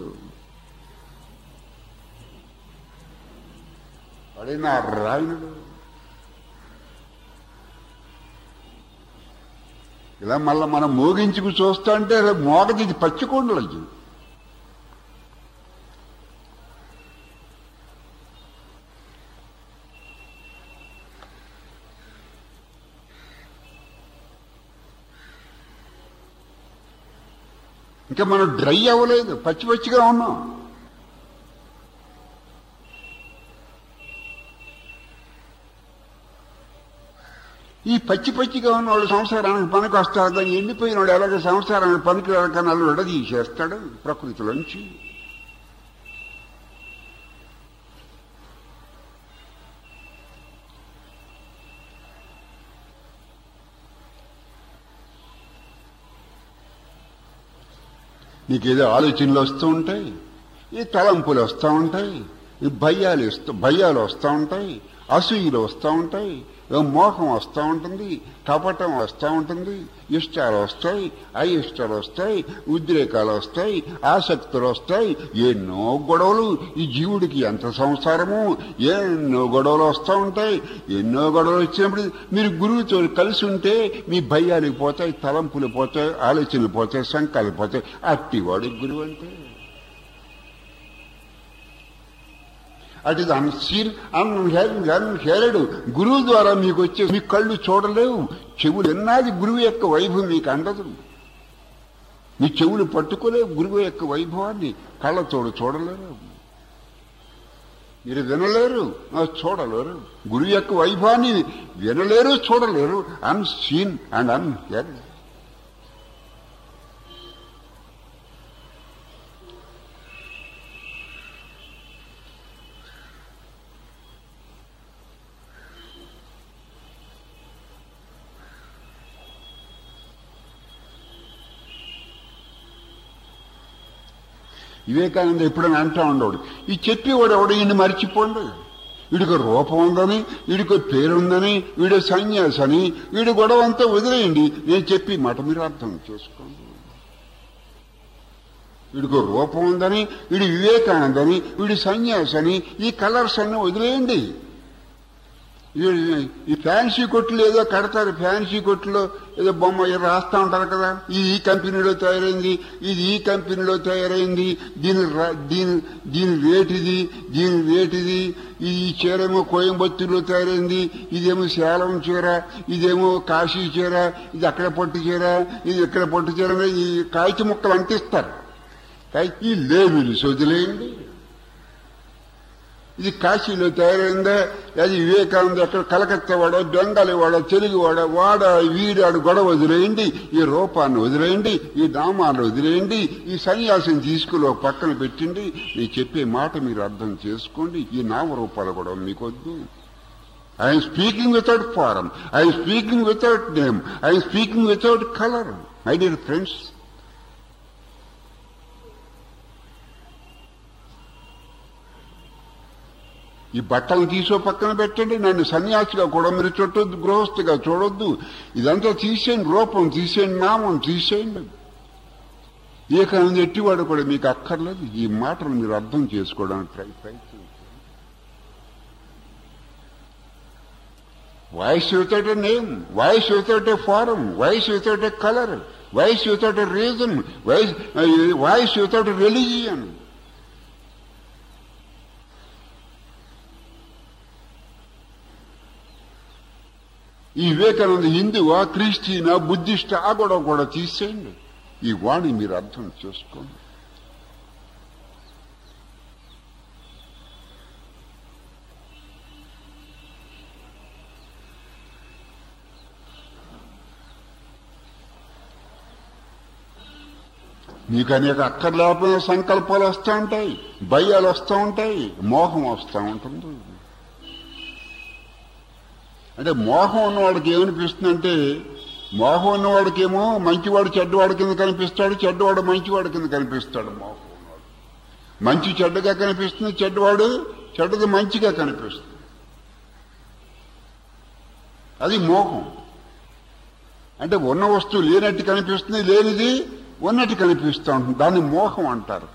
Speaker 1: వాడే నారాయణుడు. ఇలా మళ్ళీ మనం మోగించుకు చూస్తా అంటే మోగది ఇది పచ్చి కొండలకి. ఇంకా మనం డ్రై అవ్వలేదు, పచ్చి పచ్చిగా ఉన్నాం. ఈ పచ్చి పచ్చిగా ఉన్న వాళ్ళు సంసారానికి పనికి వస్తారు. దాన్ని ఎండిపోయిన వాడు ఎలాగ సంసారానికి పనికి వెళ్ళకన్నా విడదీసేస్తాడు ప్రకృతిలోంచి. నీకేదో ఆలోచనలు వస్తూ ఉంటాయి, ఈ తలంపులు వస్తూ ఉంటాయి, ఈ భయాలు వస్తూ భయాలు వస్తూ ఉంటాయి, అసూయలు వస్తూ ఉంటాయి, మోహం వస్తూ ఉంటుంది, కపటం వస్తూ ఉంటుంది, ఇష్టాలు వస్తాయి, అయిష్టాలు వస్తాయి, ఉద్రేకాలు వస్తాయి, ఆసక్తులు వస్తాయి, ఎన్నో గొడవలు. ఈ జీవుడికి ఎంత సంసారము, ఎన్నో గొడవలు వస్తూ ఉంటాయి. ఎన్నో గొడవలు వచ్చినప్పుడు మీరు గురువుతో కలిసి ఉంటే మీ భయాలు పోతాయి, తలంపులు పోతాయి, ఆలోచనలు పోతాయి, శంకాలు పోతాయి. అట్టివాడి గురువు అంటే it is unseen unheard unheard. గురువు ద్వారా మీకు వచ్చే మీ కళ్ళు చూడలేవు, చెవులు ఎన్నాది గురువు యొక్క వైభవం మీకు అందదు. మీ చెవులు పట్టుకోలేవు గురువు యొక్క వైభవాన్ని, కళ్ళతోడు చూడలేరు, మీరు వినలేరు, చూడలేరు. గురువు యొక్క వైభవాన్ని వినలేరు, చూడలేరు. Unseen and unheard. వివేకానంద ఎప్పుడైనా అంటా ఉండేవాడు, ఈ చెప్పేవాడు ఎవడు ఈయన్ని మర్చిపోండి, వీడికి రూపం ఉందని, వీడికి పేరుందని, వీడు సన్యాసని, వీడి గొడవ అంతా వదిలేయండి, నేను చెప్పి మాట మీరు అర్థం చేసుకోండి. వీడికి రూపం ఉందని, వీడి వివేకానందని, వీడి సన్యాసని, ఈ కలర్స్ అన్నీ వదిలేయండి. ఈ ఫ్యాన్సీ కొట్లు ఏదో కడతారు, ఫ్యాన్సీ కొట్లో ఏదో బొమ్మ రాస్తా ఉంటారు కదా, ఇది ఈ కంపెనీలో తయారైంది, ఇది ఈ కంపెనీలో తయారైంది, దీని దీని దీని రేటిది, దీని రేటిది, ఈ చీరేమో కోయంబత్తూరులో తయారైంది, ఇదేమో సేలం చీర, ఇదేమో కాశీ చీర, ఇది అక్కడ పట్టు చీర, ఇది ఇక్కడ పట్టు చీర, ఈ కాగిత ముక్కలు అంటిస్తారు. ఈ లేబులు వదిలేయండి. ఇది కాశీలో తయారైందా, అది వివేకానంద ఎక్కడ కలకత్తా వాడ, బెంగాలీ వాడ, తెలుగు వాడ, వాడ వీడాడు గొడవ వదిలేయండి, ఈ రూపాన్ని వదిలేయండి, ఈ నామాన్ని వదిలేయండి, ఈ సన్యాసిని తీసుకుని పక్కన పెట్టండి, నేను చెప్పే మాట మీరు అర్థం చేసుకోండి, ఈ నామరూపాలు కూడా మీకు వద్దు. I'm speaking without form, I'm speaking without name, I'm speaking without colour. My dear friends, ఈ బట్టలు తీసో పక్కన పెట్టండి, నన్ను సన్యాసిగా కూడా మీరు చుట్టొద్దు, గృహస్థిగా చూడొద్దు, ఇదంతా తీసేయండి, రూపం తీసేయండి, నామం తీసేయండి. ఏకానంద ఎట్టివాడు కూడా మీకు అక్కర్లేదు. ఈ మాటలు మీరు అర్థం చేసుకోవడానికి ట్రై ప్రయత్నించండి. Voice without a name, voice without a form, voice without a colour, voice without a reason, voice voice without religion. ఈ వివేకానంద హిందువా, క్రిస్టియనా, బుద్ధిస్ట్ ఆ గొడవ కూడా తీసేయండి. ఈ వాణి మీరు అర్థం చేసుకోండి. మీకు అనేక అక్కర్లేకపోయిన సంకల్పాలు వస్తూ ఉంటాయి, భయాలు వస్తూ ఉంటాయి, మోహం వస్తూ ఉంటుంది. అంటే మోహం ఉన్నవాడికి ఏమనిపిస్తుందంటే, మోహం ఉన్నవాడికేమో మంచివాడు చెడ్డవాడి కింద కనిపిస్తాడు, చెడ్డవాడు మంచివాడి కింద కనిపిస్తాడు. మోహం ఉన్నవాడు మంచి చెడ్డగా కనిపిస్తుంది, చెడ్డవాడు చెడ్డది మంచిగా కనిపిస్తుంది. అది మోహం. అంటే ఉన్న వస్తువు లేనట్టు కనిపిస్తుంది, లేనిది ఉన్నట్టు కనిపిస్తూ ఉంటుంది. దాన్ని మోహం అంటారు.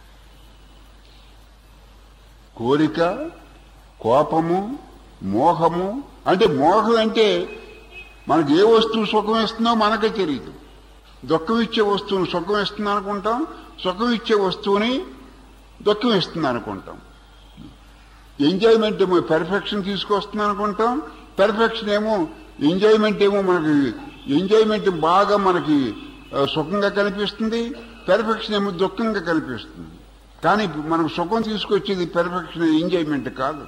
Speaker 1: కోరిక, కోపము, మోహము. అంటే మోహం అంటే మనకు ఏ వస్తువు సుఖం ఇస్తుందో మనకే తెలియదు. దుఃఖం ఇచ్చే వస్తువుని సుఖం ఇస్తుంది అనుకుంటాం, సుఖం ఇచ్చే వస్తువుని దుఃఖం ఇస్తుంది అనుకుంటాం. ఎంజాయ్మెంట్ ఏమో పెర్ఫెక్షన్ తీసుకొస్తుంది అనుకుంటాం, పెర్ఫెక్షన్ ఏమో ఎంజాయ్మెంట్ ఏమో మనకి ఎంజాయ్మెంట్ బాగా మనకి సుఖంగా కనిపిస్తుంది, పెర్ఫెక్షన్ ఏమో దుఃఖంగా కనిపిస్తుంది. కానీ మనకు సుఖం తీసుకొచ్చేది పెర్ఫెక్షన్, ఎంజాయ్మెంట్ కాదు.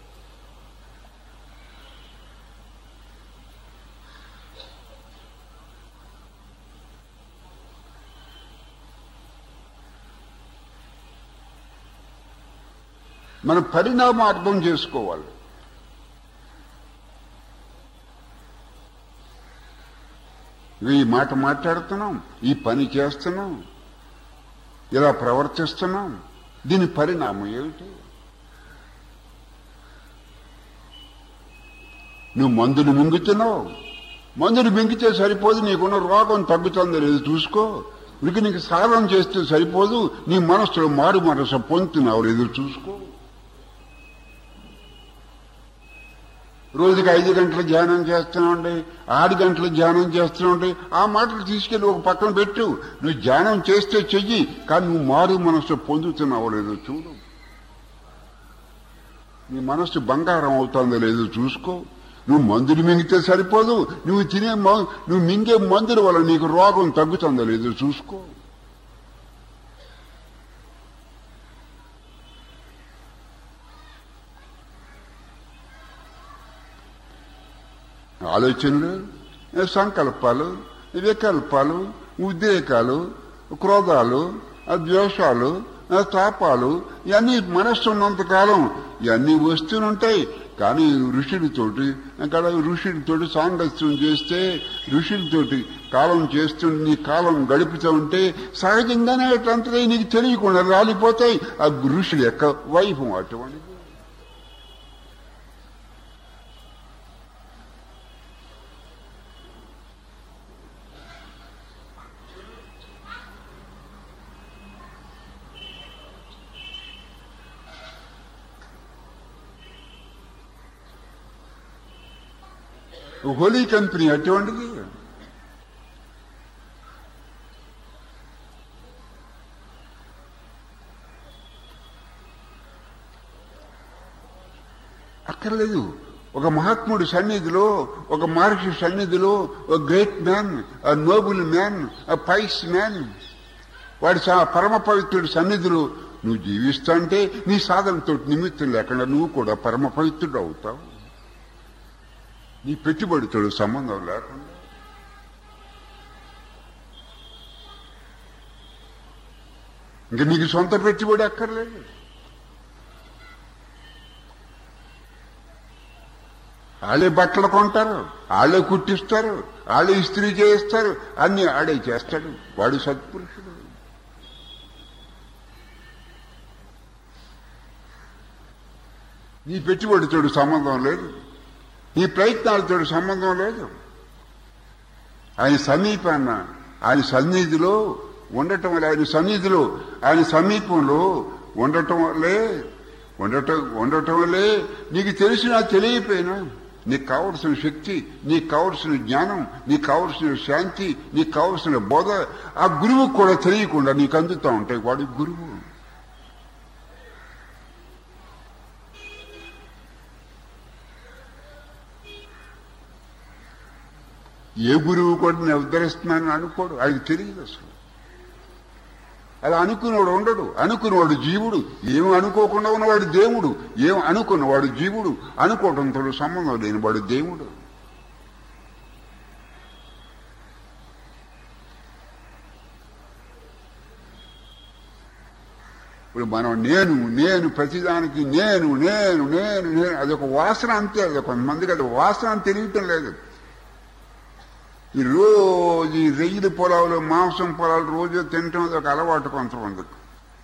Speaker 1: మనం పరిణామం అర్థం చేసుకోవాలి. ఈ మాట మాట్లాడుతున్నాం, ఈ పని చేస్తున్నాం, ఇలా ప్రవర్తిస్తున్నాం, దీని పరిణామం ఏమిటి? నువ్వు మందులు మింగుతున్నావు, మందులు మింగితే సరిపోదు, నీకున్న రోగం తగ్గుతుందో లేదు చూసుకో. వీరికి నీకు సాధన చేస్తే సరిపోదు, నీ మనస్సులో మారు మనసు పొందుతున్నావు లేదు చూసుకో. రోజుకి ఐదు గంటలు ధ్యానం చేస్తున్నాండి, ఆరు గంటలు ధ్యానం చేస్తున్నాండి, ఆ మాటలు తీసుకెళ్ళి ఒక పక్కన పెట్టు. నువ్వు ధ్యానం చేస్తే చెయ్యి, కానీ నువ్వు మారు మనస్సు పొందుతున్నావు లేదో చూడు. నీ మనస్సు బంగారం అవుతుందో లేదో చూసుకో. నువ్వు మందులు మింగితే సరిపోదు, నువ్వు తినే నువ్వు మింగే మందుల వల్ల నీకు రోగం తగ్గుతుందో లేదో చూసుకో. ఆలోచనలు, సంకల్పాలు, వికల్పాలు, ఉద్రేకాలు, క్రోధాలు, ద్వేషాలు, తాపాలు, ఇవన్నీ మనస్సు ఉన్నంతకాలం ఇవన్నీ వస్తూనుంటాయి. కానీ ఋషుడితోటి అక్కడ ఋషుడితోటి సాంగత్యం చేస్తే, ఋషుడితోటి కాలం చేస్తుంటే, నీ కాలం గడుపుతూ ఉంటే సహజంగానే అట్లంతగా నీకు తెలియకుండా రాలిపోతాయి. ఆ ఋషుడి యొక్క వైభవం అటువంటిది. హోలీ కంపెనీ అటువంటిది. అక్కర్లేదు. ఒక మహాత్ముడి సన్నిధిలో, ఒక మహర్షి సన్నిధిలో, ఒక great man, a noble man, a pious man, వాడి పరమ పవిత్రుడి సన్నిధిలో నువ్వు జీవిస్తా అంటే నీ సాధనతో నిమిత్తం లేకుండా నువ్వు కూడా పరమ పవిత్రుడు అవుతావు. నీ పెట్టుబడితో సంబంధం లేకుండా. ఇంక నీకు సొంత పెట్టుబడి అక్కర్లేదు. వాళ్ళే బట్టలు కొంటారు, వాళ్ళే కుట్టిస్తారు, వాళ్ళే ఇస్త్రీ చేయిస్తారు, అన్ని ఆడే చేస్తాడు. వాడు సత్పురుషుడు. నీ పెట్టుబడితో సంబంధం లేదు, నీ ప్రయత్నాలతో సంబంధం లేదు. ఆయన సమీపాన్న ఆయన సన్నిధిలో ఉండటం వల్ల, ఆయన సన్నిధిలో ఆయన సమీపంలో ఉండటం వల్లే ఉండటం ఉండటం వల్లే నీకు తెలిసినా తెలియపోయినా నీకు కావలసిన శక్తి, నీకు కావలసిన జ్ఞానం, నీకు కావలసిన శాంతి, నీకు కావలసిన బోధ ఆ గురువుకు కూడా తెలియకుండా నీకు అందుతూ ఉంటాయి. వాడి గురువు. ఏ గురువు కూడా నేను ఉద్ధరిస్తున్నానని అనుకోడు, ఆయనకు తెలియదు అసలు. అలా అనుకున్నవాడు ఉండడు. అనుకున్నవాడు జీవుడు. ఏం అనుకోకుండా ఉన్నవాడు దేవుడు. ఏం అనుకున్నవాడు జీవుడు. అనుకోవడంతో సంబంధం లేని వాడు దేవుడు. ఇప్పుడు మనం నేను నేను ప్రతిదానికి నేను నేను నేను నేను అదొక వాసన అంతే. అది కొంతమందికి అది వాసన అని తెలియటం లేదు. ఈ రోజు ఈ రొయ్యల పొలాలు, మాంసం పొలాలు రోజు తినటం అది ఒక అలవాటు కొంతమందికి.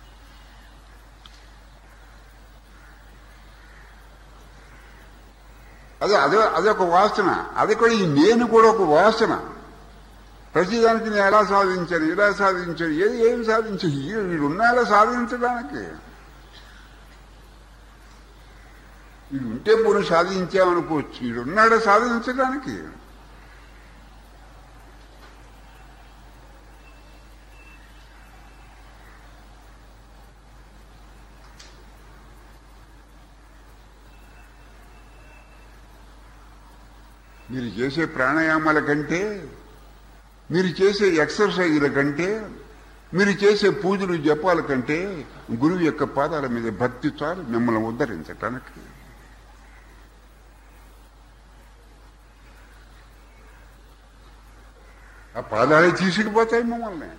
Speaker 1: అదే అదే అదొక వాసన. అది కూడా ఈ నేను కూడా ఒక వాసన. ప్రతిదానికి నేను ఎలా సాధించాను, ఇలా సాధించాను, ఏది ఏం సాధించాను, వీడున్నాలా సాధించడానికి. వీడు ఉంటే పూర్వం సాధించామనుకోవచ్చు, వీడున్నాడా సాధించడానికి. మీరు చేసే ప్రాణాయామాల కంటే, మీరు చేసే ఎక్సర్సైజుల కంటే, మీరు చేసే పూజలు జపాల కంటే గురువు యొక్క పాదాల మీద భక్తి చాలు మిమ్మల్ని ఉద్ధరించటానికి. ఆ పాదాలే తీసుకుపోతాయి మమ్మల్ని.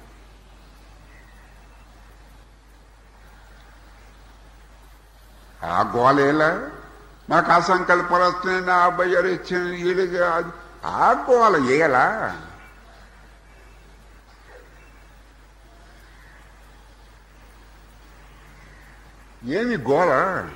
Speaker 1: ఆ గోలేలా మాకు ఆ సంకల్పాలు వస్తున్నాయి, నా అబ్బాయి ఇచ్చిన వీళ్ళగా ఆ గోల ఏలా. ఏమి గోల?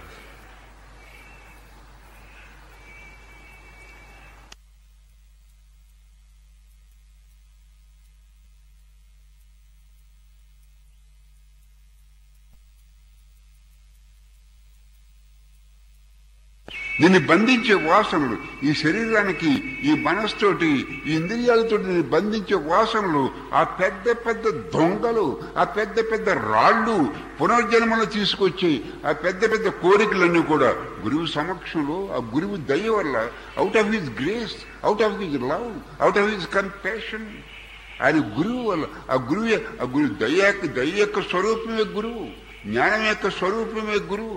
Speaker 1: నిన్ను బంధించే వాసనలు, ఈ శరీరానికి ఈ మనస్తోటి ఈ ఇంద్రియాలతో నిన్ను బంధించే వాసనలు, ఆ పెద్ద పెద్ద దొంగలు, ఆ పెద్ద పెద్ద రాళ్ళు, పునర్జన్మలు తీసుకొచ్చి ఆ పెద్ద పెద్ద కోరికలన్నీ కూడా గురువు సమక్షంలో ఆ గురువు దయ వల్ల, out of his grace, out of his love, out of his compassion, ఆయన గురువు వల్ల, ఆ గురువు ఆ గురువు దయ దయ యొక్క స్వరూపమే గురువు, జ్ఞానం యొక్క స్వరూపమే గురువు.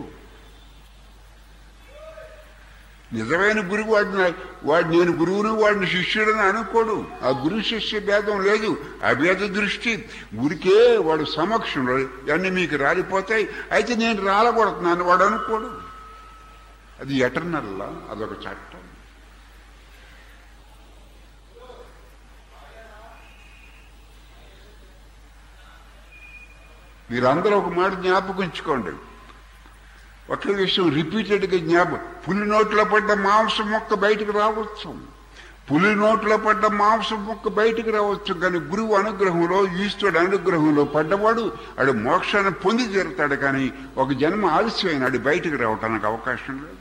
Speaker 1: నిజమైన గురువు వాడిని వాడు నేను గురువును వాడిని శిష్యుడని అనుకోడు. ఆ గురు శిష్య భేదం లేదు, అభేద దృష్టి. ఊరికే వాడు సమక్షంలో అన్నీ మీకు రాలిపోతాయి, అయితే నేను రాలగొడుతున్నాను వాడు అనుకోడు. అది ఎటర్నల్లా, అదొక చట్టం. మీరందరూ ఒక మాట జ్ఞాపకించుకోండి. ఒకే విషయం రిపీటెడ్గా జ్ఞాపకం. పులి నోట్లో పడ్డ మాంసం మొక్క బయటకు రావచ్చు, పులి నోట్లో పడ్డ మాంసం మొక్క బయటకు రావచ్చు, కానీ గురువు అనుగ్రహంలో, ఈశ్వరుడు అనుగ్రహంలో పడ్డవాడు ఆడు మోక్షాన్ని పొంది తీరుతాడు. కానీ ఒక జన్మ ఆలస్యమైన ఆడు బయటకు రావటానికి అవకాశం లేదు.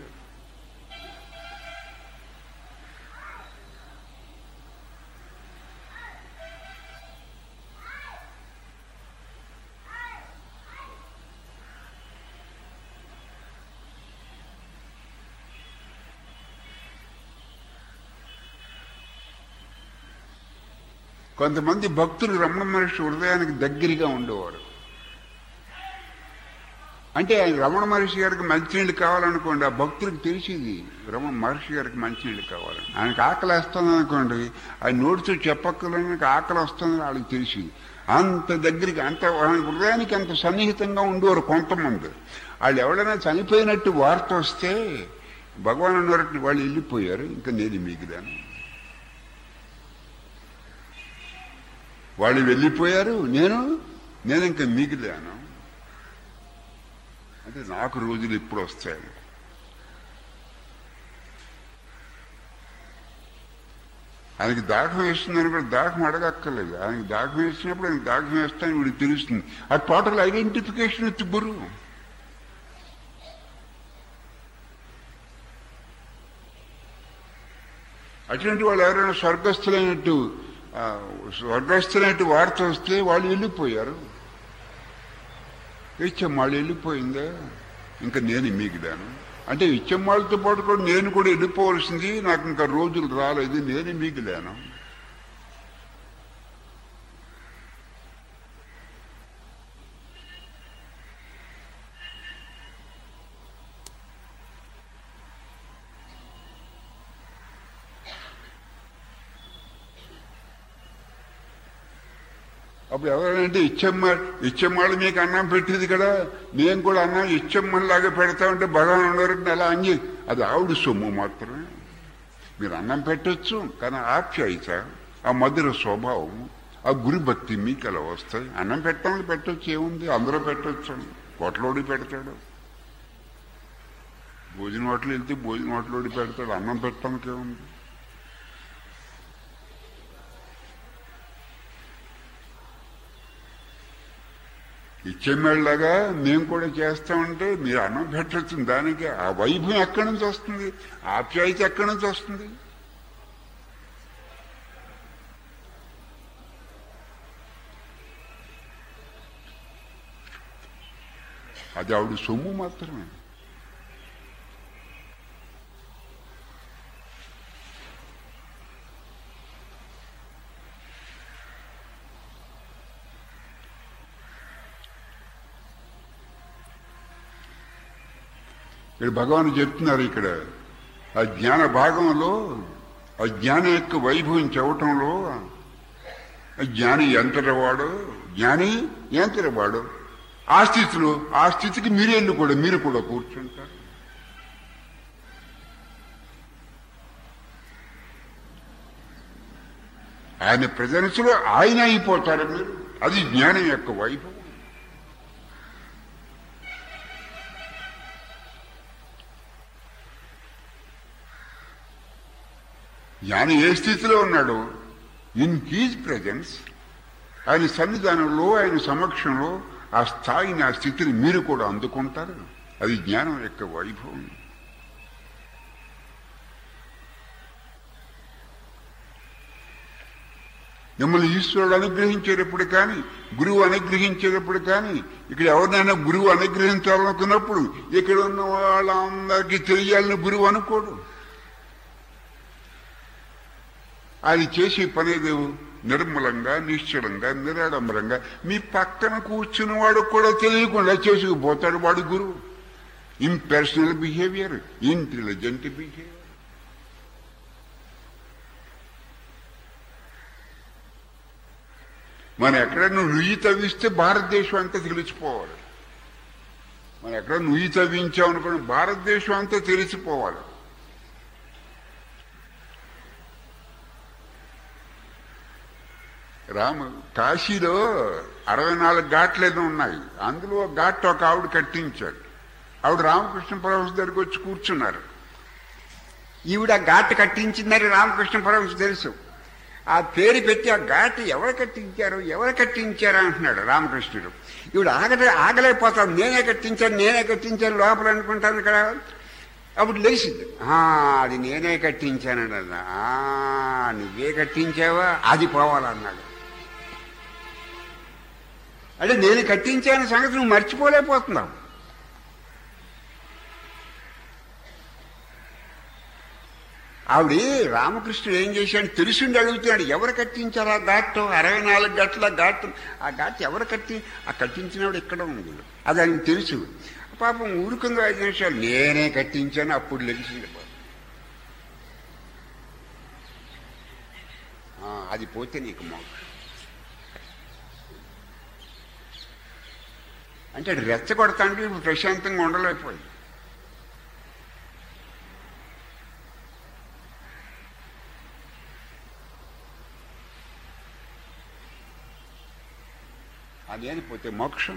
Speaker 1: కొంతమంది భక్తులు రమణ మహర్షి హృదయానికి దగ్గరగా ఉండేవారు. అంటే రమణ మహర్షి గారికి మంచినీళ్ళు కావాలనుకోండి, ఆ భక్తులకు తెలిసింది రమణ మహర్షి గారికి మంచినీళ్ళు కావాలని. ఆయనకు ఆకలి వస్తుంది అనుకోండి, ఆయన నోటితో చెప్పక్కర్లేని ఆకలి వస్తుందని వాళ్ళకి తెలిసింది. అంత దగ్గరికి, అంత హృదయానికి అంత సన్నిహితంగా ఉండేవారు కొంతమంది. వాళ్ళు ఎవరైనా చనిపోయినట్టు వార్త వస్తే భగవాన్ అన్నట్టు వాళ్ళు వెళ్ళిపోయారు, ఇంకా నేను మిగిలాను. వాళ్ళు వెళ్ళిపోయారు, నేను నేను ఇంకా మిగిలాను. అంటే నాకు రోజులు ఇప్పుడు వస్తాయి. ఆయనకి దాహం వేస్తుందని కూడా దాహం అడగక్కర్లేదు. ఆయనకి దాహం వేసినప్పుడు ఆయనకి దాహం వేస్తానని వీడికి తెలుస్తుంది. ఆ టోటల్ ఐడెంటిఫికేషన్ విత్ గురువు. అటువంటి వాళ్ళు ఎవరైనా స్వర్గస్థులైనట్టు స్వర్గస్థులైనట్టు వార్త వస్తే వాళ్ళు వెళ్ళిపోయారు. ఇచ్చమ్మాళ్ళు వెళ్ళిపోయిందా, ఇంకా నేను మిగిలాను. అంటే ఇచ్చమ్మాళ్ళతో పాటు కూడా నేను కూడా వెళ్ళిపోవలసింది, నాకు ఇంకా రోజులు రాలేదు, నేను మిగిలాను. అప్పుడు ఎవరంటే ఇచ్చమ్మ ఇచ్చమ్మళ్ళు మీకు అన్నం పెట్టేది కదా, నేను కూడా అన్నం ఇచ్చమ్మలాగా పెడతా ఉంటే భగవాన్ ఉండవరకు అలా అంగి, అది ఆవిడ సొమ్ము మాత్రమే. మీరు అన్నం పెట్టచ్చు, కానీ ఆప్యాయత, ఆ మధుర స్వభావం, ఆ గురి భక్తి మీకు అలా వస్తాయి. అన్నం పెట్టాలని పెట్టచ్చు, ఏముంది, అందరూ పెట్టచ్చు. హోటలోడి పెడతాడు, భోజనం హోటలు వెళ్తే భోజనం హోటలోడి పెడతాడు, అన్నం పెట్టడానికి ఏముంది. ఇచ్చేమేళ్ళలాగా మేము కూడా చేస్తామంటే మీరు అన్నం పెట్టచ్చు. దానికి ఆ వైభవం ఎక్కడి నుంచి వస్తుంది, ఆప్యాయత ఎక్కడి నుంచి వస్తుంది? అది ఆవిడ సొమ్ము మాత్రమే. ఇక్కడ భగవాన్ చెప్తున్నారు, ఇక్కడ ఆ జ్ఞాన భాగంలో ఆ జ్ఞానం యొక్క వైభవం చెప్పటంలో, జ్ఞాని ఎంతటివాడు, జ్ఞాని ఎంతటివాడు, ఆ స్థితిలో ఆ స్థితికి మీరేళ్ళు కూడా మీరు కూడా కూర్చుంటారు. ఆయన ప్రెజెన్స్ లో ఆయన అయిపోతారు మీరు. అది జ్ఞానం యొక్క వైభవం. జ్ఞాని ఏ స్థితిలో ఉన్నాడు, ఇన్ హీజ్ ప్రెజెన్స్, ఆయన సన్నిధానంలో, ఆయన సమక్షంలో ఆ స్థాయిని, ఆ స్థితిని మీరు కూడా అందుకుంటారు. అది జ్ఞానం యొక్క వైభవం. మిమ్మల్ని ఈశ్వరుడు అనుగ్రహించేటప్పుడు కానీ, గురువు అనుగ్రహించేటప్పుడు కానీ, ఇక్కడ ఎవరినైనా గురువు అనుగ్రహించాలనుకున్నప్పుడు ఇక్కడ ఉన్న వాళ్ళందరికీ తెలియాలని గురువు అనుకోడు. ఆయన చేసే పనేది నిర్మలంగా, నిశ్చలంగా, నిరాడంబరంగా మీ పక్కన కూర్చున్న వాడు కూడా తెలియకుండా చేసుకుపోతాడు వాడు గురువు. Impersonal behaviour, intelligent behaviour. మనం ఎక్కడ నుయ్యి తవ్విస్తే భారతదేశం అంతా తెలిసిపోవాలి. మనం ఎక్కడ నుయ్యి తవ్వించామనుకోండి భారతదేశం అంతా తెలిసిపోవాలి. రామ కాశీలో అరవై నాలుగు ఘాట్లు ఏదో ఉన్నాయి. అందులో ఘాట్ ఒక ఆవిడ కట్టించాడు. ఆవిడ రామకృష్ణ పరమహంస దగ్గరికి వచ్చి కూర్చున్నారు. ఈవిడ ఘాట్ కట్టించిందని రామకృష్ణ పరమహంస తెలుసు. ఆ పేరు పెట్టి ఆ ఘాట్ ఎవరు కట్టించారు ఎవరు కట్టించారు అంటున్నాడు రామకృష్ణుడు. ఈవిడ ఆగలే ఆగలేకపోతాను, నేనే కట్టించాను నేనే కట్టించాను లోపల అనుకుంటాను కదా. అప్పుడు లేచింది, అది నేనే కట్టించానండి. నువ్వే కట్టించావా, అది పోవాలన్నాడు. అంటే నేను కట్టించాను సంగతి నువ్వు మర్చిపోలేకపోతున్నావు. ఆవిడ రామకృష్ణుడు ఏం చేశాడు తెలుసుండి అడుగుతున్నాడు, ఎవరు కట్టించారు ఆ ఘాట్, అరవై నాలుగు గట్ల ఘాట్, ఆ ఘాట్ ఎవరు కట్టి, ఆ కట్టించినవాడు ఎక్కడ ఉంది అది ఆయనకు తెలుసు. పాపం ఊరుకుందో ఐదు నిమిషాలు నేనే కట్టించాను అప్పుడు లెగిసింది పాపం. అది పోతే నీకు మోక్షం అంటే రెచ్చగొడతాంటే ఇప్పుడు ప్రశాంతంగా ఉండలేకపోయింది. అదేని పోతే మోక్షం.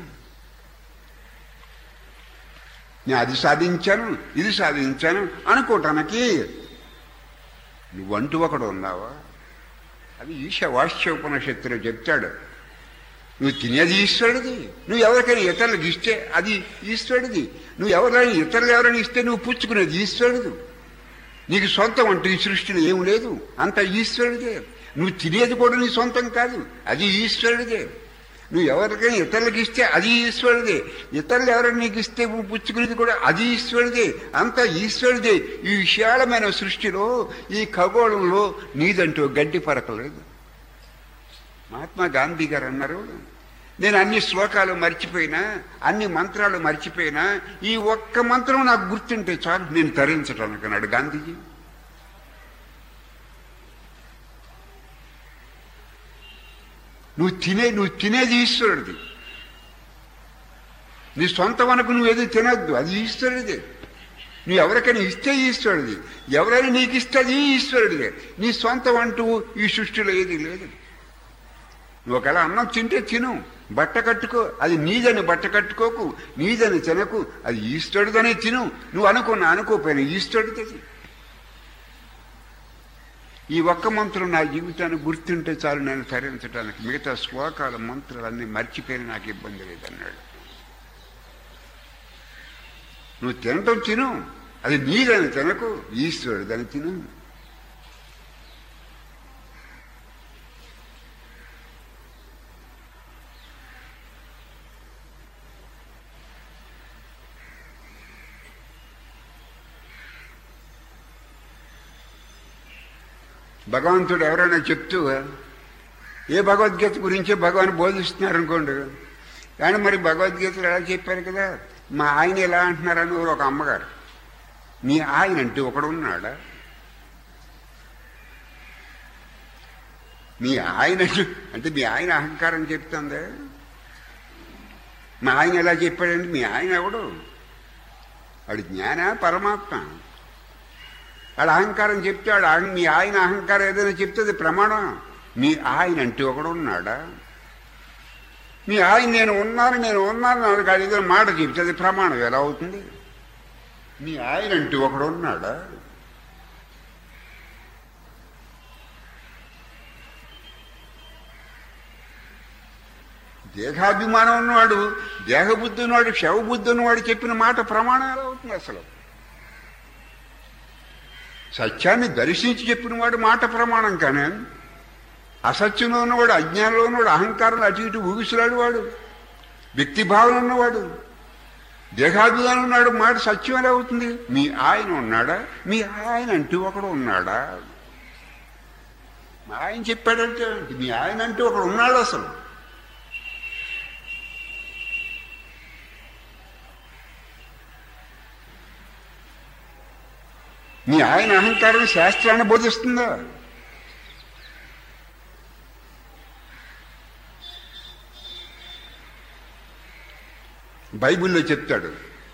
Speaker 1: నేను అది సాధించాను ఇది సాధించాను అనుకోవటానికి నువ్వంటూ ఒకడు ఉన్నావా? అది ఈశావాస్యోపనిషత్తులో చెప్తాడు. నువ్వు తినేది ఈశ్వరుడిది, నువ్వు ఎవరికైనా ఇతరులకు ఇస్తే అది ఈశ్వరుడిది, నువ్వు ఎవరైనా ఇతరులు ఎవరైనా ఇస్తే నువ్వు పుచ్చుకునేది ఈశ్వరుడు. నీకు సొంతం అంటూ ఈ సృష్టిలో ఏం లేదు, అంత ఈశ్వరుడిదే. నువ్వు తినేది కూడా నీ సొంతం కాదు, అది ఈశ్వరుడిదే. నువ్వు ఎవరికైనా ఇతరులకు ఇస్తే అది ఈశ్వరుడే, ఇతరులు ఎవరైనా నీకు ఇస్తే పుచ్చుకునేది కూడా అది ఈశ్వరుడే, అంతా ఈశ్వరుడే. ఈ విశాలమైన సృష్టిలో ఈ ఖగోళంలో నీదంటూ గడ్డి పరకలేదు. మహాత్మా గాంధీ గారు అన్నారు, నేను అన్ని శ్లోకాలు మర్చిపోయినా అన్ని మంత్రాలు మర్చిపోయినా ఈ ఒక్క మంత్రం నాకు గుర్తుంటే చాలు నేను తరించటానికి అన్నాడు గాంధీజీ. నువ్వు తినే నువ్వు తినేది ఈశ్వరుడిది, నీ సొంతం అనుకు నువ్వేది తినద్దు, అది ఈశ్వరుడిదే. నువ్వు ఎవరికైనా ఇస్తే ఈశ్వరుడిది, ఎవరైనా నీకు ఇస్తే అది ఈశ్వరుడిదే. నీ సొంతం అంటూ ఈ సృష్టిలో ఏది లేదు. నువ్వు ఒకవేళ అన్నం తింటే తిను, బట్ట కట్టుకో, అది నీదని బట్ట కట్టుకోకు, నీదని తినకు, అది ఈశ్వరుడిదనే తిను. నువ్వు అనుకున్నా అనుకోపోయినా ఈశ్వరుడిదే. ఈ ఒక్క మంత్రం నా జీవితాన్ని గుర్తుంటే చాలు నేను తరించడానికి, మిగతా శ్లోకాల మంత్రాలన్నీ మర్చిపోయిన నాకు ఇబ్బంది లేదన్నాడు. నువ్వు తినటం తిను, అది నీదని తినకు, ఈశ్వరుడిదని తిను. భగవంతుడు ఎవరైనా చెప్తూ ఏ భగవద్గీత గురించే భగవాన్ బోధిస్తున్నారనుకోండి, కానీ మరి భగవద్గీతలు ఎలా చెప్పారు కదా, మా ఆయన ఎలా అంటున్నారని ఒక అమ్మగారు, మీ ఆయన అంటే ఒకడు ఉన్నాడా? మీ ఆయన అంటే మీ ఆయన అహంకారం చెప్తుందా? మా ఆయన ఎలా చెప్పాడంటే మీ ఆయన ఎవడు? వాడు జ్ఞాన పరమాత్మ. వాడు అహంకారం చెప్తే వాడు మీ ఆయన అహంకారం ఏదైనా చెప్తే అది ప్రమాణం. మీ ఆయన అంటే ఒకడు ఉన్నాడా? మీ ఆయన నేను ఉన్నాను నేను ఉన్నాను నాకు ఏదైనా మాట చెప్తే అది ప్రమాణం ఎలా అవుతుంది? మీ ఆయన అంటే ఒకడు ఉన్నాడా? దేహాభిమానం ఉన్నవాడు, దేహబుద్ధి ఉన్నవాడు, శవబుద్ధి ఉన్నవాడు చెప్పిన మాట ప్రమాణం ఎలా అవుతుంది? అసలు సత్యాన్ని దర్శించి చెప్పిన వాడు మాట ప్రమాణం, కానీ అసత్యంలో ఉన్నవాడు, అజ్ఞానంలో ఉన్నవాడు, అహంకారంలో అటు ఇటు ఊగిసలాడు వాడు, వ్యక్తిభావన ఉన్నవాడు, దేహాభిమానం ఉన్నాడు, మాట సత్యం ఎలా అవుతుంది? మీ ఆయన ఉన్నాడా? మీ ఆయన అంటూ ఒకడు ఉన్నాడా? మా ఆయన చెప్పాడంటే మీ ఆయన అంటూ ఒకడు ఉన్నాడు. అసలు మీ ఆయన అహంకారం శాస్త్రాన్ని బోధిస్తుందా? బైబిల్లో చెప్తాడు,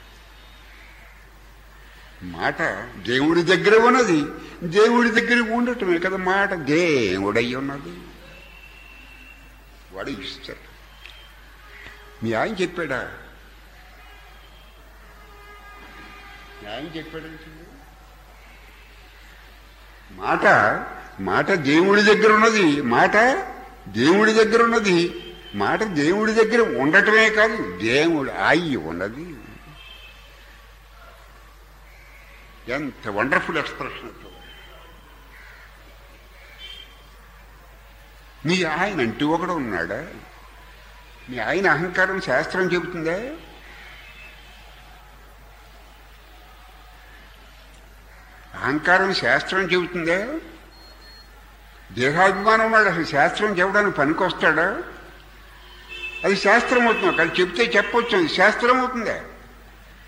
Speaker 1: మాట దేవుడి దగ్గర ఉన్నది, దేవుడి దగ్గర ఉండటమే కదా మాట. దేవుడై ఉన్నది వాడు ఇస్తాడు. మీ ఆయన చెప్పాడా? మీ ఆయన చెప్పాడంటే మాట మాట దేవుడి దగ్గర ఉన్నది, మాట దేవుడి దగ్గర ఉన్నది, మాట దేవుడి దగ్గర ఉండటమే కాదు దేవుడు అయ్యి ఉన్నది. ఎంత వండర్ఫుల్ ఎక్స్ప్రెషన్. మీ ఆయన అంటూ ఒకడు ఉన్నాడా? మీ ఆయన అహంకారం శాస్త్రం చెబుతుందా? అహంకారం శాస్త్రం చెబుతుందా? దేహాభిమానం ఉన్నాడు, అసలు శాస్త్రం చెప్పడానికి పనికొస్తాడా? అది శాస్త్రం అవుతుంది. అక్కడ చెప్తే చెప్పొచ్చు, అది శాస్త్రం అవుతుందా?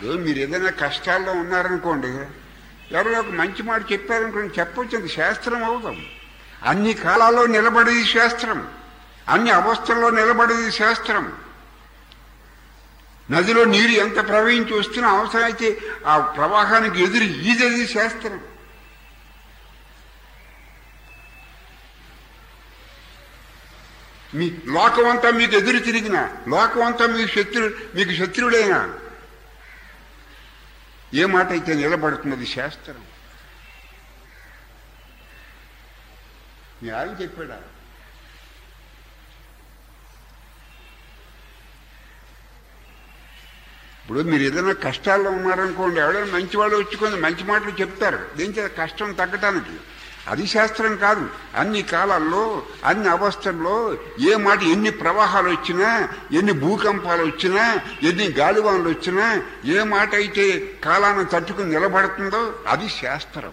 Speaker 1: ఇప్పుడు మీరు ఏదైనా కష్టాల్లో ఉన్నారనుకోండి, ఎవరో ఒక మంచి మాట చెప్పారనుకోండి, చెప్పొచ్చు, అది శాస్త్రం అవుతాం. అన్ని కాలాల్లో నిలబడేది శాస్త్రం, అన్ని అవస్థల్లో నిలబడేది శాస్త్రం. నదిలో నీరు ఎంత ప్రవహించి వస్తున్నా అవసరమైతే ఆ ప్రవాహానికి ఎదురు ఈదది శాస్త్రం. మీ లోకం అంతా మీకు ఎదురు తిరిగిన, లోకం అంతా మీకు శత్రు మీకు శత్రువుడైనా ఏ మాట అయితే నిలబడుతున్నది శాస్త్రం. మీ ఆయన చెప్పాడా? ఇప్పుడు మీరు ఏదైనా కష్టాల్లో ఉన్నారనుకోండి, ఎవరైనా మంచి వాళ్ళు వచ్చుకొని మంచి మాటలు చెప్తారు, దేని కష్టం తగ్గటానికి. అది శాస్త్రం కాదు. అన్ని కాలాల్లో అన్ని అవస్థల్లో ఏ మాట, ఎన్ని ప్రవాహాలు వచ్చినా, ఎన్ని భూకంపాలు వచ్చినా, ఎన్ని గాలివానలు వచ్చినా, ఏ మాట అయితే కాలాన్ని తట్టుకుని నిలబడుతుందో అది శాస్త్రం.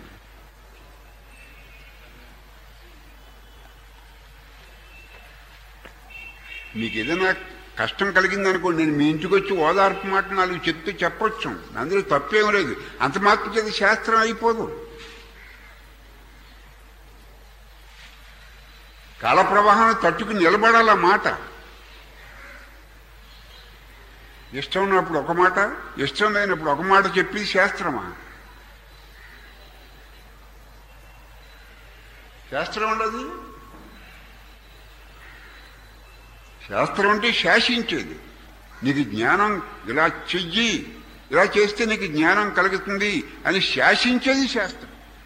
Speaker 1: మీకు ఏదైనా కష్టం కలిగిందనుకోండి, నేను మీ ఇంటికి వచ్చి ఓదార్పు మాట నాలుగు చెప్తే చెప్పొచ్చు, అందులో తప్పేం లేదు. అంత మాత్రం అది శాస్త్రం అయిపోదు. కాల ప్రవాహాన్ని తట్టుకుని నిలబడాల మాట. ఇష్టం ఉన్నప్పుడు ఒక మాట, ఇష్టం లేనప్పుడు ఒక మాట చెప్పి శాస్త్రమా? శాస్త్రం ఉండదు. శాస్త్రం అంటే శాసించేది. నీకు జ్ఞానం ఇలా చెయ్యి, ఇలా చేస్తే నీకు జ్ఞానం కలుగుతుంది అని శాసించేది శాస్త్రం.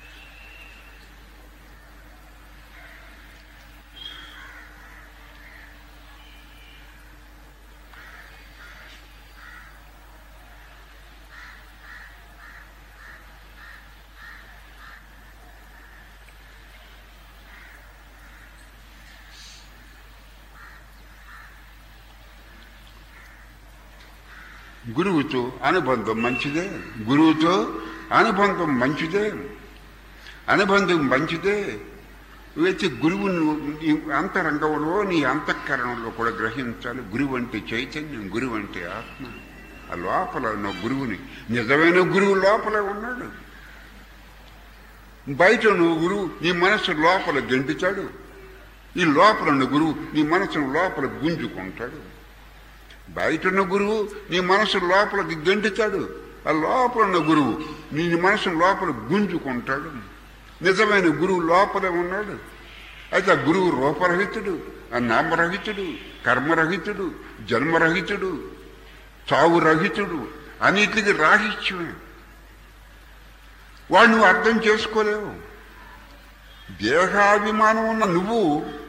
Speaker 1: గురువుతో అనుబంధం మంచిదే, గురువుతో అనుబంధం మంచిదే, అనుబంధం మంచిదే. అయితే గురువు నీ అంతరంగంలో, నీ అంతఃకరణలో కూడా గ్రహించాలి. గురువు అంటే చైతన్యం, గురువు అంటే ఆత్మ. ఆ లోపల ఉన్న గురువుని, నిజమైన గురువు లోపలే ఉన్నాడు. బయట నువ్వు గురువు నీ మనసు లోపల గెంటుతాడు, ఈ లోపల ఉన్న గురువు నీ మనసును లోపల గుంజుకుంటాడు. బయట ఉన్న గురువు నీ మనసు లోపలికి గెంటుతాడు, ఆ లోపల ఉన్న గురువు నీ మనసు లోపల గుంజుకుంటాడు. నిజమైన గురువు లోపలే ఉన్నాడు. అయితే ఆ గురువు రూపరహితుడు, ఆ నామరహితుడు, కర్మరహితుడు, జన్మరహితుడు, చావురహితుడు, అన్నిటికీ రాహిత్యమే. వాడు నువ్వు అర్థం చేసుకోలేవు. దేహాభిమానం ఉన్న నువ్వు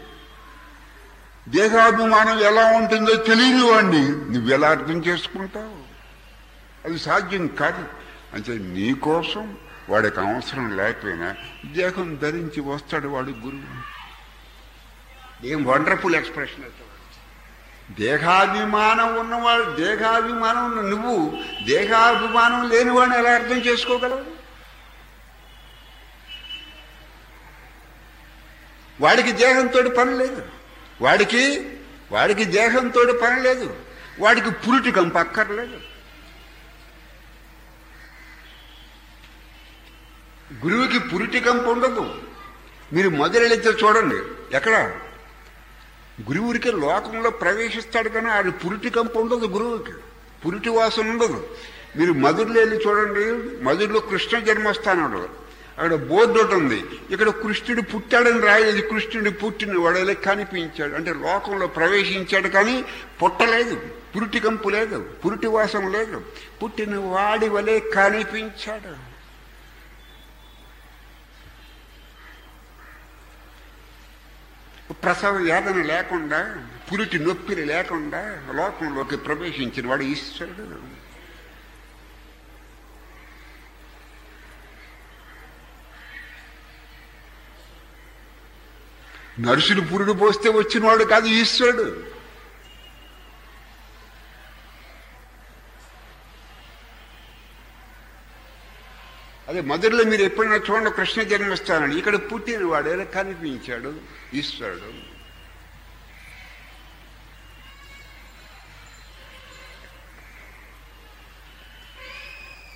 Speaker 1: దేహాభిమానం ఎలా ఉంటుందో తెలియని వాడిని నువ్వెలా అర్థం చేసుకుంటావు? అది సాధ్యం కాదు. అంటే నీకోసం వాడికి అవసరం లేకపోయినా దేహం ధరించి వస్తాడు వాడు గురువు. ఏం వండర్ఫుల్ ఎక్స్ప్రెషన్ అయితే. దేహాభిమానం ఉన్నవాడు, దేహాభిమానం ఉన్న నువ్వు దేహాభిమానం లేని వాడిని ఎలా అర్థం చేసుకోగలవు? వాడికి దేహంతో పని లేదు, వాడికి వాడికి దేహంతో పని లేదు, వాడికి పురిటి కంప అక్కర్లేదు. గురువుకి పురిటి కంప ఉండదు. మీరు మొదలెడితే చూడండి, ఎక్కడ గురువుడికి లోకంలో ప్రవేశిస్తాడు కానీ ఆడి పురిటి కంప ఉండదు. గురువుకి పురిటి వాసన ఉండదు. మీరు మధురలో వెళ్ళి చూడండి, మధురలో కృష్ణ జన్మస్థానంలో అక్కడ బోర్డు ఒకటి ఉంది, ఇక్కడ కృష్ణుడు పుట్టాడని రాయలేదు, కృష్ణుడు పుట్టిన వాడలే కనిపించాడు. అంటే లోకంలో ప్రవేశించాడు కానీ పుట్టలేదు, పురిటి కంపు లేదు, పురిటి వాసం లేదు, పుట్టిన వాడి వలె కనిపించాడు. ప్రసవ వేదన లేకుండా, పురిటి నొప్పిలు లేకుండా లోకంలోకి ప్రవేశించిన వాడు ఈశ్వరుడు. నరుసులు పురుడు పోస్తే వచ్చినవాడు కాదు ఈశ్వరుడు. అదే మధురలో మీరు ఎప్పుడైనా చూడండి, కృష్ణ జన్మస్థానం, ఇక్కడ పుట్టిన వాడు ఎలా కనిపించాడు? ఈశ్వరుడు.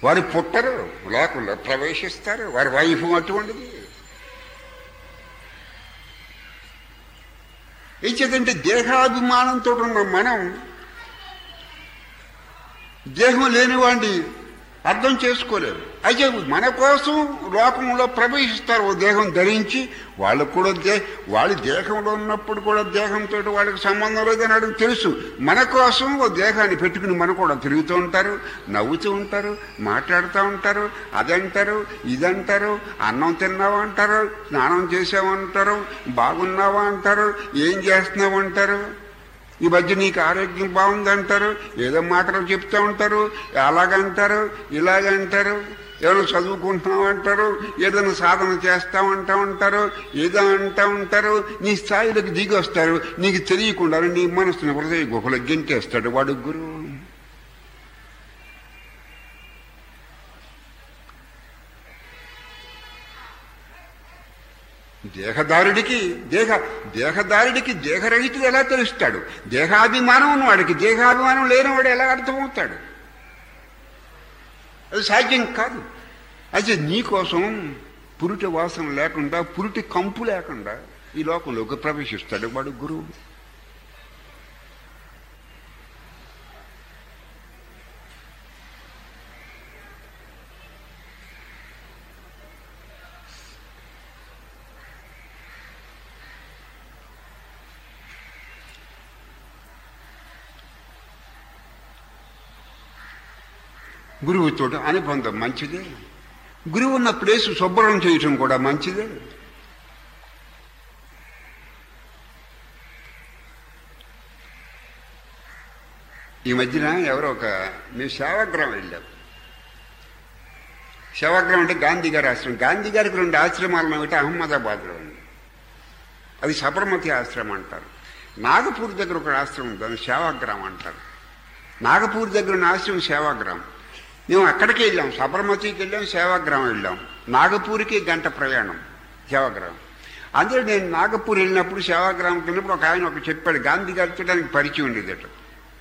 Speaker 1: వారు పుట్టరు, లోకంలో ప్రవేశిస్తారు. వారి వైఫ్ అటువంటిది. ఏం చేద్దంటే దేహాభిమానంతో ఉన్న మనం దేహం లేనివాడిని అర్థం చేసుకోలేరు. అయితే మన కోసం లోకంలో ప్రవేశిస్తారు ఓ దేహం ధరించి. వాళ్ళు కూడా దే వాళ్ళు దేహంలో ఉన్నప్పుడు కూడా దేహంతో వాళ్ళకి సంబంధం లేదని అడిగి తెలుసు. మన కోసం ఓ దేహాన్ని పెట్టుకుని మనం కూడా తిరుగుతూ ఉంటారు, నవ్వుతూ ఉంటారు, మాట్లాడుతూ ఉంటారు, అదంటారు ఇదంటారు, అన్నం తిన్నావా అంటారు, స్నానం చేసావంటారు, బాగున్నావా అంటారు, ఏం చేస్తున్నావు అంటారు, ఈ మధ్య నీకు ఆరోగ్యం బాగుందంటారు, ఏదో మాటలు చెప్తూ ఉంటారు, అలాగంటారు ఇలాగంటారు, ఏదైనా చదువుకుంటున్నావు అంటారు, ఏదైనా సాధన చేస్తామంటా ఉంటారు, ఏదో అంటూ ఉంటారు. నీ స్థాయిలోకి దిగి వస్తారు. నీకు తెలియకుండా నీ మనసుని హృదయ గుహలో గెంటేస్తాడు వాడు గురువు. దేహదారుడికి దేహ దేహదారుడికి దేహరహితుడు ఎలా తెలుస్తాడు? దేహాభిమానం ఉన్నవాడికి దేహాభిమానం లేనివాడు ఎలా అర్థమవుతాడు? అది సాధ్యం కాదు. అయితే నీకోసం పురుటి వాసన లేకుండా, పురుటి కంపు లేకుండా ఈ లోకంలోకి ప్రవేశిస్తాడు వాడు గురువు. గురువుతో అనుబంధం మంచిదే. గురువు ఉన్న ప్లేస్ శుభ్రం చేయటం కూడా మంచిదే. ఈ మధ్యన ఎవరో ఒక మేము సేవాగ్రహం వెళ్ళాం. సేవాగ్రహం అంటే గాంధీ గారి ఆశ్రమం. గాంధీ గారికి రెండు ఆశ్రమాలను ఒకటి అహ్మదాబాద్లో ఉంది. అది సబర్మతి ఆశ్రమం అంటారు. నాగపూర్ దగ్గర ఒక ఆశ్రమం, దాన్ని సేవాగ్రహం అంటారు. నాగపూర్ దగ్గర ఉన్న ఆశ్రమం సేవాగ్రహం. మేము అక్కడికి వెళ్ళాం, సబర్మతికి వెళ్ళాం, సేవాగ్రహం వెళ్ళాం. నాగపూర్కి గంట ప్రయాణం సేవాగ్రహం. అందులో నేను నాగపూర్ వెళ్ళినప్పుడు సేవాగ్రహంకి వెళ్ళినప్పుడు ఒక ఆయన ఒక చెప్పాడు, గాంధీ గారితో దానికి పరిచయం ఉండేది అట్లా.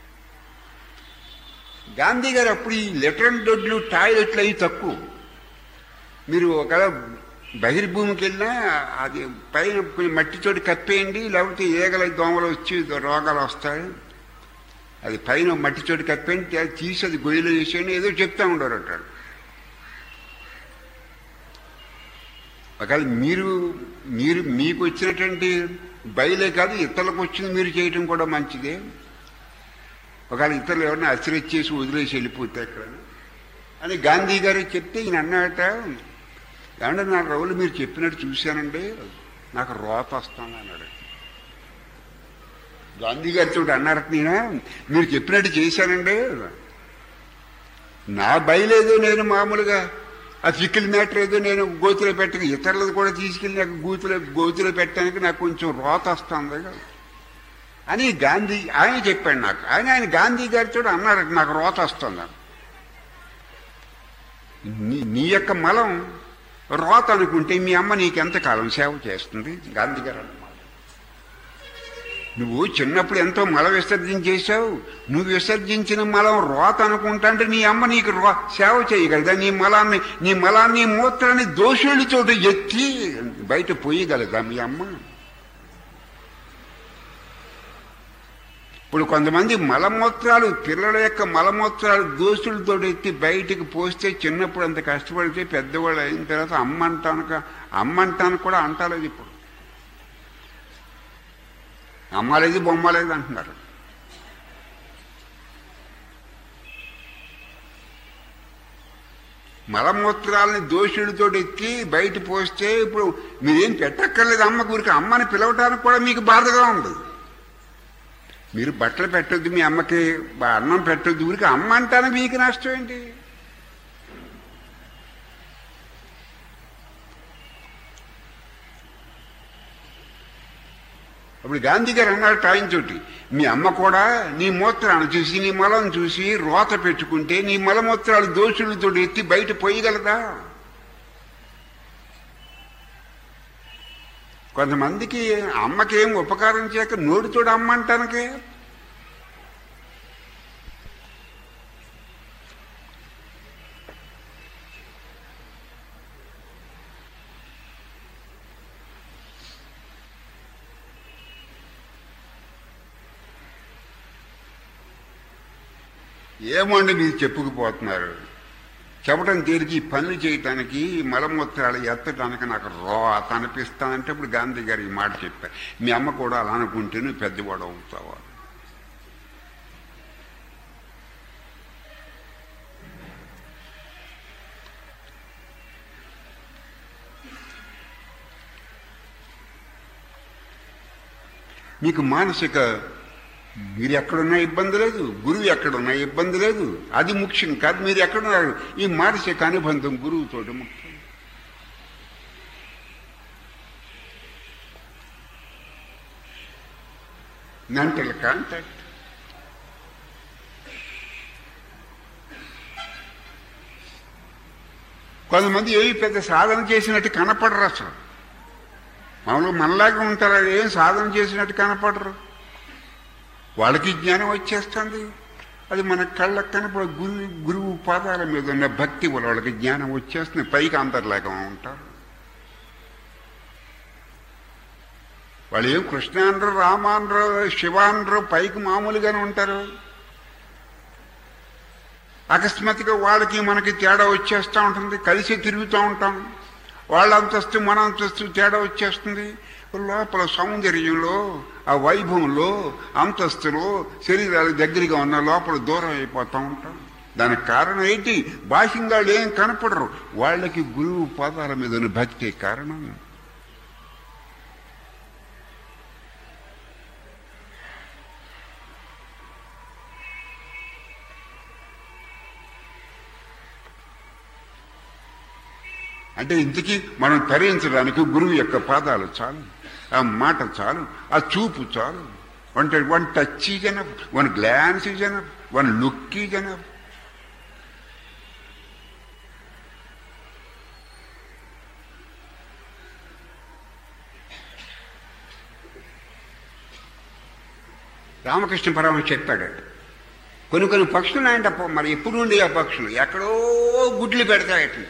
Speaker 1: గాంధీ గారు అప్పుడు ఈ లెటర్ దొడ్లు టాయిలెట్లు అవి తక్కువ. మీరు ఒకవేళ బహిర్భూమికి వెళ్ళినా అది పైన కొంచెం మట్టితోటి కప్పేయండి, లేకపోతే ఈగల దోమలు వచ్చి రోగాలు వస్తాయి. అది పైన మట్టి చోటు కప్పేంటి, అది తీసి అది గొయ్యలో వేసేయండి, ఏదో చెప్తా ఉండరు అంటాడు. ఒకవేళ మీరు మీరు మీకు వచ్చినటువంటి బయలే కాదు, ఇతరులకు వచ్చింది మీరు చేయటం కూడా మంచిదే. ఒకవేళ ఇతరులు ఎవరైనా అసిరెట్ చేసి వదిలేసి వెళ్ళిపోతే అక్కడ అని గాంధీ గారు చెప్తే ఈయన అన్నట, ఏమంటే నా రోజులు మీరు చెప్పినట్టు చూశానండి, నాకు రోత వస్తాను అన్నాడు. గాంధీ గారితో అన్నారు, నేనా మీరు చెప్పినట్టు చేశానండి, నా బయలేదో నేను మామూలుగా ఆ చిక్కుల మ్యాటర్ ఏదో నేను గోతులో పెట్టక ఇతరులకు కూడా తీసుకెళ్ళి నాకు గోతులో గోతులో పెట్టడానికి నాకు కొంచెం రోత వస్తుంది అని గాంధీ ఆయన చెప్పాడు నాకు. ఆయన ఆయన గాంధీ గారితో అన్నారు, నాకు రోత వస్తుంది. నీ నీ యొక్క మలం రోత అనుకుంటే మీ అమ్మ నీకెంతకాలం సేవ చేస్తుంది? గాంధీ గారు అన్నమాట. నువ్వు చిన్నప్పుడు ఎంతో మల విసర్జన చేశావు, నువ్వు విసర్జించిన మలం రోత అనుకుంటా అంటే నీ అమ్మ నీకు రో సేవ చేయగలదా? నీ మలాన్ని నీ మలాన్ని మూత్రాన్ని దోషుడి చోటు ఎత్తి బయట పోయగలదా మీ అమ్మ? ఇప్పుడు కొంతమంది మలమూత్రాలు, పిల్లల యొక్క మలమూత్రాలు దోషులతో ఎత్తి బయటికి పోస్తే చిన్నప్పుడు అంత కష్టపడితే పెద్దవాళ్ళు అయిన తర్వాత అమ్మ అంటానుక అమ్మ అంటాను కూడా అంటలేదు. ఇప్పుడు అమ్మ లేదు బొమ్మ లేదు అంటున్నారు. మలమూత్రాలని దోషుడితో ఎత్తి బయట పోస్తే ఇప్పుడు మీరేం పెట్టక్కర్లేదు అమ్మ గురికి. అమ్మని పిలవటానికి కూడా మీకు బాధగా ఉంది. మీరు బట్టలు పెట్టొద్దు, మీ అమ్మకి అన్నం పెట్టొద్దు, ఊరికి అమ్మ అంటానికి మీకు నష్టం ఏంటి? అప్పుడు గాంధీ గారు అన్నారు టాయించోటి, మీ అమ్మ కూడా నీ మూత్రాన్ని చూసి నీ మలం చూసి రోత పెట్టుకుంటే నీ మలమూత్రాలు దోషులతో ఎత్తి బయట పోయగలదా? కొంతమందికి అమ్మకేం ఉపకారం చేయక నోటితోడు అమ్మ అంటానికే. ఏమండి మీరు చెప్పుకుపోతున్నారు, చెప్పడం తీరికి పనులు చేయటానికి మలమూత్రాలు ఎత్తడానికి నాకు రోత అనిపిస్తానంటే ఇప్పుడు గాంధీ గారు ఈ మాట చెప్పారు. మీ అమ్మ కూడా అలా అనుకుంటే నువ్వు పెద్దవాడు అవుతావా? మీకు మానసిక మీరు ఎక్కడున్నా ఇబ్బంది లేదు, గురువు ఎక్కడున్నా ఇబ్బంది లేదు, అది ముఖ్యం కాదు. మీరు ఎక్కడున్నారు, ఈ మానసిక అనుబంధం గురువుతో ముఖ్యం. Mental contact. కొంతమంది ఏవి పెద్ద సాధన చేసినట్టు కనపడరు, అసలు మామూలుగా మనలాగా ఉంటారు, ఏం సాధన చేసినట్టు కనపడరు. వాళ్ళకి జ్ఞానం వచ్చేస్తుంది, అది మన కళ్ళకు కనపడ గురు గురువు పాదాల మీద ఉన్న భక్తి వల్ల వాళ్ళకి జ్ఞానం వచ్చేస్తుంది. పైకి అంతర్లాగా ఉంటారు. వాళ్ళు ఏం కృష్ణ అనరు, రామ అనరు, శివ అనరు, పైకి మామూలుగానే ఉంటారు. అకస్మాత్తుగా వాళ్ళకి మనకి తేడా వచ్చేస్తూ ఉంటుంది, కలిసి తిరుగుతూ ఉంటాం. వాళ్ళ అంతస్తు మన అంతస్తు తేడా వచ్చేస్తుంది. లోపల సౌందర్యంలో, ఆ వైభవంలో, అంతస్తులో శరీరాలు దగ్గరగా ఉన్న లోపల దూరం అయిపోతూ ఉంటాం. దానికి కారణం ఏంటి? బాహ్యంగా ఏం కనపడరు, వాళ్ళకి గురువు పాదాల మీద ఉన్న భక్తి కారణం. అంటే ఇంతకీ మనం తరించడానికి గురువు యొక్క పాదాలు చాలు, ఆ మాట చాలు, ఆ చూపు చాలు. అంటే one touch is enough, one glance is enough, one look is enough. Ramakrishna Paramahamsa చెప్పాడు, కొన్ని కొన్ని పక్షులు అంటే మరి ఎప్పుడు ఉండే ఆ పక్షులు ఎక్కడో గుడ్లు పెడతాయట,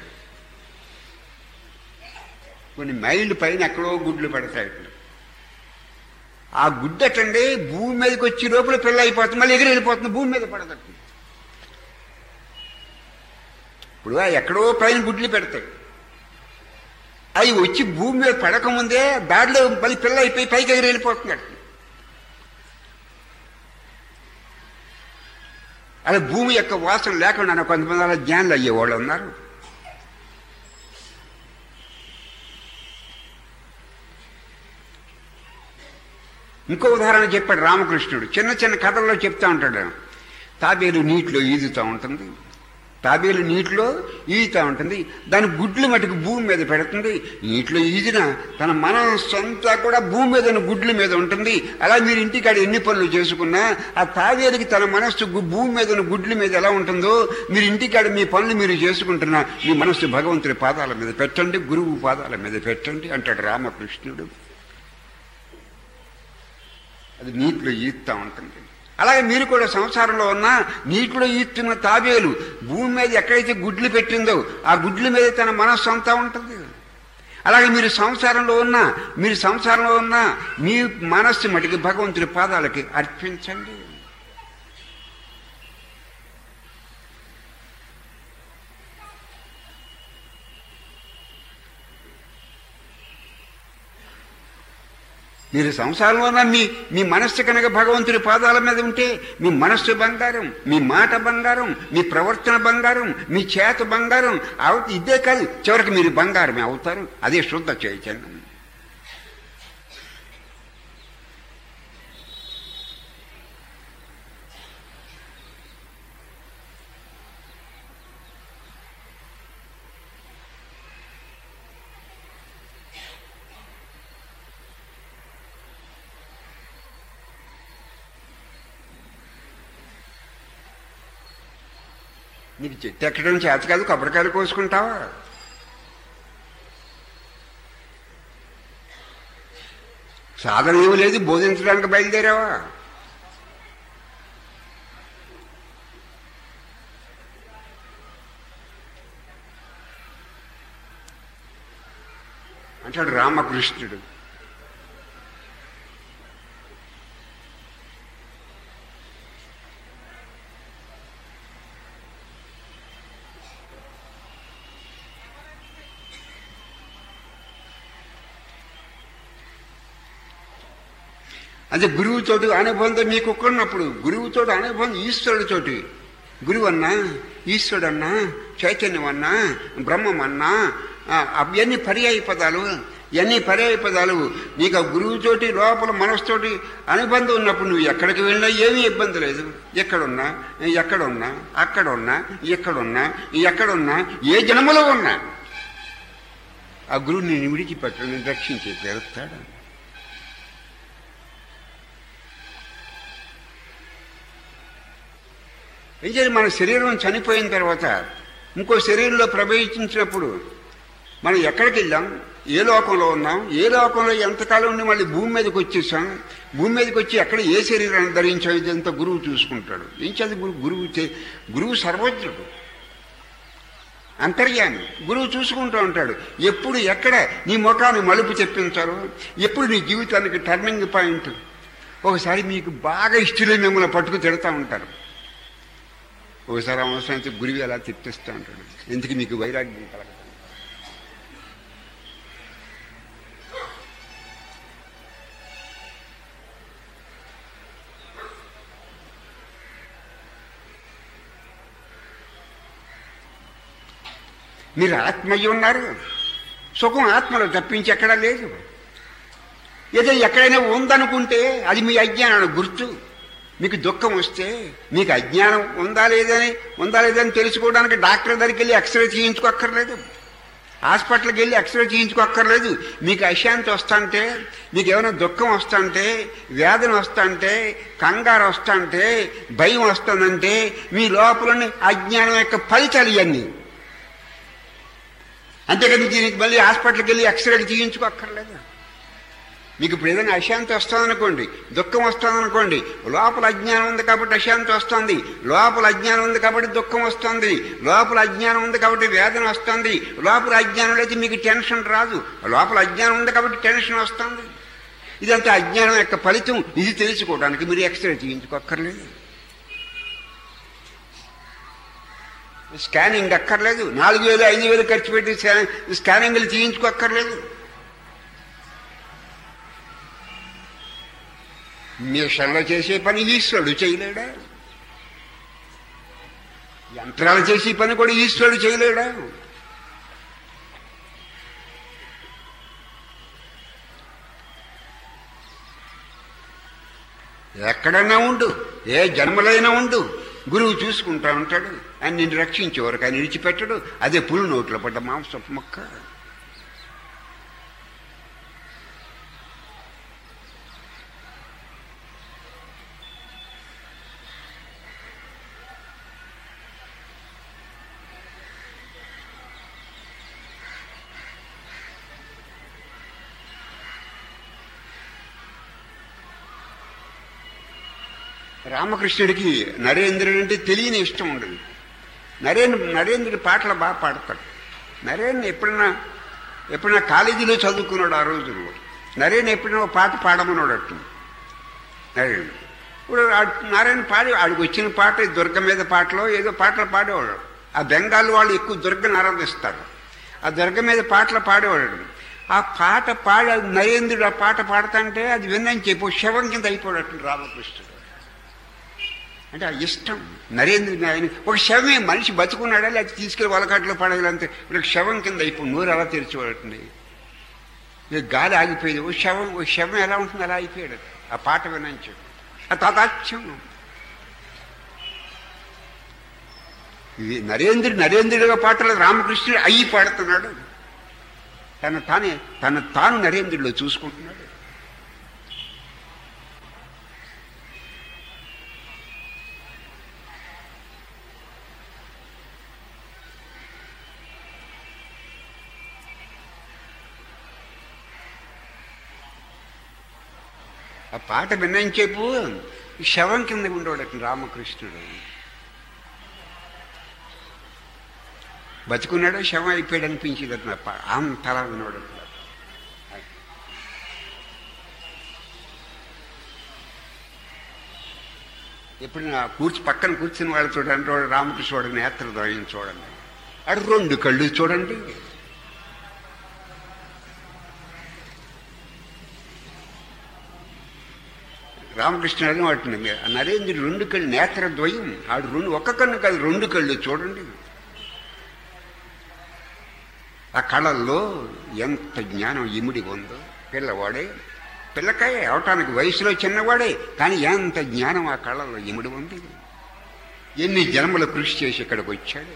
Speaker 1: కొన్ని మైళ్ళు పైన ఎక్కడో గుడ్లు పెడతాయట. ఆ గుడ్డు అటండి భూమి మీదకి వచ్చి లోపల పిల్ల అయిపోతుంది, మళ్ళీ ఎగిరి వెళ్ళిపోతుంది, భూమి మీద పడదట. ఇప్పుడు ఎక్కడో పైన గుడ్లు పెడతాయి, అవి వచ్చి భూమి మీద పడకముందే దాడిలో మళ్ళీ పిల్ల అయిపోయి పైకి ఎగిరి వెళ్ళిపోతున్నాడు. అలా భూమి యొక్క వాసన లేకుండా కొంతమంది అలా జ్ఞానులు అయ్యేవాళ్ళు ఉన్నారు. ఇంకో ఉదాహరణ చెప్పాడు రామకృష్ణుడు, చిన్న చిన్న కథల్లో చెప్తా ఉంటాడు. తాబేలు నీటిలో ఈదుతూ ఉంటుంది, తాబేలు నీటిలో ఈదుతూ ఉంటుంది, దాని గుడ్లు మటుకు భూమి మీద పెడుతుంది. నీటిలో ఈదిన తన మనస్సు అంతా కూడా భూమి మీద గుడ్ల మీద ఉంటుంది. అలా మీరు ఇంటికాడ ఎన్ని పనులు చేసుకున్నా ఆ తాబేలుకి తన మనస్సు భూమి మీద గుడ్ల మీద ఎలా ఉంటుందో, మీరు ఇంటికాడ మీ పనులు మీరు చేసుకుంటున్నా మీ మనస్సు భగవంతుడి పాదాల మీద పెట్టండి, గురువు పాదాల మీద పెట్టండి అంటాడు రామకృష్ణుడు. అది నీటిలో ఈదుతూ ఉంటుంది. అలాగే మీరు కూడా సంసారంలో ఉన్న నీటిలో ఈదుతున్న తాబేలు భూమి మీద ఎక్కడైతే గుడ్లు పెట్టిందో ఆ గుడ్ల మీద తన మనస్సు అంతా ఉంటుంది. అలాగే మీరు సంసారంలో ఉన్నా మీరు సంసారంలో ఉన్నా మీ మనస్సు మటుకు భగవంతుడి పాదాలకి అర్పించండి. మీరు సంసారంలో ఉన్న మీ మీ మనస్సు కనుక భగవంతుడి పాదాల మీద ఉంటే మీ మనస్సు బంగారం, మీ మాట బంగారం, మీ ప్రవర్తన బంగారం, మీ చేత బంగారం అవు. ఇదే కాదు, చివరికి మీరు బంగారమే అవుతారు. అదే శుద్ధ చైతన్యం. నీకు చెట్టు ఎక్కడం చేత కాదు, కొబ్బరికాయలు కోసుకుంటావా? సాధన ఏమి లేదు, బోధించడానికి బయలుదేరావా? అంటాడు రామకృష్ణుడు. అదే గురువుతోటి అనుబంధం మీకు ఒక్కడున్నప్పుడు గురువుతోటి అనుబంధం ఈశ్వరుడితోటి గురువు అన్నా ఈశ్వరుడు అన్నా చైతన్యం అన్నా బ్రహ్మం అన్నా అవన్నీ పర్యాయ పదాలు, ఇవన్నీ పర్యాయ పదాలు. నీకు ఆ గురువుతోటి లోపల మనసుతోటి అనుబంధం ఉన్నప్పుడు నువ్వు ఎక్కడికి వెళ్ళినా ఏమీ ఇబ్బంది లేదు. ఎక్కడున్నా ఎక్కడున్నా అక్కడున్నా ఎక్కడున్నా ఎక్కడున్నా ఏ జన్మలో ఉన్నా ఆ గురువు నేను విడిచిపెట్టడు, నేను రక్షించే తీరుస్తాడు. ఏం చేయాలి? మన శరీరం చనిపోయిన తర్వాత ఇంకో శరీరంలో ప్రవేశించినప్పుడు మనం ఎక్కడికి వెళ్ళాం, ఏ లోకంలో ఉన్నాం, ఏ లోకంలో ఎంతకాలం ఉండి మళ్ళీ భూమి మీదకి వచ్చేసాం, భూమి మీదకి వచ్చి ఎక్కడ ఏ శరీరాన్ని ధరించాం ఇదంతా గురువు చూసుకుంటాడు. ఏం చేయాలి? గురువు గురువు గురువు సర్వజ్ఞుడు, అంతర్యామి. గురువు చూసుకుంటూ ఉంటాడు. ఎప్పుడు ఎక్కడ నీ ముఖాన్ని మలుపు చెప్పించారు, ఎప్పుడు నీ జీవితానికి టర్నింగ్ పాయింట్. ఒకసారి మీకు బాగా ఇష్టలే మిమ్మల్ని పట్టుకు తిడతా ఉంటారు, ఒకసారి అవసరానికి గురువు ఎలా తిప్పిస్తూ ఉంటాడు. ఎందుకు మీకు వైరాగ్యం కలగదు. మీరు ఆత్మయ్య ఉన్నారు, సుఖం ఆత్మలో తప్పించి ఎక్కడా లేదు. ఏదో ఎక్కడైనా ఉందనుకుంటే అది మీ అజ్ఞానానికి గుర్తు. మీకు దుఃఖం వస్తే మీకు అజ్ఞానం ఉందా లేదని ఉందా లేదని తెలుసుకోవడానికి డాక్టర్ దగ్గరికి వెళ్ళి ఎక్స్రే చేయించుకోక్కర్లేదు, హాస్పిటల్కి వెళ్ళి ఎక్స్రే చేయించుకోక్కర్లేదు. మీకు అశాంతి వస్తుంటే, మీకు ఏమైనా దుఃఖం వస్తుంటే, వేదన వస్తుంటే, కంగారు వస్తుంటే, భయం వస్తుందంటే మీ లోపలని అజ్ఞానం యొక్క ఫలితాలు ఇవన్నీ. అంతేకాదు దీనికి మళ్ళీ హాస్పిటల్కి వెళ్ళి ఎక్స్రేలు చేయించుకోక్కర్లేదు. మీకు ఇప్పుడు ఏదైనా అశాంతి వస్తుందనుకోండి, దుఃఖం వస్తుందనుకోండి, లోపల అజ్ఞానం ఉంది కాబట్టి అశాంతి వస్తుంది, లోపల అజ్ఞానం ఉంది కాబట్టి దుఃఖం వస్తుంది, లోపల అజ్ఞానం ఉంది కాబట్టి వేదన వస్తుంది, లోపల అజ్ఞానం అయితే మీకు టెన్షన్ రాదు, లోపల అజ్ఞానం ఉంది కాబట్టి టెన్షన్ వస్తుంది. ఇదంతా అజ్ఞానం యొక్క ఫలితం. ఇది తెలుసుకోవడానికి మీరు ఎక్స్రే చేయించుకోక్కర్లేదు, స్కానింగ్ అక్కర్లేదు, నాలుగు వేలు ఐదు వేలు ఖర్చు పెట్టి స్కానింగ్లు చేయించుకోక్కర్లేదు. మిషన్లో చేసే పని ఈశ్వరుడు చేయలేడా? యంత్రాలు చేసే పని కూడా ఈశ్వరుడు చేయలేడా? ఎక్కడన్నా ఉండు, ఏ జన్మలైనా ఉండు, గురువు చూసుకుంటా ఉంటాడు. ఆయన నిన్ను రక్షించేవరకు ఆయన విడిచిపెట్టడు. అదే పులు నోట్లో పడ్డ మాంసపు మొక్క. రామకృష్ణుడికి నరేంద్రుడు అంటే తెలియని ఇష్టం ఉండదు. నరేంద్ర నరేంద్రుడి పాటలు బాగా పాడతాడు. నరేంద్ర ఎప్పుడైనా ఎప్పుడైనా కాలేజీలో చదువుకున్నాడు ఆ రోజుల్లో. నరేంద్ర ఎప్పుడైనా పాట పాడమన్నాడు అట్టు నరేంద్ర. ఇప్పుడు నారాయణ పాడి ఆడికి వచ్చిన పాట దుర్గ మీద పాటలో ఏదో పాటలు పాడేవాడు. ఆ బెంగాల్ వాళ్ళు ఎక్కువ దుర్గను ఆరాధిస్తారు. ఆ దుర్గ మీద పాటలు పాడేవాడు. ఆ పాట పాడ నరేంద్రుడు ఆ పాట పాడుతుంటే అది విన్నని చెప్పి శవం కింద అయిపోయాడు రామకృష్ణుడు. అంటే ఆ ఇష్టం నరేంద్రుని. ఆయన ఒక శవమే, మనిషి బతుకున్నాడా లేకపోతే తీసుకెళ్ళి వలకాట్లో పడగలంతే. ఇప్పుడు శవం కింద అయిపోయి నోరు అలా తెరిచేవాడండి. ఇక గాలి ఆగిపోయేది. ఓ శవం ఓ శవం ఎలా ఉంటుంది అలా అయిపోయాడు ఆ పాట వినంచి. ఆ తాతాత్యం. ఇది నరేంద్రుడు నరేంద్రుడిగా పాటలు రామకృష్ణుడు అయ్యి పాడుతున్నాడు. తన తానే తన తాను నరేంద్రుడిలో చూసుకుంటున్నాడు. ఆ పాట విన్నంచేపు శవం కింద ఉండేవాడు రామకృష్ణుడు. బతుకున్నాడో శవం అయిపోయాడు అనిపించేది అతను అంతలా వినోడు. ఎప్పుడు నా కూర్చి పక్కన కూర్చుని వాళ్ళు చూడండి, వాడు రామకృష్ణుడు నేత్రద్వయం చూడండి, అడు రెండు కళ్ళు చూడండి. రామకృష్ణ వాటిని నరేంద్రుడు రెండు కళ్ళు నేత్రద్వయం ఆడు రెండు ఒక్క కన్ను కాదు రెండు కళ్ళు చూడండి. ఆ కళల్లో ఎంత జ్ఞానం ఇమిడి ఉందో. పిల్లవాడే పిల్లకాయ అవటానికి వయసులో చిన్నవాడే కానీ ఎంత జ్ఞానం ఆ కళల్లో ఇమిడి ఉంది. ఎన్ని జన్మలు కృషి చేసి ఇక్కడికి వచ్చాడు.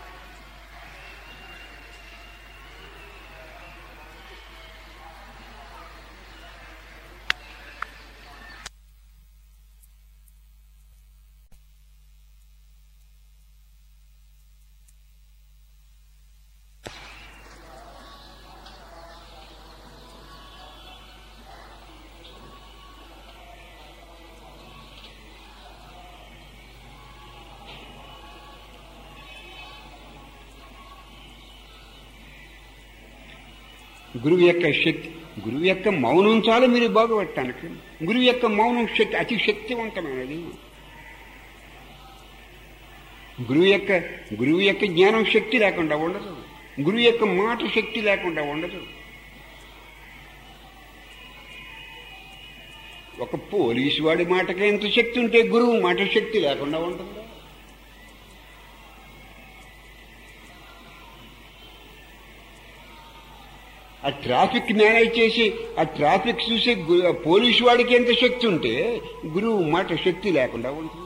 Speaker 1: గురువు యొక్క శక్తి, గురువు యొక్క మౌనం చాలు మీరు బాగుపడటానికి. గురువు యొక్క మౌనం శక్తి అతి శక్తివంతమైనది. గురువు యొక్క గురువు యొక్క జ్ఞానం శక్తి లేకుండా ఉండదు. గురువు యొక్క మాట శక్తి లేకుండా ఉండదు. ఒక పోలీసు వాడి మాటకి ఎంత శక్తి ఉంటే గురువు మాట శక్తి లేకుండా ఉంటుంది. ఆ ట్రాఫిక్ మేనేజ్ చేసి ఆ ట్రాఫిక్ చూసే పోలీసు వాడికి ఎంత శక్తి ఉంటే గురువు మాట శక్తి లేకుండా ఉంటుంది.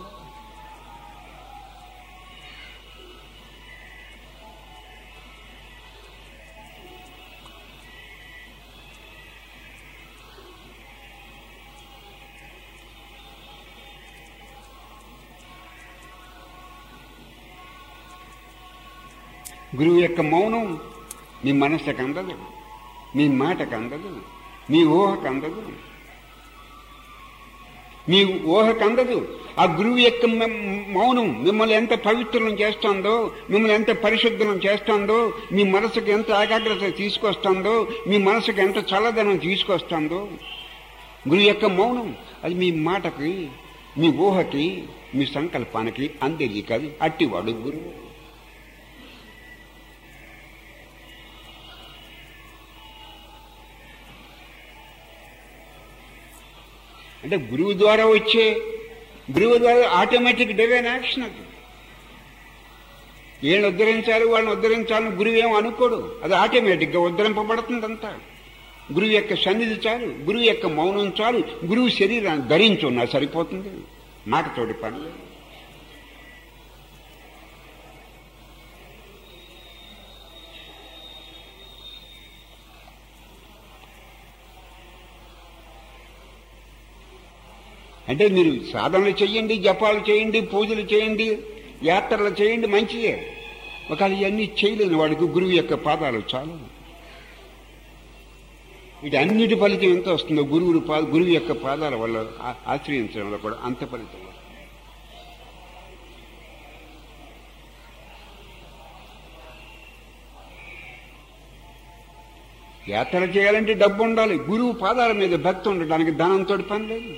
Speaker 1: గురువు యొక్క మౌనం మీ మనస్సుకు అందదు, మీ మాటకు అందదు, మీ ఊహకు అందదు, మీ ఊహకు అందదు. ఆ గురువు యొక్క మౌనం మిమ్మల్ని ఎంత పవిత్రం చేస్తుందో, మిమ్మల్ని ఎంత పరిశుద్ధం చేస్తుందో, మీ మనసుకు ఎంత ఏకాగ్రత తీసుకొస్తుందో, మీ మనసుకు ఎంత చల్లదనం తీసుకొస్తుందో. గురువు యొక్క మౌనం అది మీ మాటకి, మీ ఊహకి, మీ సంకల్పానికి అందేది కాదు. అట్టివాడు గురువు. అంటే గురువు ద్వారా వచ్చే, గురువు ద్వారా ఆటోమేటిక్ డివైన్ యాక్షన్ అది. వీళ్ళని ఉద్ధరించాలి వాళ్ళని ఉద్ధరించాలని గురువు ఏమో అనుకోడు, అది ఆటోమేటిక్గా ఉద్ధరింపబడుతుంది అంతా. గురువు యొక్క సన్నిధి చాలు, గురువు యొక్క మౌనం చాలు, గురువు శరీరాన్ని ధరించున్నా సరిపోతుంది. మాటతోటి పని లేదు. అంటే మీరు సాధనలు చేయండి, జపాలు చేయండి, పూజలు చేయండి, యాత్రలు చేయండి, మంచిదే. ఒకవేళ ఇవన్నీ చేయలేని వాడికి గురువు యొక్క పాదాలు చాలు. ఇది అన్నిటి ఫలితం ఎంత వస్తుందో గురువు పాద గురువు యొక్క పాదాల వల్ల ఆశ్రయించడంలో కూడా అంత ఫలితం. యాత్ర చేయాలంటే డబ్బు ఉండాలి. గురువు పాదాల మీద భక్తి ఉండడానికి ధనంతో పని లేదు.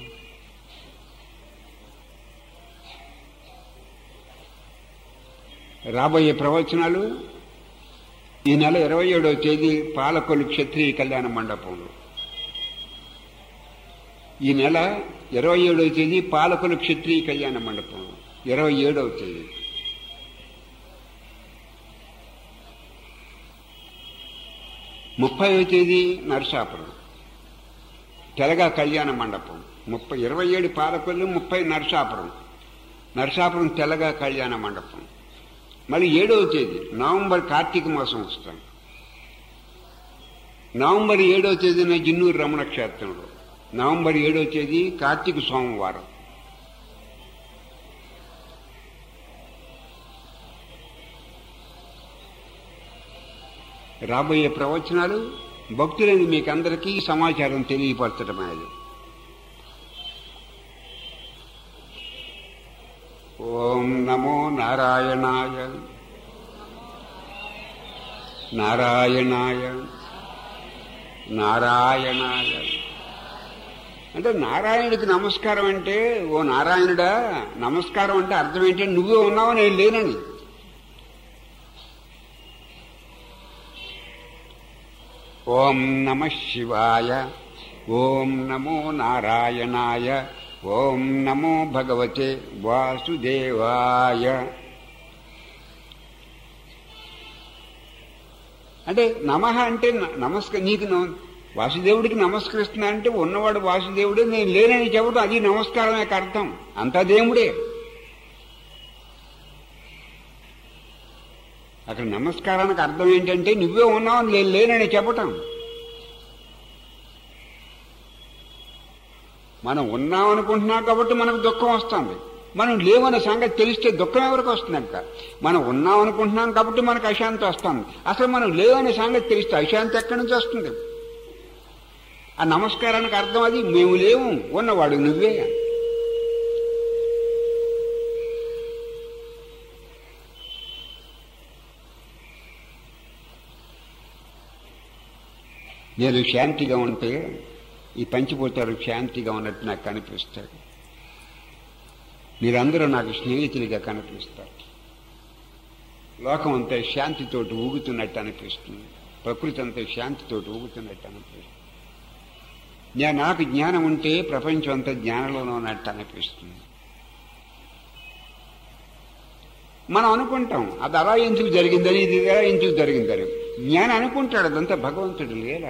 Speaker 1: రాబోయే ప్రవచనాలు ఈ నెల ఇరవై ఏడవ తేదీ పాలకొల్లు క్షత్రియ కళ్యాణ మండపంలో. ఈ నెల ఇరవై ఏడవ తేదీ పాలకొల్లు క్షత్రియ కళ్యాణ మండపంలో ఇరవై ఏడవ తేదీ. ముప్పైవ తేదీ నరసాపురం తెలగా కళ్యాణ మండపం. ముప్పై ఇరవై ఏడు పాలకొల్లు, ముప్పై నరసాపురం. నరసాపురం తెలగా కళ్యాణ మండపం. మళ్ళీ ఏడవ తేదీ నవంబర్ కార్తీక మాసం వస్తాం. నవంబర్ ఏడవ తేదీన జిన్నూరు రమణ క్షేత్రంలో. నవంబర్ ఏడవ తేదీ కార్తీక సోమవారం. రాబోయే ప్రవచనాలు భక్తులని మీకు అందరికీ సమాచారం తెలియపరచడమేది. ఓం నమో నారాయణాయ నారాయణాయ నారాయణాయ. అంటే నారాయణుడికి నమస్కారం అంటే, ఓ నారాయణుడా నమస్కారం అంటే అర్థం ఏంటంటే నువ్వే ఉన్నావు నేను లేనని. ఓం నమ శివాయ, ఓం నమో నారాయణాయ, ఓం నమో భగవతే వాసుదేవాయ. అంటే నమః అంటే నమస్క నీకు వాసుదేవుడికి నమస్కరిస్తున్నా అంటే ఉన్నవాడు వాసుదేవుడే, నేను లేనని చెప్పడం అది నమస్కారం యొక్క అర్థం. అంతా దేవుడే. అక్కడ నమస్కారానికి అర్థం ఏంటంటే నువ్వే ఉన్నావు, నేను లేనని చెప్పటం. మనం ఉన్నాం అనుకుంటున్నాం కాబట్టి మనకు దుఃఖం వస్తుంది. మనం లేవనే సంగతి తెలిస్తే దుఃఖం ఎవరికి వస్తుందంట? మనం ఉన్నాం అనుకుంటున్నాం కాబట్టి మనకు అశాంతి వస్తుంది. అసలు మనం లేవనే సంగతి తెలిస్తే అశాంతి ఎక్కడి నుంచి వస్తుంది? ఆ నమస్కారానికి అర్థం అది. మేము లేవు, ఉన్నవాడు నువ్వే. నేను శాంతిగా ఉంటే ఈ పంచిపోతారు శాంతిగా ఉన్నట్టు నాకు కనిపిస్తాడు. మీరందరూ నాకు స్నేహితులుగా కనిపిస్తారు. లోకం అంతా శాంతితోటి ఊగుతున్నట్టు అనిపిస్తుంది. ప్రకృతి అంతా శాంతితోటి ఊగుతున్నట్టు అనిపిస్తుంది. నేను నాకు జ్ఞానం ఉంటే ప్రపంచం అంతా జ్ఞానంలోనే ఉన్నట్టు అనిపిస్తుంది. మనం అనుకుంటాం అది అలా ఎందుకు జరిగిందని, ఇది ఎలా ఎందుకు జరిగిందని. జ్ఞానం అనుకుంటాడు, అదంతా భగవంతుడు లేలా.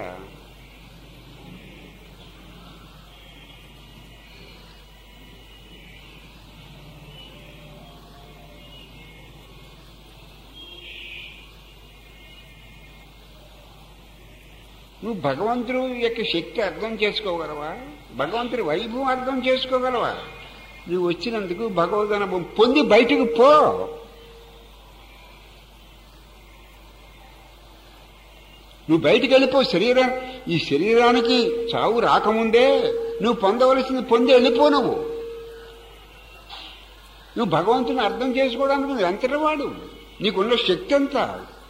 Speaker 1: నువ్వు భగవంతుడు యొక్క శక్తి అర్థం చేసుకోగలవా? భగవంతుడి వైభవం అర్థం చేసుకోగలవా? నువ్వు వచ్చినందుకు భగవద్ అనుభవం పొంది బయటకు పో. నువ్వు బయటికి వెళ్ళిపో. శరీరం ఈ శరీరానికి చావు రాకముందే నువ్వు పొందవలసింది పొంది వెళ్ళిపో. నువ్వు నువ్వు భగవంతుని అర్థం చేసుకోవడానికి నువ్వు ఎంతటి వాడు? నీకున్న శక్తి అంతా.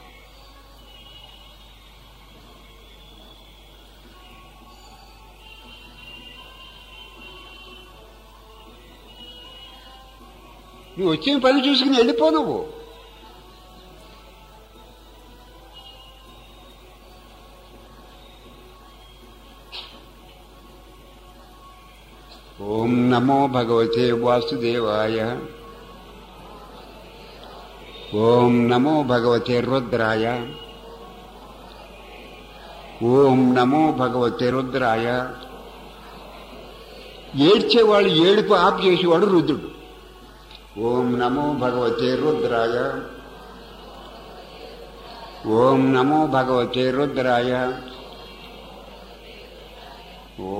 Speaker 1: నువ్వు వచ్చిన పని చూసుకుని వెళ్ళిపో. నువ్వు ఓం నమో భగవతే వాసుదేవాయ. ఓం నమో భగవతే రుద్రాయ. ఓం నమో భగవతే రుద్రాయ. ఏడ్చేవాళ్ళు ఏడుపు ఆపు చేసేవాడు రుద్రుడు. ఓం నమో భగవతే రుద్రాయ. ఓం నమో భగవతే రుద్రాయ. ఓ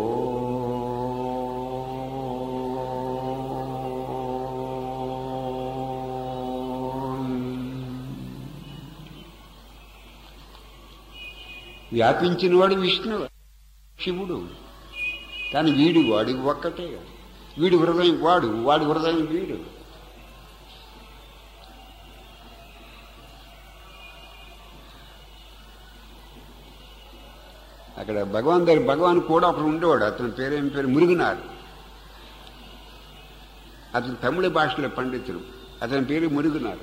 Speaker 1: వ్యాపించినవాడు విష్ణువు, శివుడు. కానీ వీడు వాడి ఒక్కటే. వీడి హృదయం వాడు, వాడి హృదయం వీడు. అక్కడ భగవాన్ దగ్గర భగవాన్ కూడా ఒకడు ఉండేవాడు. అతని పేరేం పేరు మురుగునారు. అతను తమిళ భాషలో పండితుడు. అతని పేరు మురుగునారు.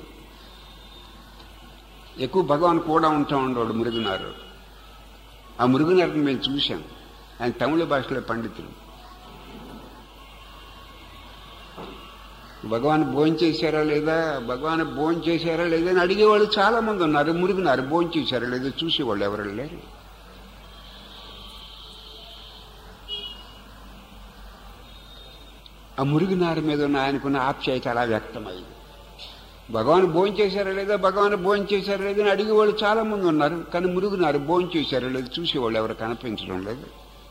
Speaker 1: ఎక్కువ భగవాన్ కూడా ఉంటా ఉండేవాడు మురుగునారు. ఆ మురుగునారిని మేము చూశాం. ఆయన తమిళ భాషలో పండితుడు. భగవాన్ భోజనం చేశారా లేదా, భగవాన్ భోజనం చేశారా లేదా అని అడిగేవాళ్ళు చాలా మంది ఉన్నారు. మురుగునారు భోజనం చేశారా లేదా చూసేవాళ్ళు ఎవరు లేరు. ఆ మురుగునారు మీద ఉన్న ఆయనకున్న ఆప్యాయత అలా వ్యక్తమైంది. భగవాన్ భోజనం చేశారా లేదా, భగవాన్ భోజనం చేశారా లేదా అని అడిగేవాళ్ళు చాలా మంది ఉన్నారు. కానీ మురుగునారు భోజనం చేశారా లేదా చూసేవాళ్ళు ఎవరు కనిపించడం లేదు.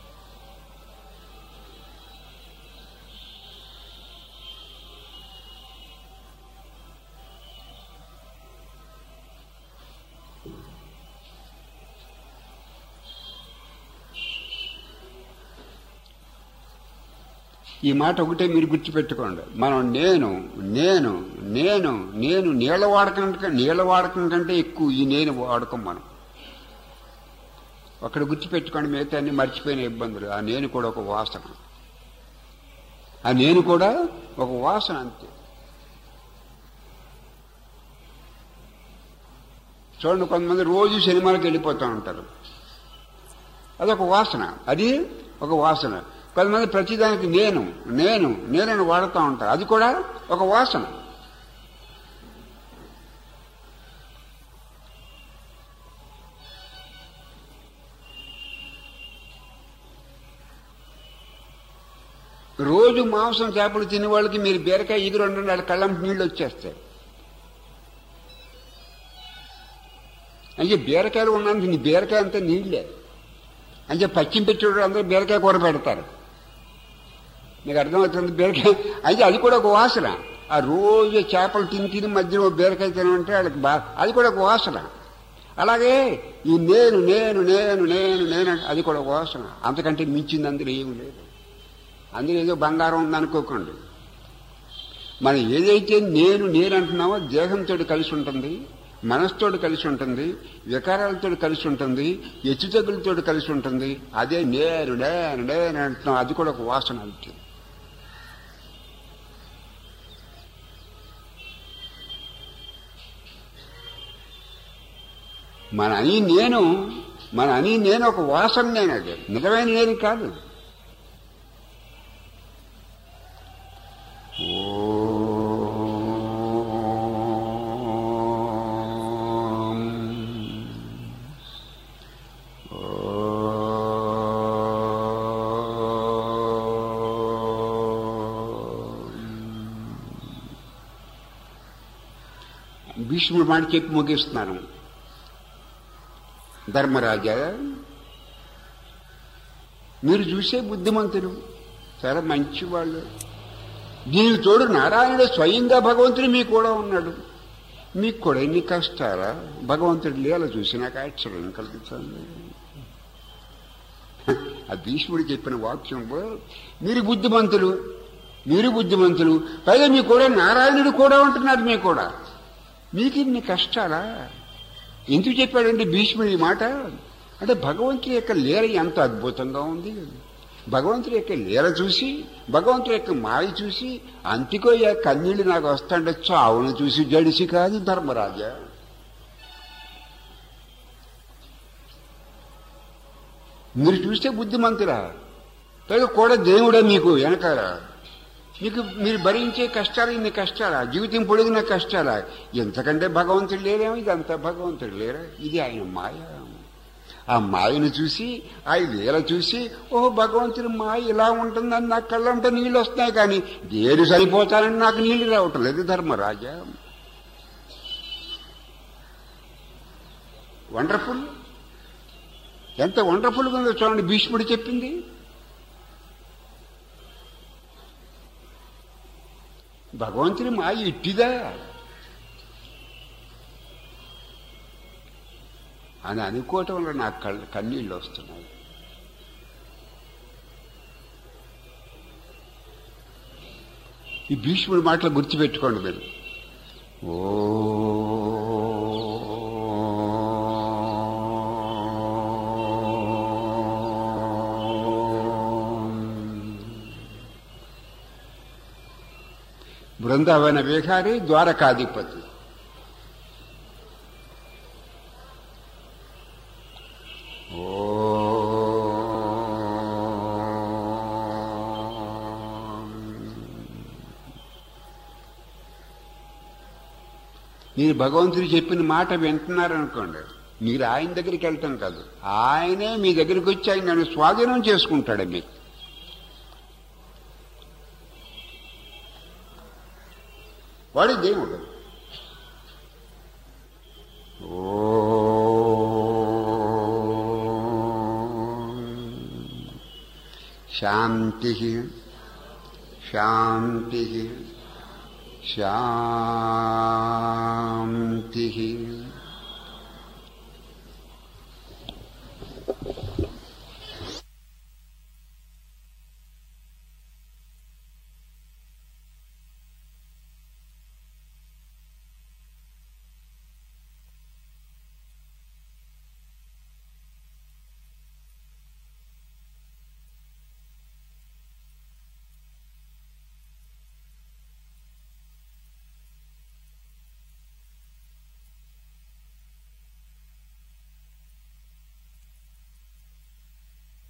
Speaker 1: ఈ మాట ఒకటే మీరు గుర్తుపెట్టుకోండి. మనం నేను నేను నేను నేను నీళ్ళ వాడకం నీళ్ళ వాడకం కంటే ఎక్కువ ఈ నేను వాడకం. మనం అక్కడ గుర్తుపెట్టుకోండి. మిగతా అన్ని మర్చిపోయిన ఇబ్బందులు. ఆ నేను కూడా ఒక వాసన. ఆ నేను కూడా ఒక వాసన అంతే. చూడండి, కొంతమంది రోజు సినిమాలకు వెళ్ళిపోతూ ఉంటారు. అదొక వాసన. అది ఒక వాసన. కొంతమంది ప్రతిదానికి నేను నేను నేనని వాడుతూ ఉంటారు. అది కూడా ఒక వాసన. రోజు మాంసం చేపలు తినే వాళ్ళకి మీరు బీరకాయ ఎగురు ఉండండి, వాళ్ళ కళ్ళం నీళ్ళు వచ్చేస్తాయి. అంటే బీరకాయలు ఉన్నందుకు నీ బీరకాయ అంతా నీళ్ళే. అంటే పచ్చిమ పెట్టేవాడు అందరూ బీరకాయ కూర పెడతారు. మీకు అర్థమవుతుంది బీరకాయ అయితే అది కూడా ఒక వాసన. ఆ రోజు చేపలు తిని తిని మధ్యలో బీరకాయ తినమంటే వాళ్ళకి బాగా అది కూడా ఒక వాసన. అలాగే ఈ నేను నేను నేను నేను నేను అది కూడా ఒక వాసన. అంతకంటే మించింది అందులో ఏమి లేదు. అందులో ఏదో బంగారం ఉందనుకోకండి. మనం ఏదైతే నేను నేను అంటున్నామో దేహంతో కలిసి ఉంటుంది, మనసుతో కలిసి ఉంటుంది, వికారాలతో కలిసి ఉంటుంది, హెచ్చుతగ్గులతో కలిసి ఉంటుంది. అదే నేను నేను నేను అంటున్నాం. అది కూడా ఒక వాసన. అంటే మన అని నేను మన అని నేను ఒక వాసన. నేను అది నిజమైన నేను కాదు. భీష్ముడు మాట చెప్పి ముగిస్తున్నాను. ధర్మరాజా, మీరు చూసే బుద్ధిమంతులు, చాలా మంచివాళ్ళు. దీనికి తోడు నారాయణుడు స్వయంగా భగవంతుడు మీకు కూడా ఉన్నాడు. మీకు కూడా ఎన్ని కష్టాలా భగవంతుడు లీల చూసి నాకు ఆశ్చర్యం కలుగుతుంది. ఆ భీష్ముడు చెప్పిన వాక్యంలో మీరు బుద్ధిమంతులు మీరు బుద్ధిమంతులు పైగా మీకు కూడా నారాయణుడు కూడా ఉంటున్నాడు. మీకు కూడా మీకు ఇన్ని కష్టాలా? ఎందుకు చెప్పాడంటే భీష్ముడు ఈ మాట? అంటే భగవంతుడి యొక్క లీల ఎంత అద్భుతంగా ఉంది. భగవంతుడి యొక్క లీల చూసి, భగవంతుడి యొక్క మాయ చూసి అంతికో కన్నీళ్ళు నాకు వస్తాంటే చావును చూసి జడిసి కాదు ధర్మరాజా. మీరు చూస్తే బుద్ధిమంతురా, పైగా కూడా దేవుడే మీకు వెనకాల. మీకు మీరు భరించే కష్టాలు ఇన్ని కష్టాలా, జీవితం పొడిగిన కష్టాలా? ఎంతకంటే భగవంతుడు లేరేమో. ఇదంతా భగవంతుడు లేరా? ఇది ఆయన మాయ. ఆ మాయను చూసి, ఆ లీల చూసి, ఓహో భగవంతుడి మాయ ఇలా ఉంటుందని నాకు కళ్ళంటే నీళ్ళు వస్తున్నాయి, కానీ దేని సరిపోతానని నాకు నీళ్లు రావటం లేదు ధర్మరాజా. వండర్ఫుల్. ఎంత వండర్ఫుల్గా ఉందో చూడండి భీష్ముడు చెప్పింది. భగవంతుని మాయ ఇట్టిదా అని అనుకోవటం వల్ల నాకు కళ్ళు కన్నీళ్ళు వస్తున్నాయి. ఈ భీష్ముడి మాటలు గుర్తుపెట్టుకోండి మీరు. ఓ బృందావన విహారి ద్వారకాధిపతి. మీరు భగవంతుడు చెప్పిన మాట వింటున్నారనుకోండి, మీరు ఆయన దగ్గరికి వెళ్ళటం కాదు, ఆయనే మీ దగ్గరికి వచ్చి ఆయన నన్ను స్వాధీనం చేసుకుంటాడు. మీకు వాడి దేవుడు. ఓ శాంతి శాంతి శాంతి